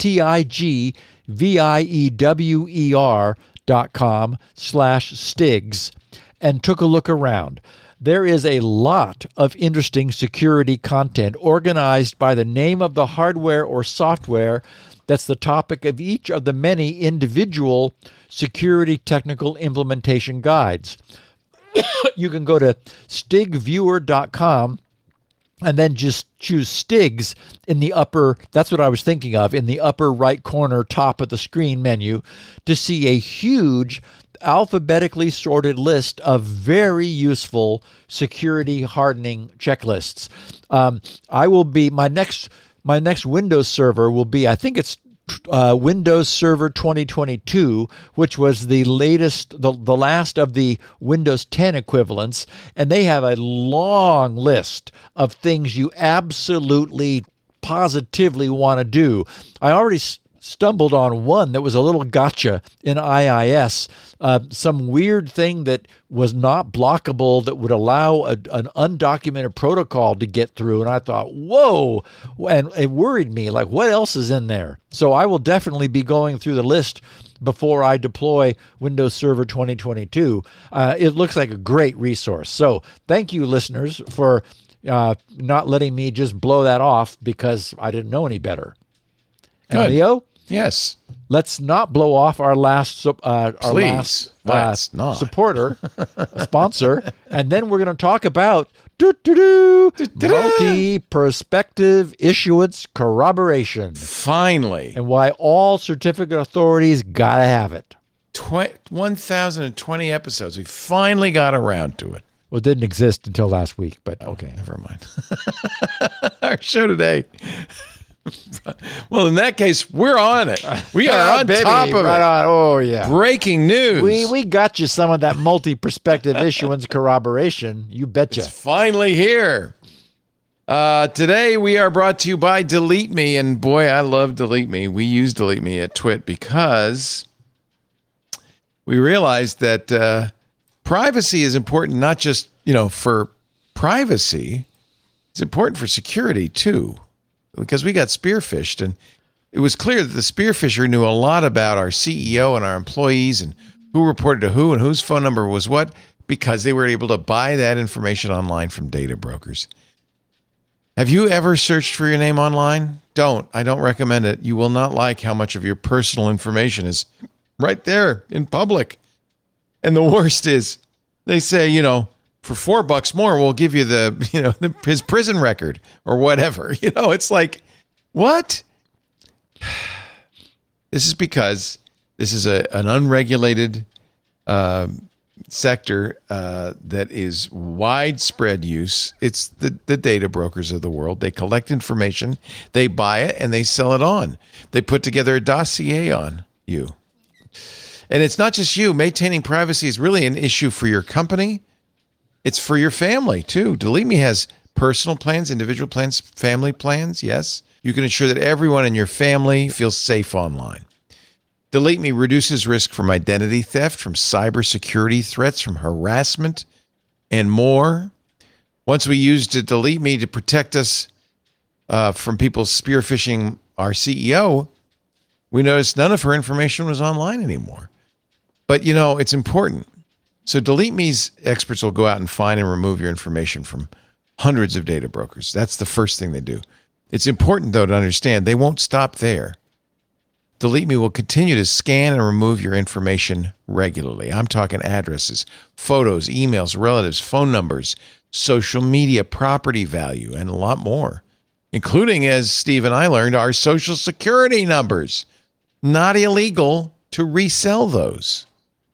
stigviewer.com/STIGs, and took a look around. There is a lot of interesting security content organized by the name of the hardware or software that's the topic of each of the many individual security technical implementation guides. You can go to stigviewer.com and then just choose Stig's in the upper, that's what I was thinking of, in the upper right corner top of the screen menu, to see a huge alphabetically sorted list of very useful security hardening checklists. I will be, my next Windows server will be, I think it's Windows Server 2022, which was the latest, the last of the Windows 10 equivalents. And they have a long list of things you absolutely, positively want to do. I already stumbled on one that was a little gotcha in IIS, some weird thing that was not blockable that would allow an undocumented protocol to get through. And I thought, whoa, and it worried me, like, what else is in there? So I will definitely be going through the list before I deploy Windows Server 2022. It looks like a great resource. So thank you, listeners, for not letting me just blow that off because I didn't know any better. And Good. Leo? Yes. Let's not blow off our last Please, let's not. supporter, sponsor, and then we're going to talk about multi-perspective issuance corroboration Finally. and why all certificate authorities got to have it. 1,020 episodes. We finally got around to it. Well, it didn't exist until last week, but okay. Never mind. Our show today. Well, in that case, we're on it. We are on Baby, top of right it. on. Oh, yeah. Breaking news. We got you some of that multi-perspective issuance corroboration. You betcha. It's finally here. Today we are brought to you by Delete Me, and boy, I love Delete Me. We use Delete Me at Twit because we realized that privacy is important, not just for privacy. It's important for security too, because we got spearphished, and it was clear that the spearphisher knew a lot about our CEO and our employees and who reported to who and whose phone number was what, because they were able to buy that information online from data brokers. Have you ever searched for your name online? Don't. I don't recommend it. You will not like how much of your personal information is right there in public. And the worst is they say, for $4 more, we'll give you his prison record or whatever. It's like, what? This is because this is an unregulated sector that is widespread use. It's the data brokers of the world. They collect information, they buy it, and they sell it on. They put together a dossier on you. And it's not just you. Maintaining privacy is really an issue for your company. It's for your family, too. Delete Me has personal plans, individual plans, family plans, yes. You can ensure that everyone in your family feels safe online. Delete Me reduces risk from identity theft, from cybersecurity threats, from harassment, and more. Once we used Delete Me to protect us from people spearphishing our CEO, we noticed none of her information was online anymore. But, it's important. So Delete Me's experts will go out and find and remove your information from hundreds of data brokers. That's the first thing they do. It's important, though, to understand they won't stop there. Delete Me will continue to scan and remove your information regularly. I'm talking addresses, photos, emails, relatives, phone numbers, social media, property value, and a lot more, including, as Steve and I learned, our social security numbers. Not illegal to resell those.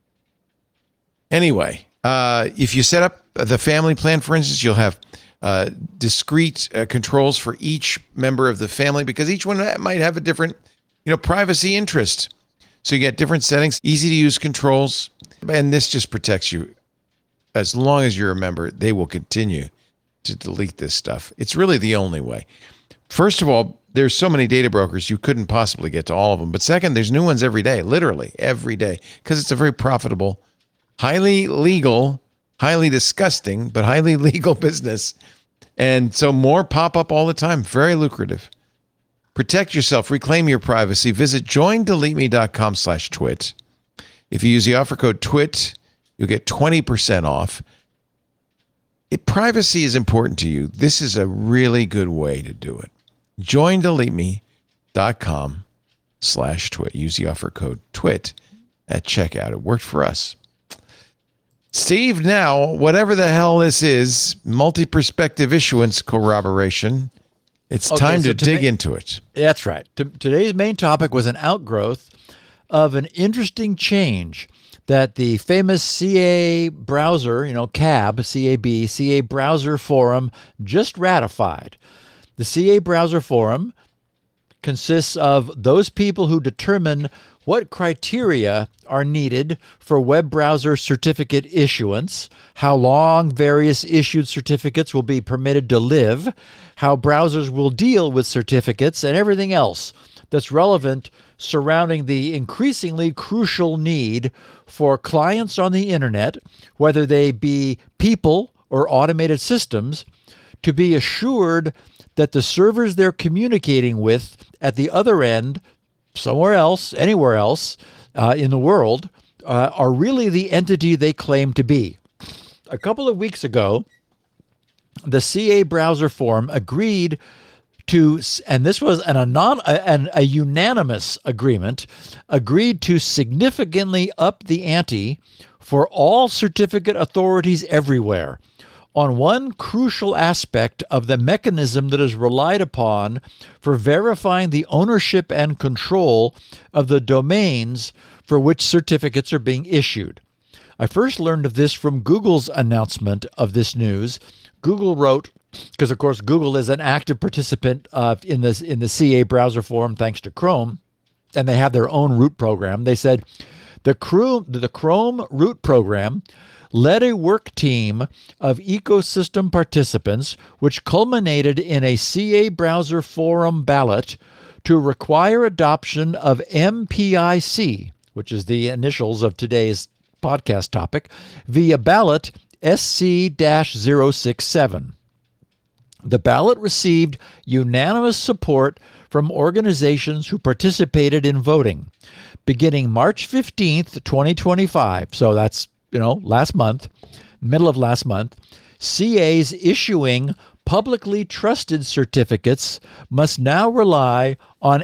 Anyway, if you set up the family plan, for instance, you'll have discrete controls for each member of the family because each one might have a different, privacy interest. So you get different settings, easy to use controls, and this just protects you. As long as you're a member, they will continue to delete this stuff. It's really the only way. First of all, there's so many data brokers, you couldn't possibly get to all of them. But second, there's new ones every day, literally every day, because it's a very profitable, highly legal, highly disgusting, but highly legal business. And so more pop up all the time. Very lucrative. Protect yourself. Reclaim your privacy. Visit joindeleteme.com/twit. If you use the offer code TWIT, you'll get 20% off. Privacy is important to you. This is a really good way to do it. joindeleteme.com/twit. Use the offer code TWIT at checkout. It worked for us. Steve, now, whatever the hell this is, multi-perspective issuance corroboration, it's time to dig into it. That's right. Today's main topic was an outgrowth of an interesting change that the famous CA browser, CAB, C-A-B, CA Browser Forum just ratified. The CA Browser Forum consists of those people who determine what criteria are needed for web browser certificate issuance, how long various issued certificates will be permitted to live, how browsers will deal with certificates, and everything else that's relevant surrounding the increasingly crucial need for clients on the internet, whether they be people or automated systems, to be assured that the servers they're communicating with at the other end, somewhere else, anywhere else in the world, are really the entity they claim to be. A couple of weeks ago, the CA Browser Forum agreed to, and this was a unanimous agreement, agreed to significantly up the ante for all certificate authorities everywhere on one crucial aspect of the mechanism that is relied upon for verifying the ownership and control of the domains for which certificates are being issued. I first learned of this from Google's announcement of this news. Google wrote, because of course Google is an active participant in the CA Browser Forum thanks to Chrome, and they have their own root program. They said the Chrome root program led a work team of ecosystem participants, which culminated in a CA Browser Forum ballot to require adoption of MPIC, which is the initials of today's podcast topic, via ballot SC-067. The ballot received unanimous support from organizations who participated in voting. Beginning March 15th, 2025, so that's last month, middle of last month, CAs issuing publicly trusted certificates must now rely on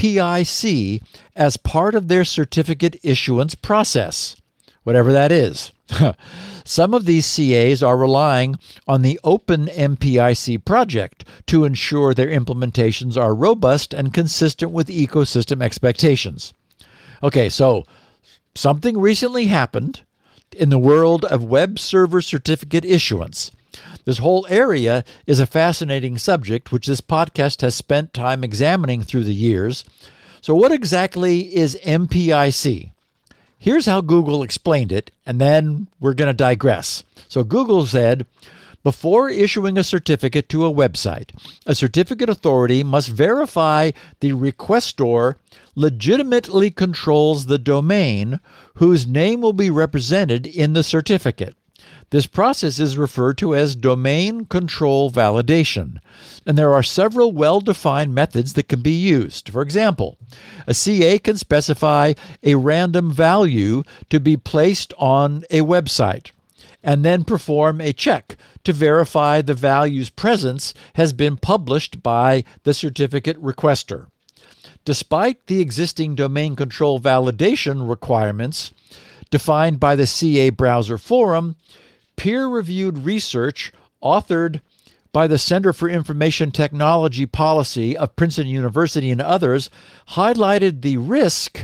MPIC as part of their certificate issuance process, whatever that is. Some of these CAs are relying on the Open MPIC project to ensure their implementations are robust and consistent with ecosystem expectations. Okay, so something recently happened in the world of web server certificate issuance. This whole area is a fascinating subject, which this podcast has spent time examining through the years. So what exactly is MPIC? Here's how Google explained it, and then we're going to digress. So Google said, before issuing a certificate to a website, a certificate authority must verify the requestor legitimately controls the domain whose name will be represented in the certificate. This process is referred to as domain control validation, and there are several well-defined methods that can be used. For example, a CA can specify a random value to be placed on a website, and then perform a check to verify the value's presence has been published by the certificate requester. Despite the existing domain control validation requirements defined by the CA Browser Forum, peer-reviewed research authored by the Center for Information Technology Policy of Princeton University and others highlighted the risk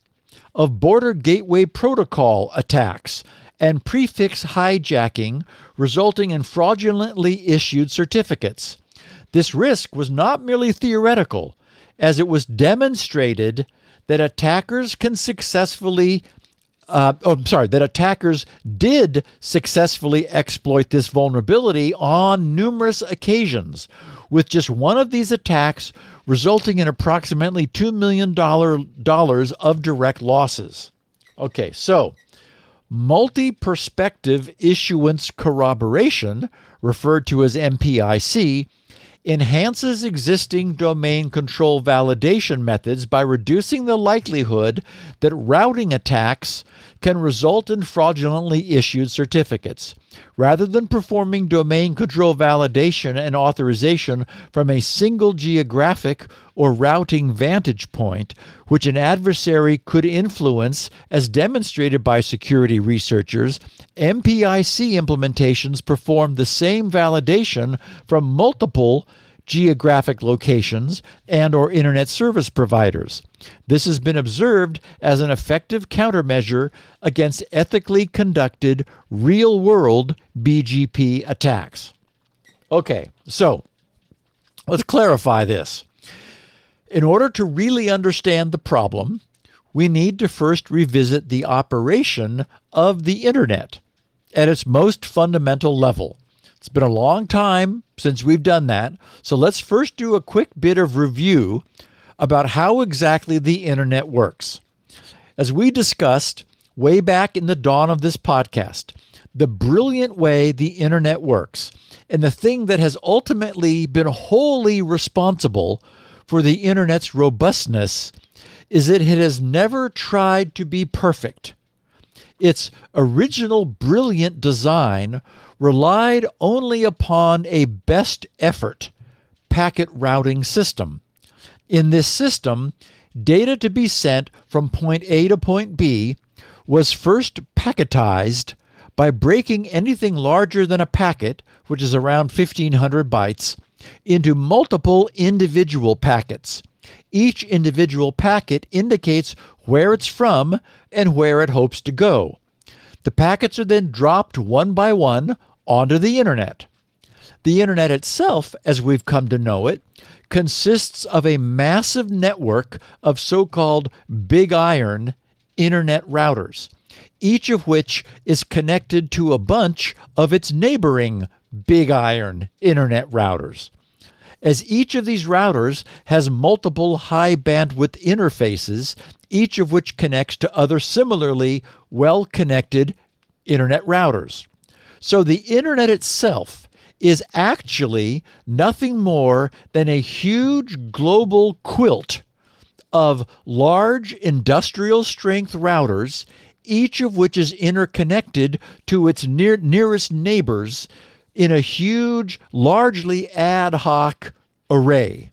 of border gateway protocol attacks and prefix hijacking resulting in fraudulently issued certificates. This risk was not merely theoretical, as it was demonstrated that attackers did successfully exploit this vulnerability on numerous occasions, with just one of these attacks resulting in approximately $2 million of direct losses. Okay, so multi-perspective issuance corroboration, referred to as MPIC, enhances existing domain control validation methods by reducing the likelihood that routing attacks can result in fraudulently issued certificates. Rather than performing domain control validation and authorization from a single geographic or routing vantage point, which an adversary could influence, as demonstrated by security researchers, MPIC implementations perform the same validation from multiple geographic locations and or internet service providers. This has been observed as an effective countermeasure against ethically conducted real-world BGP attacks. Okay, so let's clarify this. In order to really understand the problem, we need to first revisit the operation of the internet at its most fundamental level. It's been a long time since we've done that, so let's first do a quick bit of review about how exactly the internet works. As we discussed way back in the dawn of this podcast, the brilliant way the internet works, and the thing that has ultimately been wholly responsible for the internet's robustness, is that it has never tried to be perfect. Its original brilliant design relied only upon a best effort packet routing system. In this system, data to be sent from point A to point B was first packetized by breaking anything larger than a packet, which is around 1,500 bytes, into multiple individual packets. Each individual packet indicates where it's from and where it hopes to go. The packets are then dropped one by one onto the internet. The internet itself, as we've come to know it, consists of a massive network of so-called big iron internet routers, each of which is connected to a bunch of its neighboring big iron internet routers. As each of these routers has multiple high bandwidth interfaces, each of which connects to other similarly well-connected internet routers. So the internet itself is actually nothing more than a huge global quilt of large industrial strength routers, each of which is interconnected to its nearest neighbors in a huge, largely ad hoc array.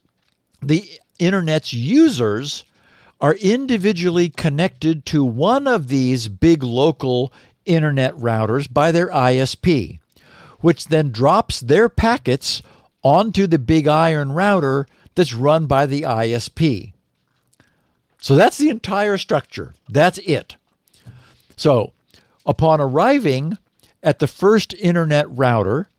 The internet's users are individually connected to one of these big local internet routers by their ISP, which then drops their packets onto the big iron router that's run by the ISP. So that's the entire structure. That's it. So upon arriving at the first internet router,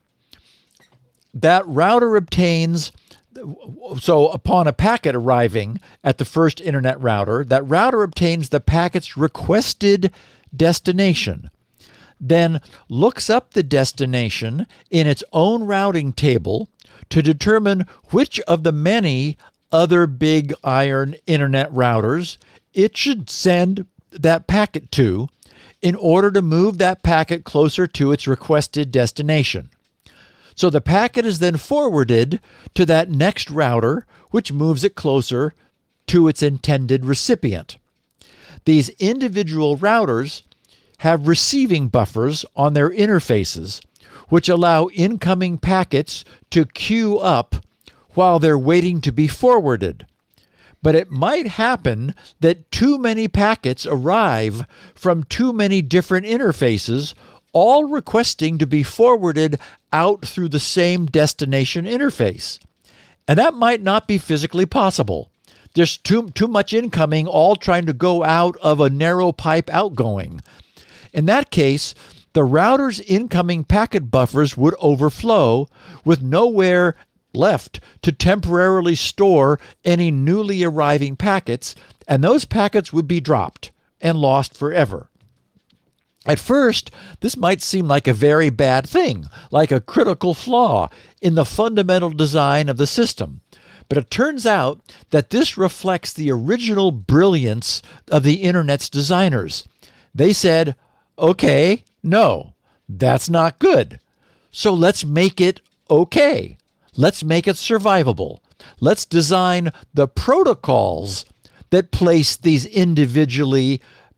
that router obtains, so upon a packet arriving at the first internet router, that router obtains the packet's requested destination, then looks up the destination in its own routing table to determine which of the many other big iron internet routers it should send that packet to in order to move that packet closer to its requested destination. So the packet is then forwarded to that next router, which moves it closer to its intended recipient. These individual routers have receiving buffers on their interfaces, which allow incoming packets to queue up while they're waiting to be forwarded. But it might happen that too many packets arrive from too many different interfaces, all requesting to be forwarded out through the same destination interface. And that might not be physically possible. There's too much incoming, all trying to go out of a narrow pipe outgoing. In that case, the router's incoming packet buffers would overflow with nowhere left to temporarily store any newly arriving packets, and those packets would be dropped and lost forever. At first, this might seem like a very bad thing, like a critical flaw in the fundamental design of the system. But it turns out that this reflects the original brilliance of the internet's designers. They said, okay, no, that's not good. So let's make it okay. Let's make it survivable. Let's design the protocols that place these individually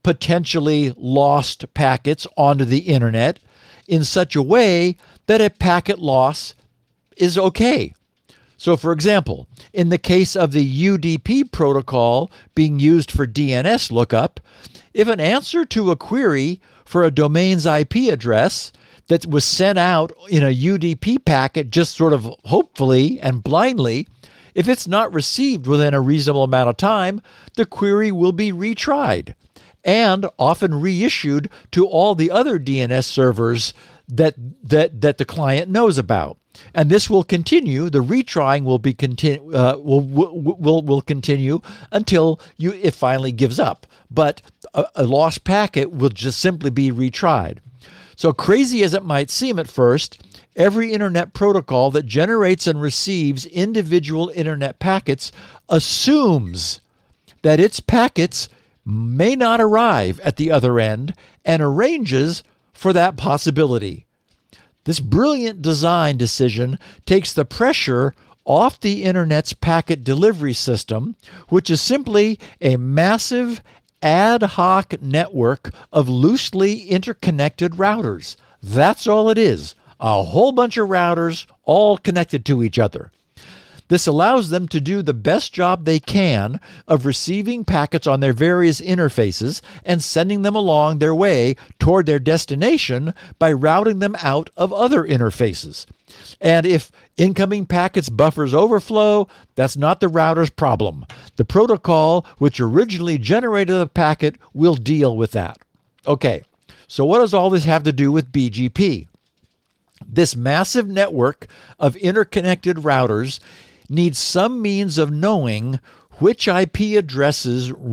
potentially lost packets onto the internet in such a way that a packet loss is okay. So, for example, in the case of the UDP protocol being used for DNS lookup, if an answer to a query for a domain's IP address that was sent out in a UDP packet, just sort of hopefully and blindly, if it's not received within a reasonable amount of time, the query will be retried and often reissued to all the other DNS servers that the client knows about. And this will continue. The retrying will be will continue until it finally gives up. But a lost packet will just simply be retried. So crazy as it might seem at first, every internet protocol that generates and receives individual internet packets assumes that its packets may not arrive at the other end and arranges for that possibility. This brilliant design decision takes the pressure off the internet's packet delivery system, which is simply a massive ad hoc network of loosely interconnected routers. That's all it is. A whole bunch of routers all connected to each other. This allows them to do the best job they can of receiving packets on their various interfaces and sending them along their way toward their destination by routing them out of other interfaces. And if incoming packets buffers overflow, that's not the router's problem. The protocol which originally generated the packet will deal with that. Okay, so what does all this have to do with BGP? This massive network of interconnected routers needs some means of knowing which IP address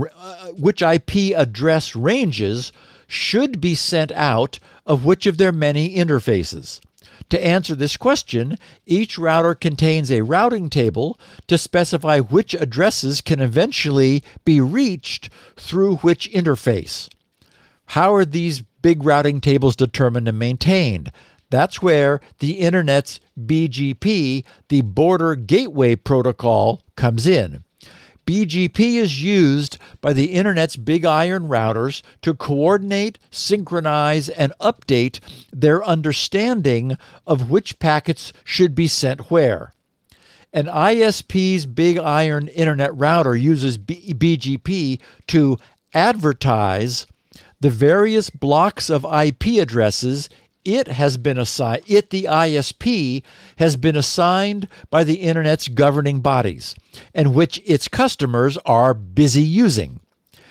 ranges should be sent out of which of their many interfaces. To answer this question, each router contains a routing table to specify which addresses can eventually be reached through which interface. How are these big routing tables determined and maintained? That's where the internet's BGP, the Border Gateway Protocol, comes in. BGP is used by the internet's big iron routers to coordinate, synchronize, and update their understanding of which packets should be sent where. An ISP's big iron internet router uses BGP to advertise the various blocks of IP addresses the ISP, has been assigned by the internet's governing bodies, and which its customers are busy using.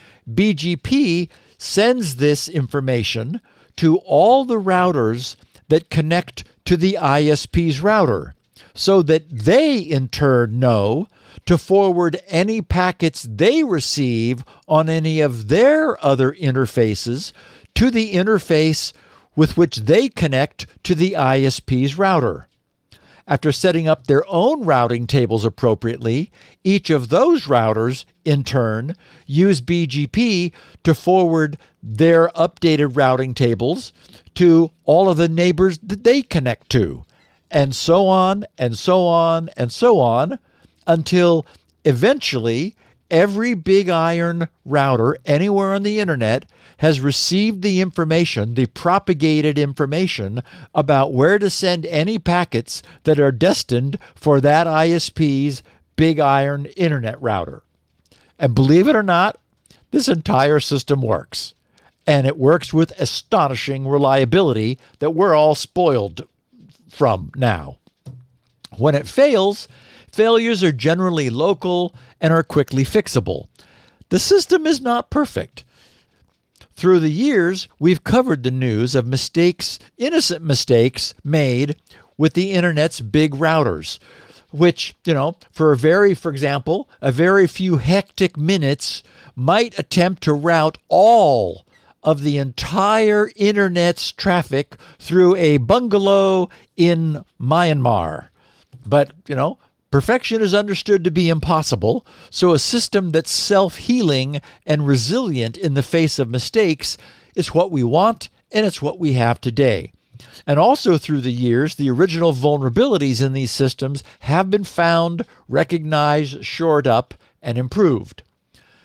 BGP sends this information to all the routers that connect to the ISP's router, so that they in turn know to forward any packets they receive on any of their other interfaces to the interface with which they connect to the ISP's router. After setting up their own routing tables appropriately, each of those routers, in turn, use BGP to forward their updated routing tables to all of the neighbors that they connect to, and so on, and so on, and so on, until eventually every big iron router anywhere on the internet has received the information, the propagated information about where to send any packets that are destined for that ISP's big iron internet router. And believe it or not, this entire system works. And it works with astonishing reliability that we're all spoiled from now. When it fails, failures are generally local and are quickly fixable. The system is not perfect. Through the years, we've covered the news of innocent mistakes made with the internet's big routers, which, for example, a very few hectic minutes might attempt to route all of the entire internet's traffic through a bungalow in Myanmar. But, perfection is understood to be impossible, so a system that's self-healing and resilient in the face of mistakes is what we want, and it's what we have today. And also through the years, the original vulnerabilities in these systems have been found, recognized, shored up, and improved.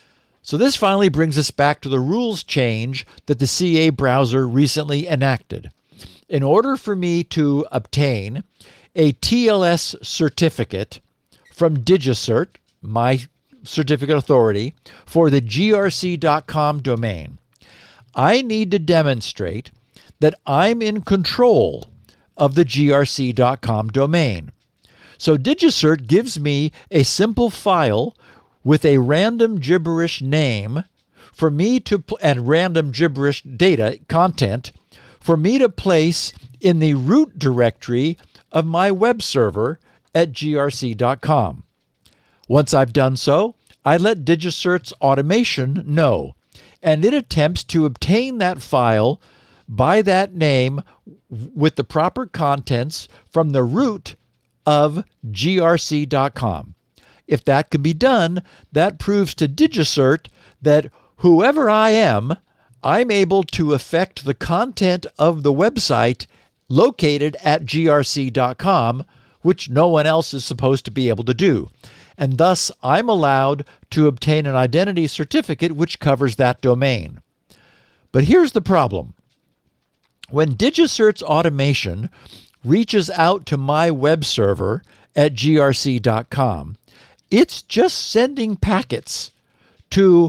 So this finally brings us back to the rules change that the CA browser recently enacted. In order for me to obtain a TLS certificate from DigiCert, my certificate authority, for the grc.com domain, I need to demonstrate that I'm in control of the grc.com domain. So DigiCert gives me a simple file with a random gibberish name for me to and random gibberish data content for me to place in the root directory of my web server at grc.com. Once I've done so, I let DigiCert's automation know, and it attempts to obtain that file by that name with the proper contents from the root of grc.com. If that can be done, that proves to DigiCert that whoever I am, I'm able to affect the content of the website located at grc.com, which no one else is supposed to be able to do. And thus, I'm allowed to obtain an identity certificate which covers that domain. But here's the problem. When DigiCert's automation reaches out to my web server at grc.com, it's just sending packets to,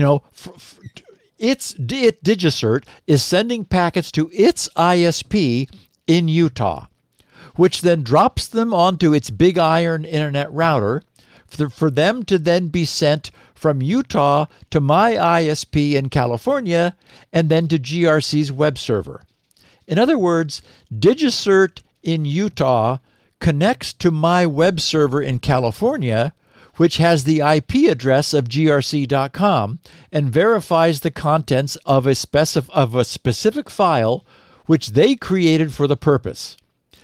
DigiCert is sending packets to its ISP in Utah, which then drops them onto its Big Iron internet router for them to then be sent from Utah to my ISP in California and then to GRC's web server. In other words, DigiCert in Utah connects to my web server in California, which has the IP address of grc.com, and verifies the contents of a specific file which they created for the purpose.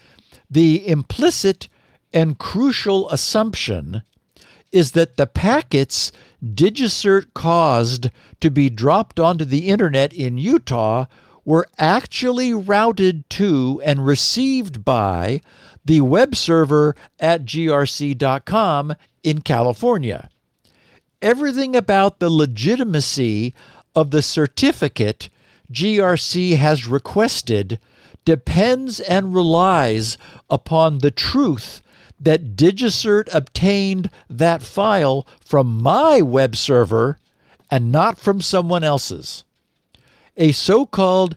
The implicit and crucial assumption is that the packets DigiCert caused to be dropped onto the internet in Utah were actually routed to and received by the web server at grc.com in California. Everything about the legitimacy of the certificate GRC has requested depends and relies upon the truth that DigiCert obtained that file from my web server and not from someone else's. A so-called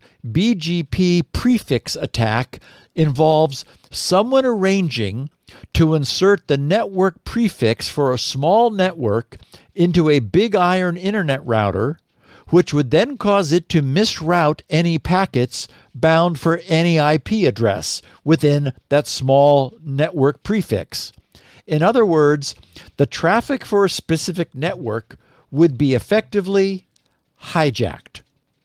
BGP prefix attack involves someone arranging to insert the network prefix for a small network into a Big Iron internet router, which would then cause it to misroute any packets bound for any IP address within that small network prefix. In other words, the traffic for a specific network would be effectively hijacked.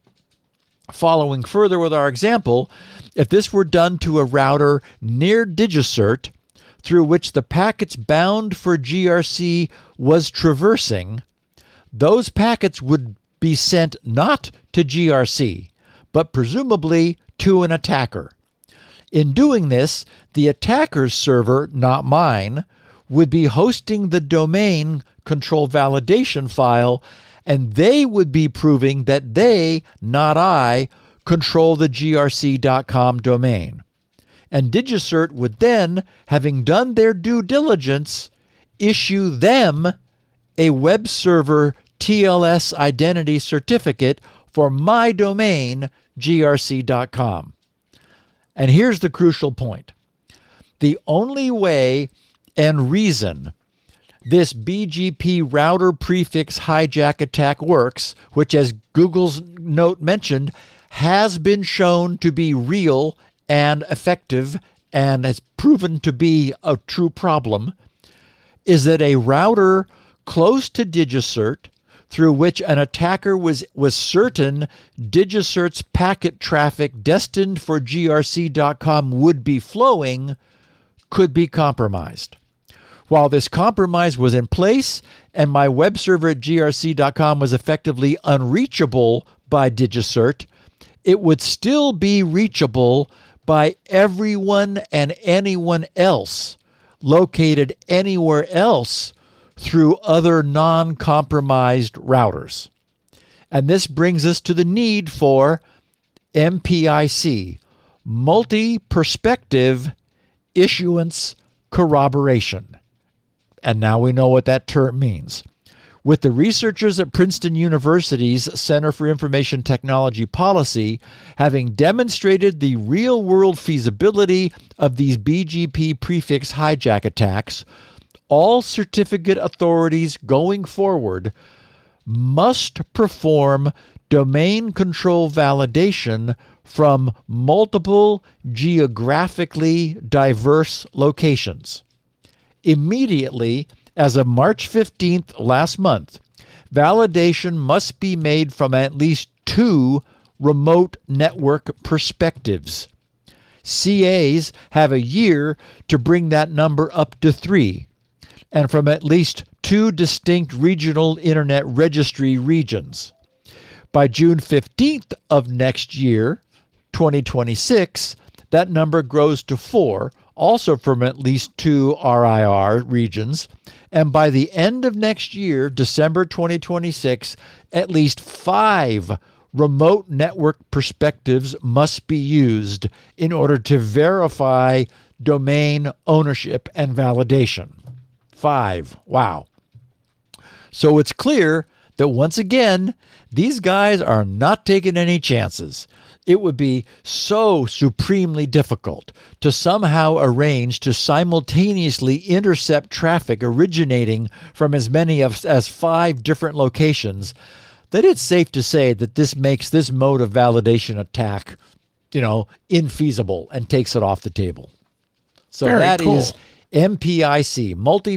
Following further with our example, if this were done to a router near DigiCert, through which the packets bound for GRC was traversing, those packets would be sent not to GRC, but presumably to an attacker. In doing this, the attacker's server, not mine, would be hosting the domain control validation file, and they would be proving that they, not I, control the grc.com domain. And DigiCert would then, having done their due diligence, issue them a web server TLS identity certificate for my domain, grc.com. And here's the crucial point. The only way and reason this BGP router prefix hijack attack works, which as Google's note mentioned, has been shown to be real and effective and has proven to be a true problem, is that a router close to DigiCert, through which an attacker was certain DigiCert's packet traffic destined for grc.com would be flowing, could be compromised. While this compromise was in place and my web server at grc.com was effectively unreachable by DigiCert, it would still be reachable by everyone and anyone else located anywhere else through other non-compromised routers. And this brings us to the need for MPIC, multi-perspective issuance corroboration. And now we know what that term means. With the researchers at Princeton University's Center for Information Technology Policy having demonstrated the real-world feasibility of these BGP prefix hijack attacks, all certificate authorities going forward must perform domain control validation from multiple geographically diverse locations. Immediately, as of March 15th last month, validation must be made from at least 2 remote network perspectives. CAs have a year to bring that number up to 3, and from at least 2 distinct regional internet registry regions. By June 15th of next year, 2026, that number grows to 4, also from at least 2 RIR regions. And by the end of next year, December 2026, at least 5 remote network perspectives must be used in order to verify domain ownership and validation. 5. Wow. So it's clear that once again, these guys are not taking any chances. It would be so supremely difficult to somehow arrange to simultaneously intercept traffic originating from as many as 5 different locations that it's safe to say that this makes this mode of validation attack, infeasible and takes it off the table. So Very that cool. is MPIC,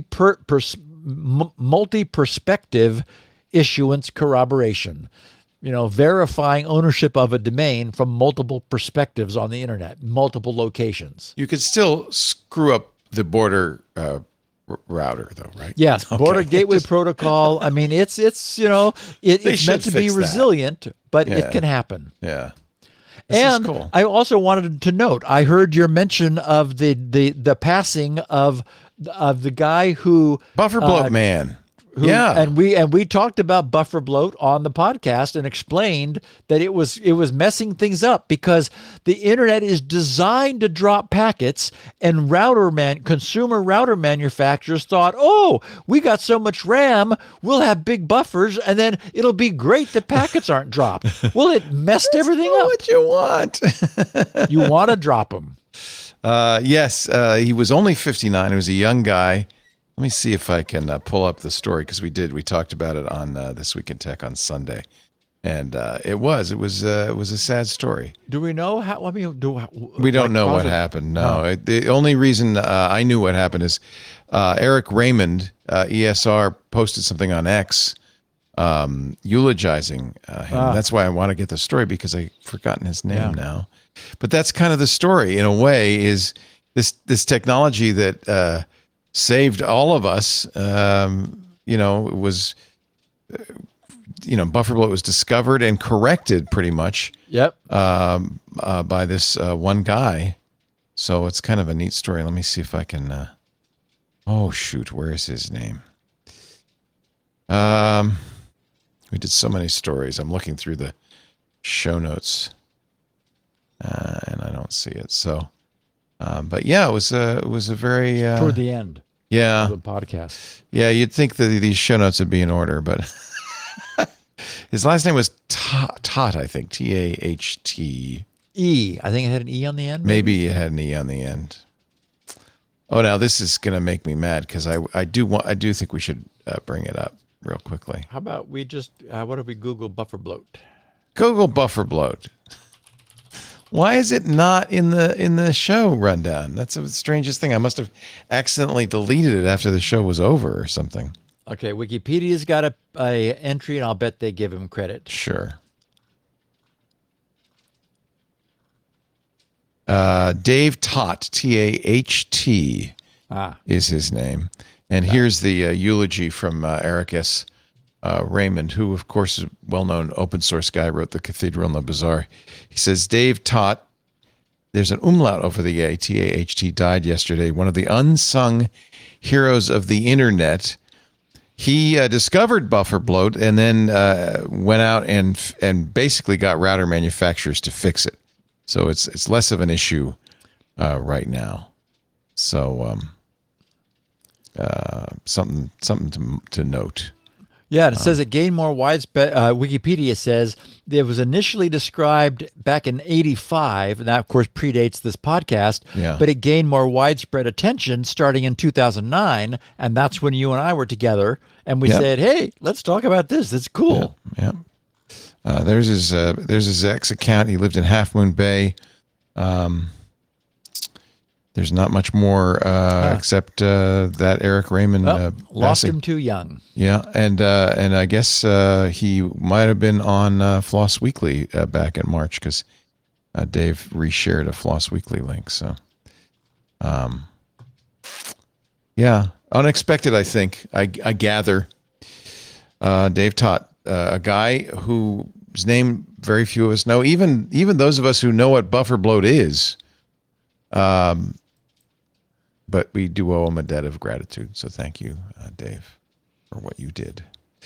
multi-perspective issuance corroboration. Verifying ownership of a domain from multiple perspectives on the internet, multiple locations. You could still screw up the border router, though, right? Yes, Okay. Border Gateway Protocol. I mean, it's it's should meant to be fix that. resilient, but Yeah. it can happen. Yeah. This And is cool. I also wanted to note, I heard your mention of the passing of the guy who Buffer bloat man. who- Yeah. and we talked about buffer bloat on the podcast and explained that it was messing things up because the internet is designed to drop packets, and consumer router manufacturers thought, oh, we got so much RAM, we'll have big buffers, and then it'll be great that packets aren't dropped. Well, it messed everything Not up. what you want. You want to drop them. Yes, he was only 59. He was a young guy. Let me see if I can pull up the story because we talked about it on This Week in Tech on Sunday, and it was a sad story. Do we know how? We don't know what happened. No, the only reason I knew what happened is Eric Raymond, ESR, posted something on X eulogizing him. That's why I want to get the story because I've forgotten his name now. But that's kind of the story in a way. Is this technology that saved all of us? It was. Buffer bloat was discovered and corrected pretty much. Yep. By this one guy. So it's kind of a neat story. Let me see if I can. Oh shoot, where is his name? We did so many stories. I'm looking through the show notes, and I don't see it. So, but yeah, it was a very Toward the end yeah. of the podcast. Yeah, you'd think that these show notes would be in order, but his last name was Tot, I think. Taht. E. I think it had an E on the end. Maybe it had an E on the end. Oh, now this is going to make me mad because I do think we should bring it up real quickly. How about we just what if we Google buffer bloat? Google buffer bloat. Why is it not in the show rundown? That's the strangest thing. I must have accidentally deleted it after the show was over or something. Okay, Wikipedia's got a entry, and I'll bet they give him credit. Sure. Dave Tot, Taht, is his name. And here's the eulogy from Eric S. Raymond, who, of course, is a well-known open source guy, wrote The Cathedral and the Bazaar. He says, Dave Tot, there's an umlaut over the A, Taht, died yesterday, one of the unsung heroes of the internet, he discovered buffer bloat and then went out and basically got router manufacturers to fix it. So it's less of an issue right now. So something to note. Yeah, and it says it gained more widespread. Wikipedia says it was initially described back in '85, and that, of course, predates this podcast. Yeah. But it gained more widespread attention starting in 2009, and that's when you and I were together, and we said, "Hey, let's talk about this. It's cool." Yeah. There's his ex account. He lived in Half Moon Bay. There's not much more except that Eric Raymond Lost passing. him too young. Yeah, and I guess he might have been on Floss Weekly back in March because Dave reshared a Floss Weekly link. So, yeah, unexpected. I think I gather. Dave taught a guy whose name very few of us know. Even those of us who know what buffer bloat is. But we do owe him a debt of gratitude. So thank you, Dave, for what you did.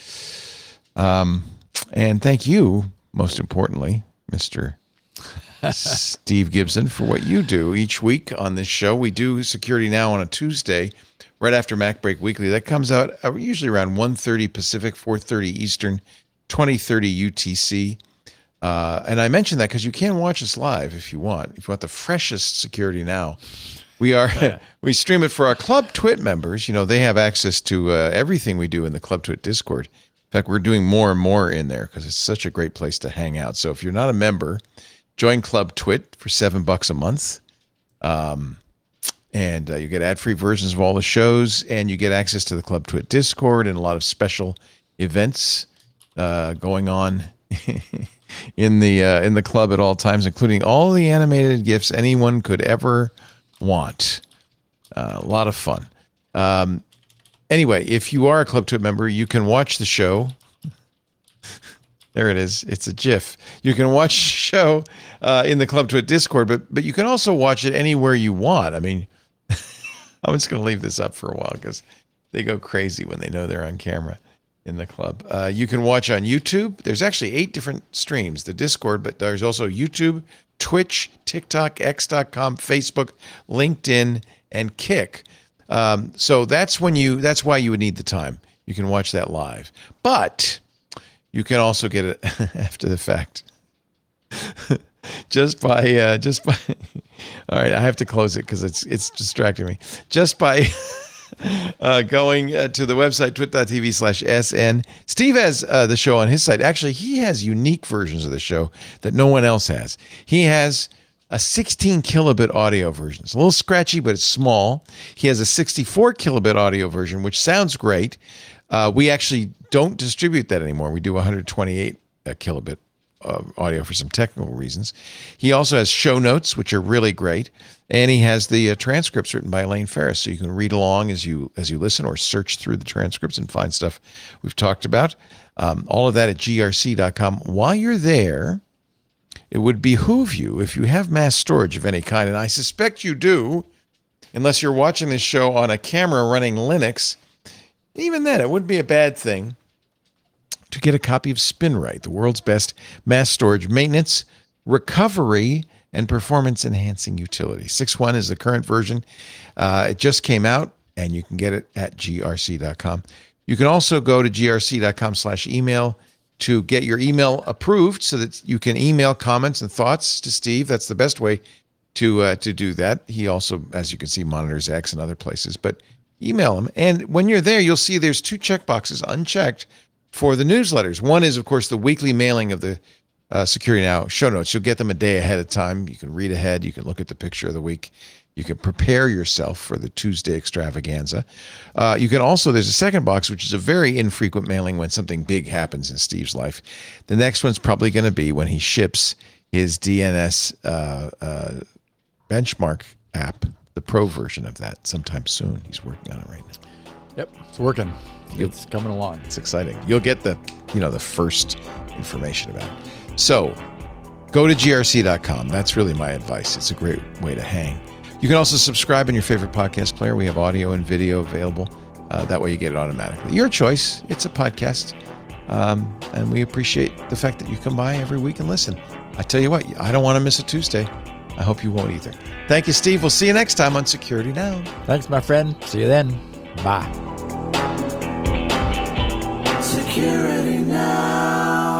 And thank you, most importantly, Mr. Steve Gibson, for what you do each week on this show. We do Security Now on a Tuesday, right after Mac Break Weekly. That comes out usually around 1:30 Pacific, 4:30 Eastern, 20:30 UTC. And I mention that because you can watch us live if you want. If you want the freshest Security Now, we stream it for our Club Twit members. You know, they have access to everything we do in the Club Twit Discord. In fact, we're doing more and more in there because it's such a great place to hang out. So if you're not a member, join Club Twit for $7 a month. And you get ad-free versions of all the shows, and you get access to the Club Twit Discord and a lot of special events going on in the club at all times, including all the animated GIFs anyone could ever want. A lot of fun. Anyway, if you are a Club Twit member, you can watch the show. There it is. It's a GIF. You can watch the show in the Club Twit Discord, but you can also watch it anywhere you want. I mean, I'm just going to leave this up for a while because they go crazy when they know they're on camera in the club. You can watch on YouTube. There's actually 8 different streams, the Discord, but there's also YouTube, Twitch, TikTok, X.com, Facebook, LinkedIn, and Kick. So that's why you would need the time. You can watch that live, but you can also get it after the fact. just by all right, I have to close it because it's distracting me. Just by going to the website twit.tv/SN. Steve has the show on his site. Actually, he has unique versions of the show that no one else has. He has a 16 kilobit audio version. It's a little scratchy, but it's small. He has a 64 kilobit audio version, which sounds great. We actually don't distribute that anymore. We do 128 kilobit audio for some technical reasons. He also has show notes, which are really great. And he has the transcripts written by Elaine Ferris, so you can read along as you listen or search through the transcripts and find stuff we've talked about. All of that at grc.com. While you're there, it would behoove you, if you have mass storage of any kind, and I suspect you do, unless you're watching this show on a camera running Linux, even then, it wouldn't be a bad thing to get a copy of SpinRite, the world's best mass storage maintenance, recovery, and performance-enhancing utility. 6.1 is the current version. It just came out, and you can get it at grc.com. You can also go to grc.com/email to get your email approved so that you can email comments and thoughts to Steve. That's the best way to do that. He also, as you can see, monitors X and other places, but email him. And when you're there, you'll see there's 2 checkboxes unchecked for the newsletters. One is, of course, the weekly mailing of the Security Now show notes. You'll get them a day ahead of time. You can read ahead. You can look at the picture of the week. You can prepare yourself for the Tuesday extravaganza. You can also, there's a second box, which is a very infrequent mailing when something big happens in Steve's life. The next one's probably going to be when he ships his DNS benchmark app, the pro version of that, sometime soon. He's working on it right now. Yep, it's working. It's coming along. It's exciting. You'll get the first information about it. So go to grc.com. That's really my advice. It's a great way to hang. You can also subscribe in your favorite podcast player. We have audio and video available That way you get it automatically. Your choice. It's a podcast. And we appreciate the fact that you come by every week and listen. I tell you what, I don't want to miss a Tuesday. I hope you won't either. Thank you, Steve. We'll see you next time on Security Now. Thanks, my friend. See you then. Bye. Security Now.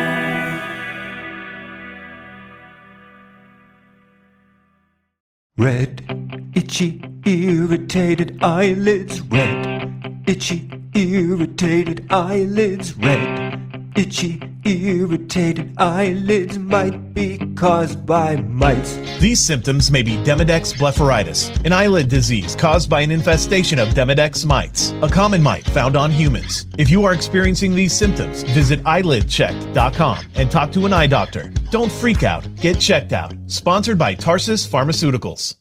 Red, itchy, irritated eyelids. Red, itchy, irritated eyelids. Red, itchy, irritated eyelids might be caused by mites. These symptoms may be Demodex blepharitis, an eyelid disease caused by an infestation of Demodex mites, a common mite found on humans. If you are experiencing these symptoms, visit eyelidcheck.com and talk to an eye doctor. Don't freak out. Get checked out. Sponsored by Tarsus Pharmaceuticals.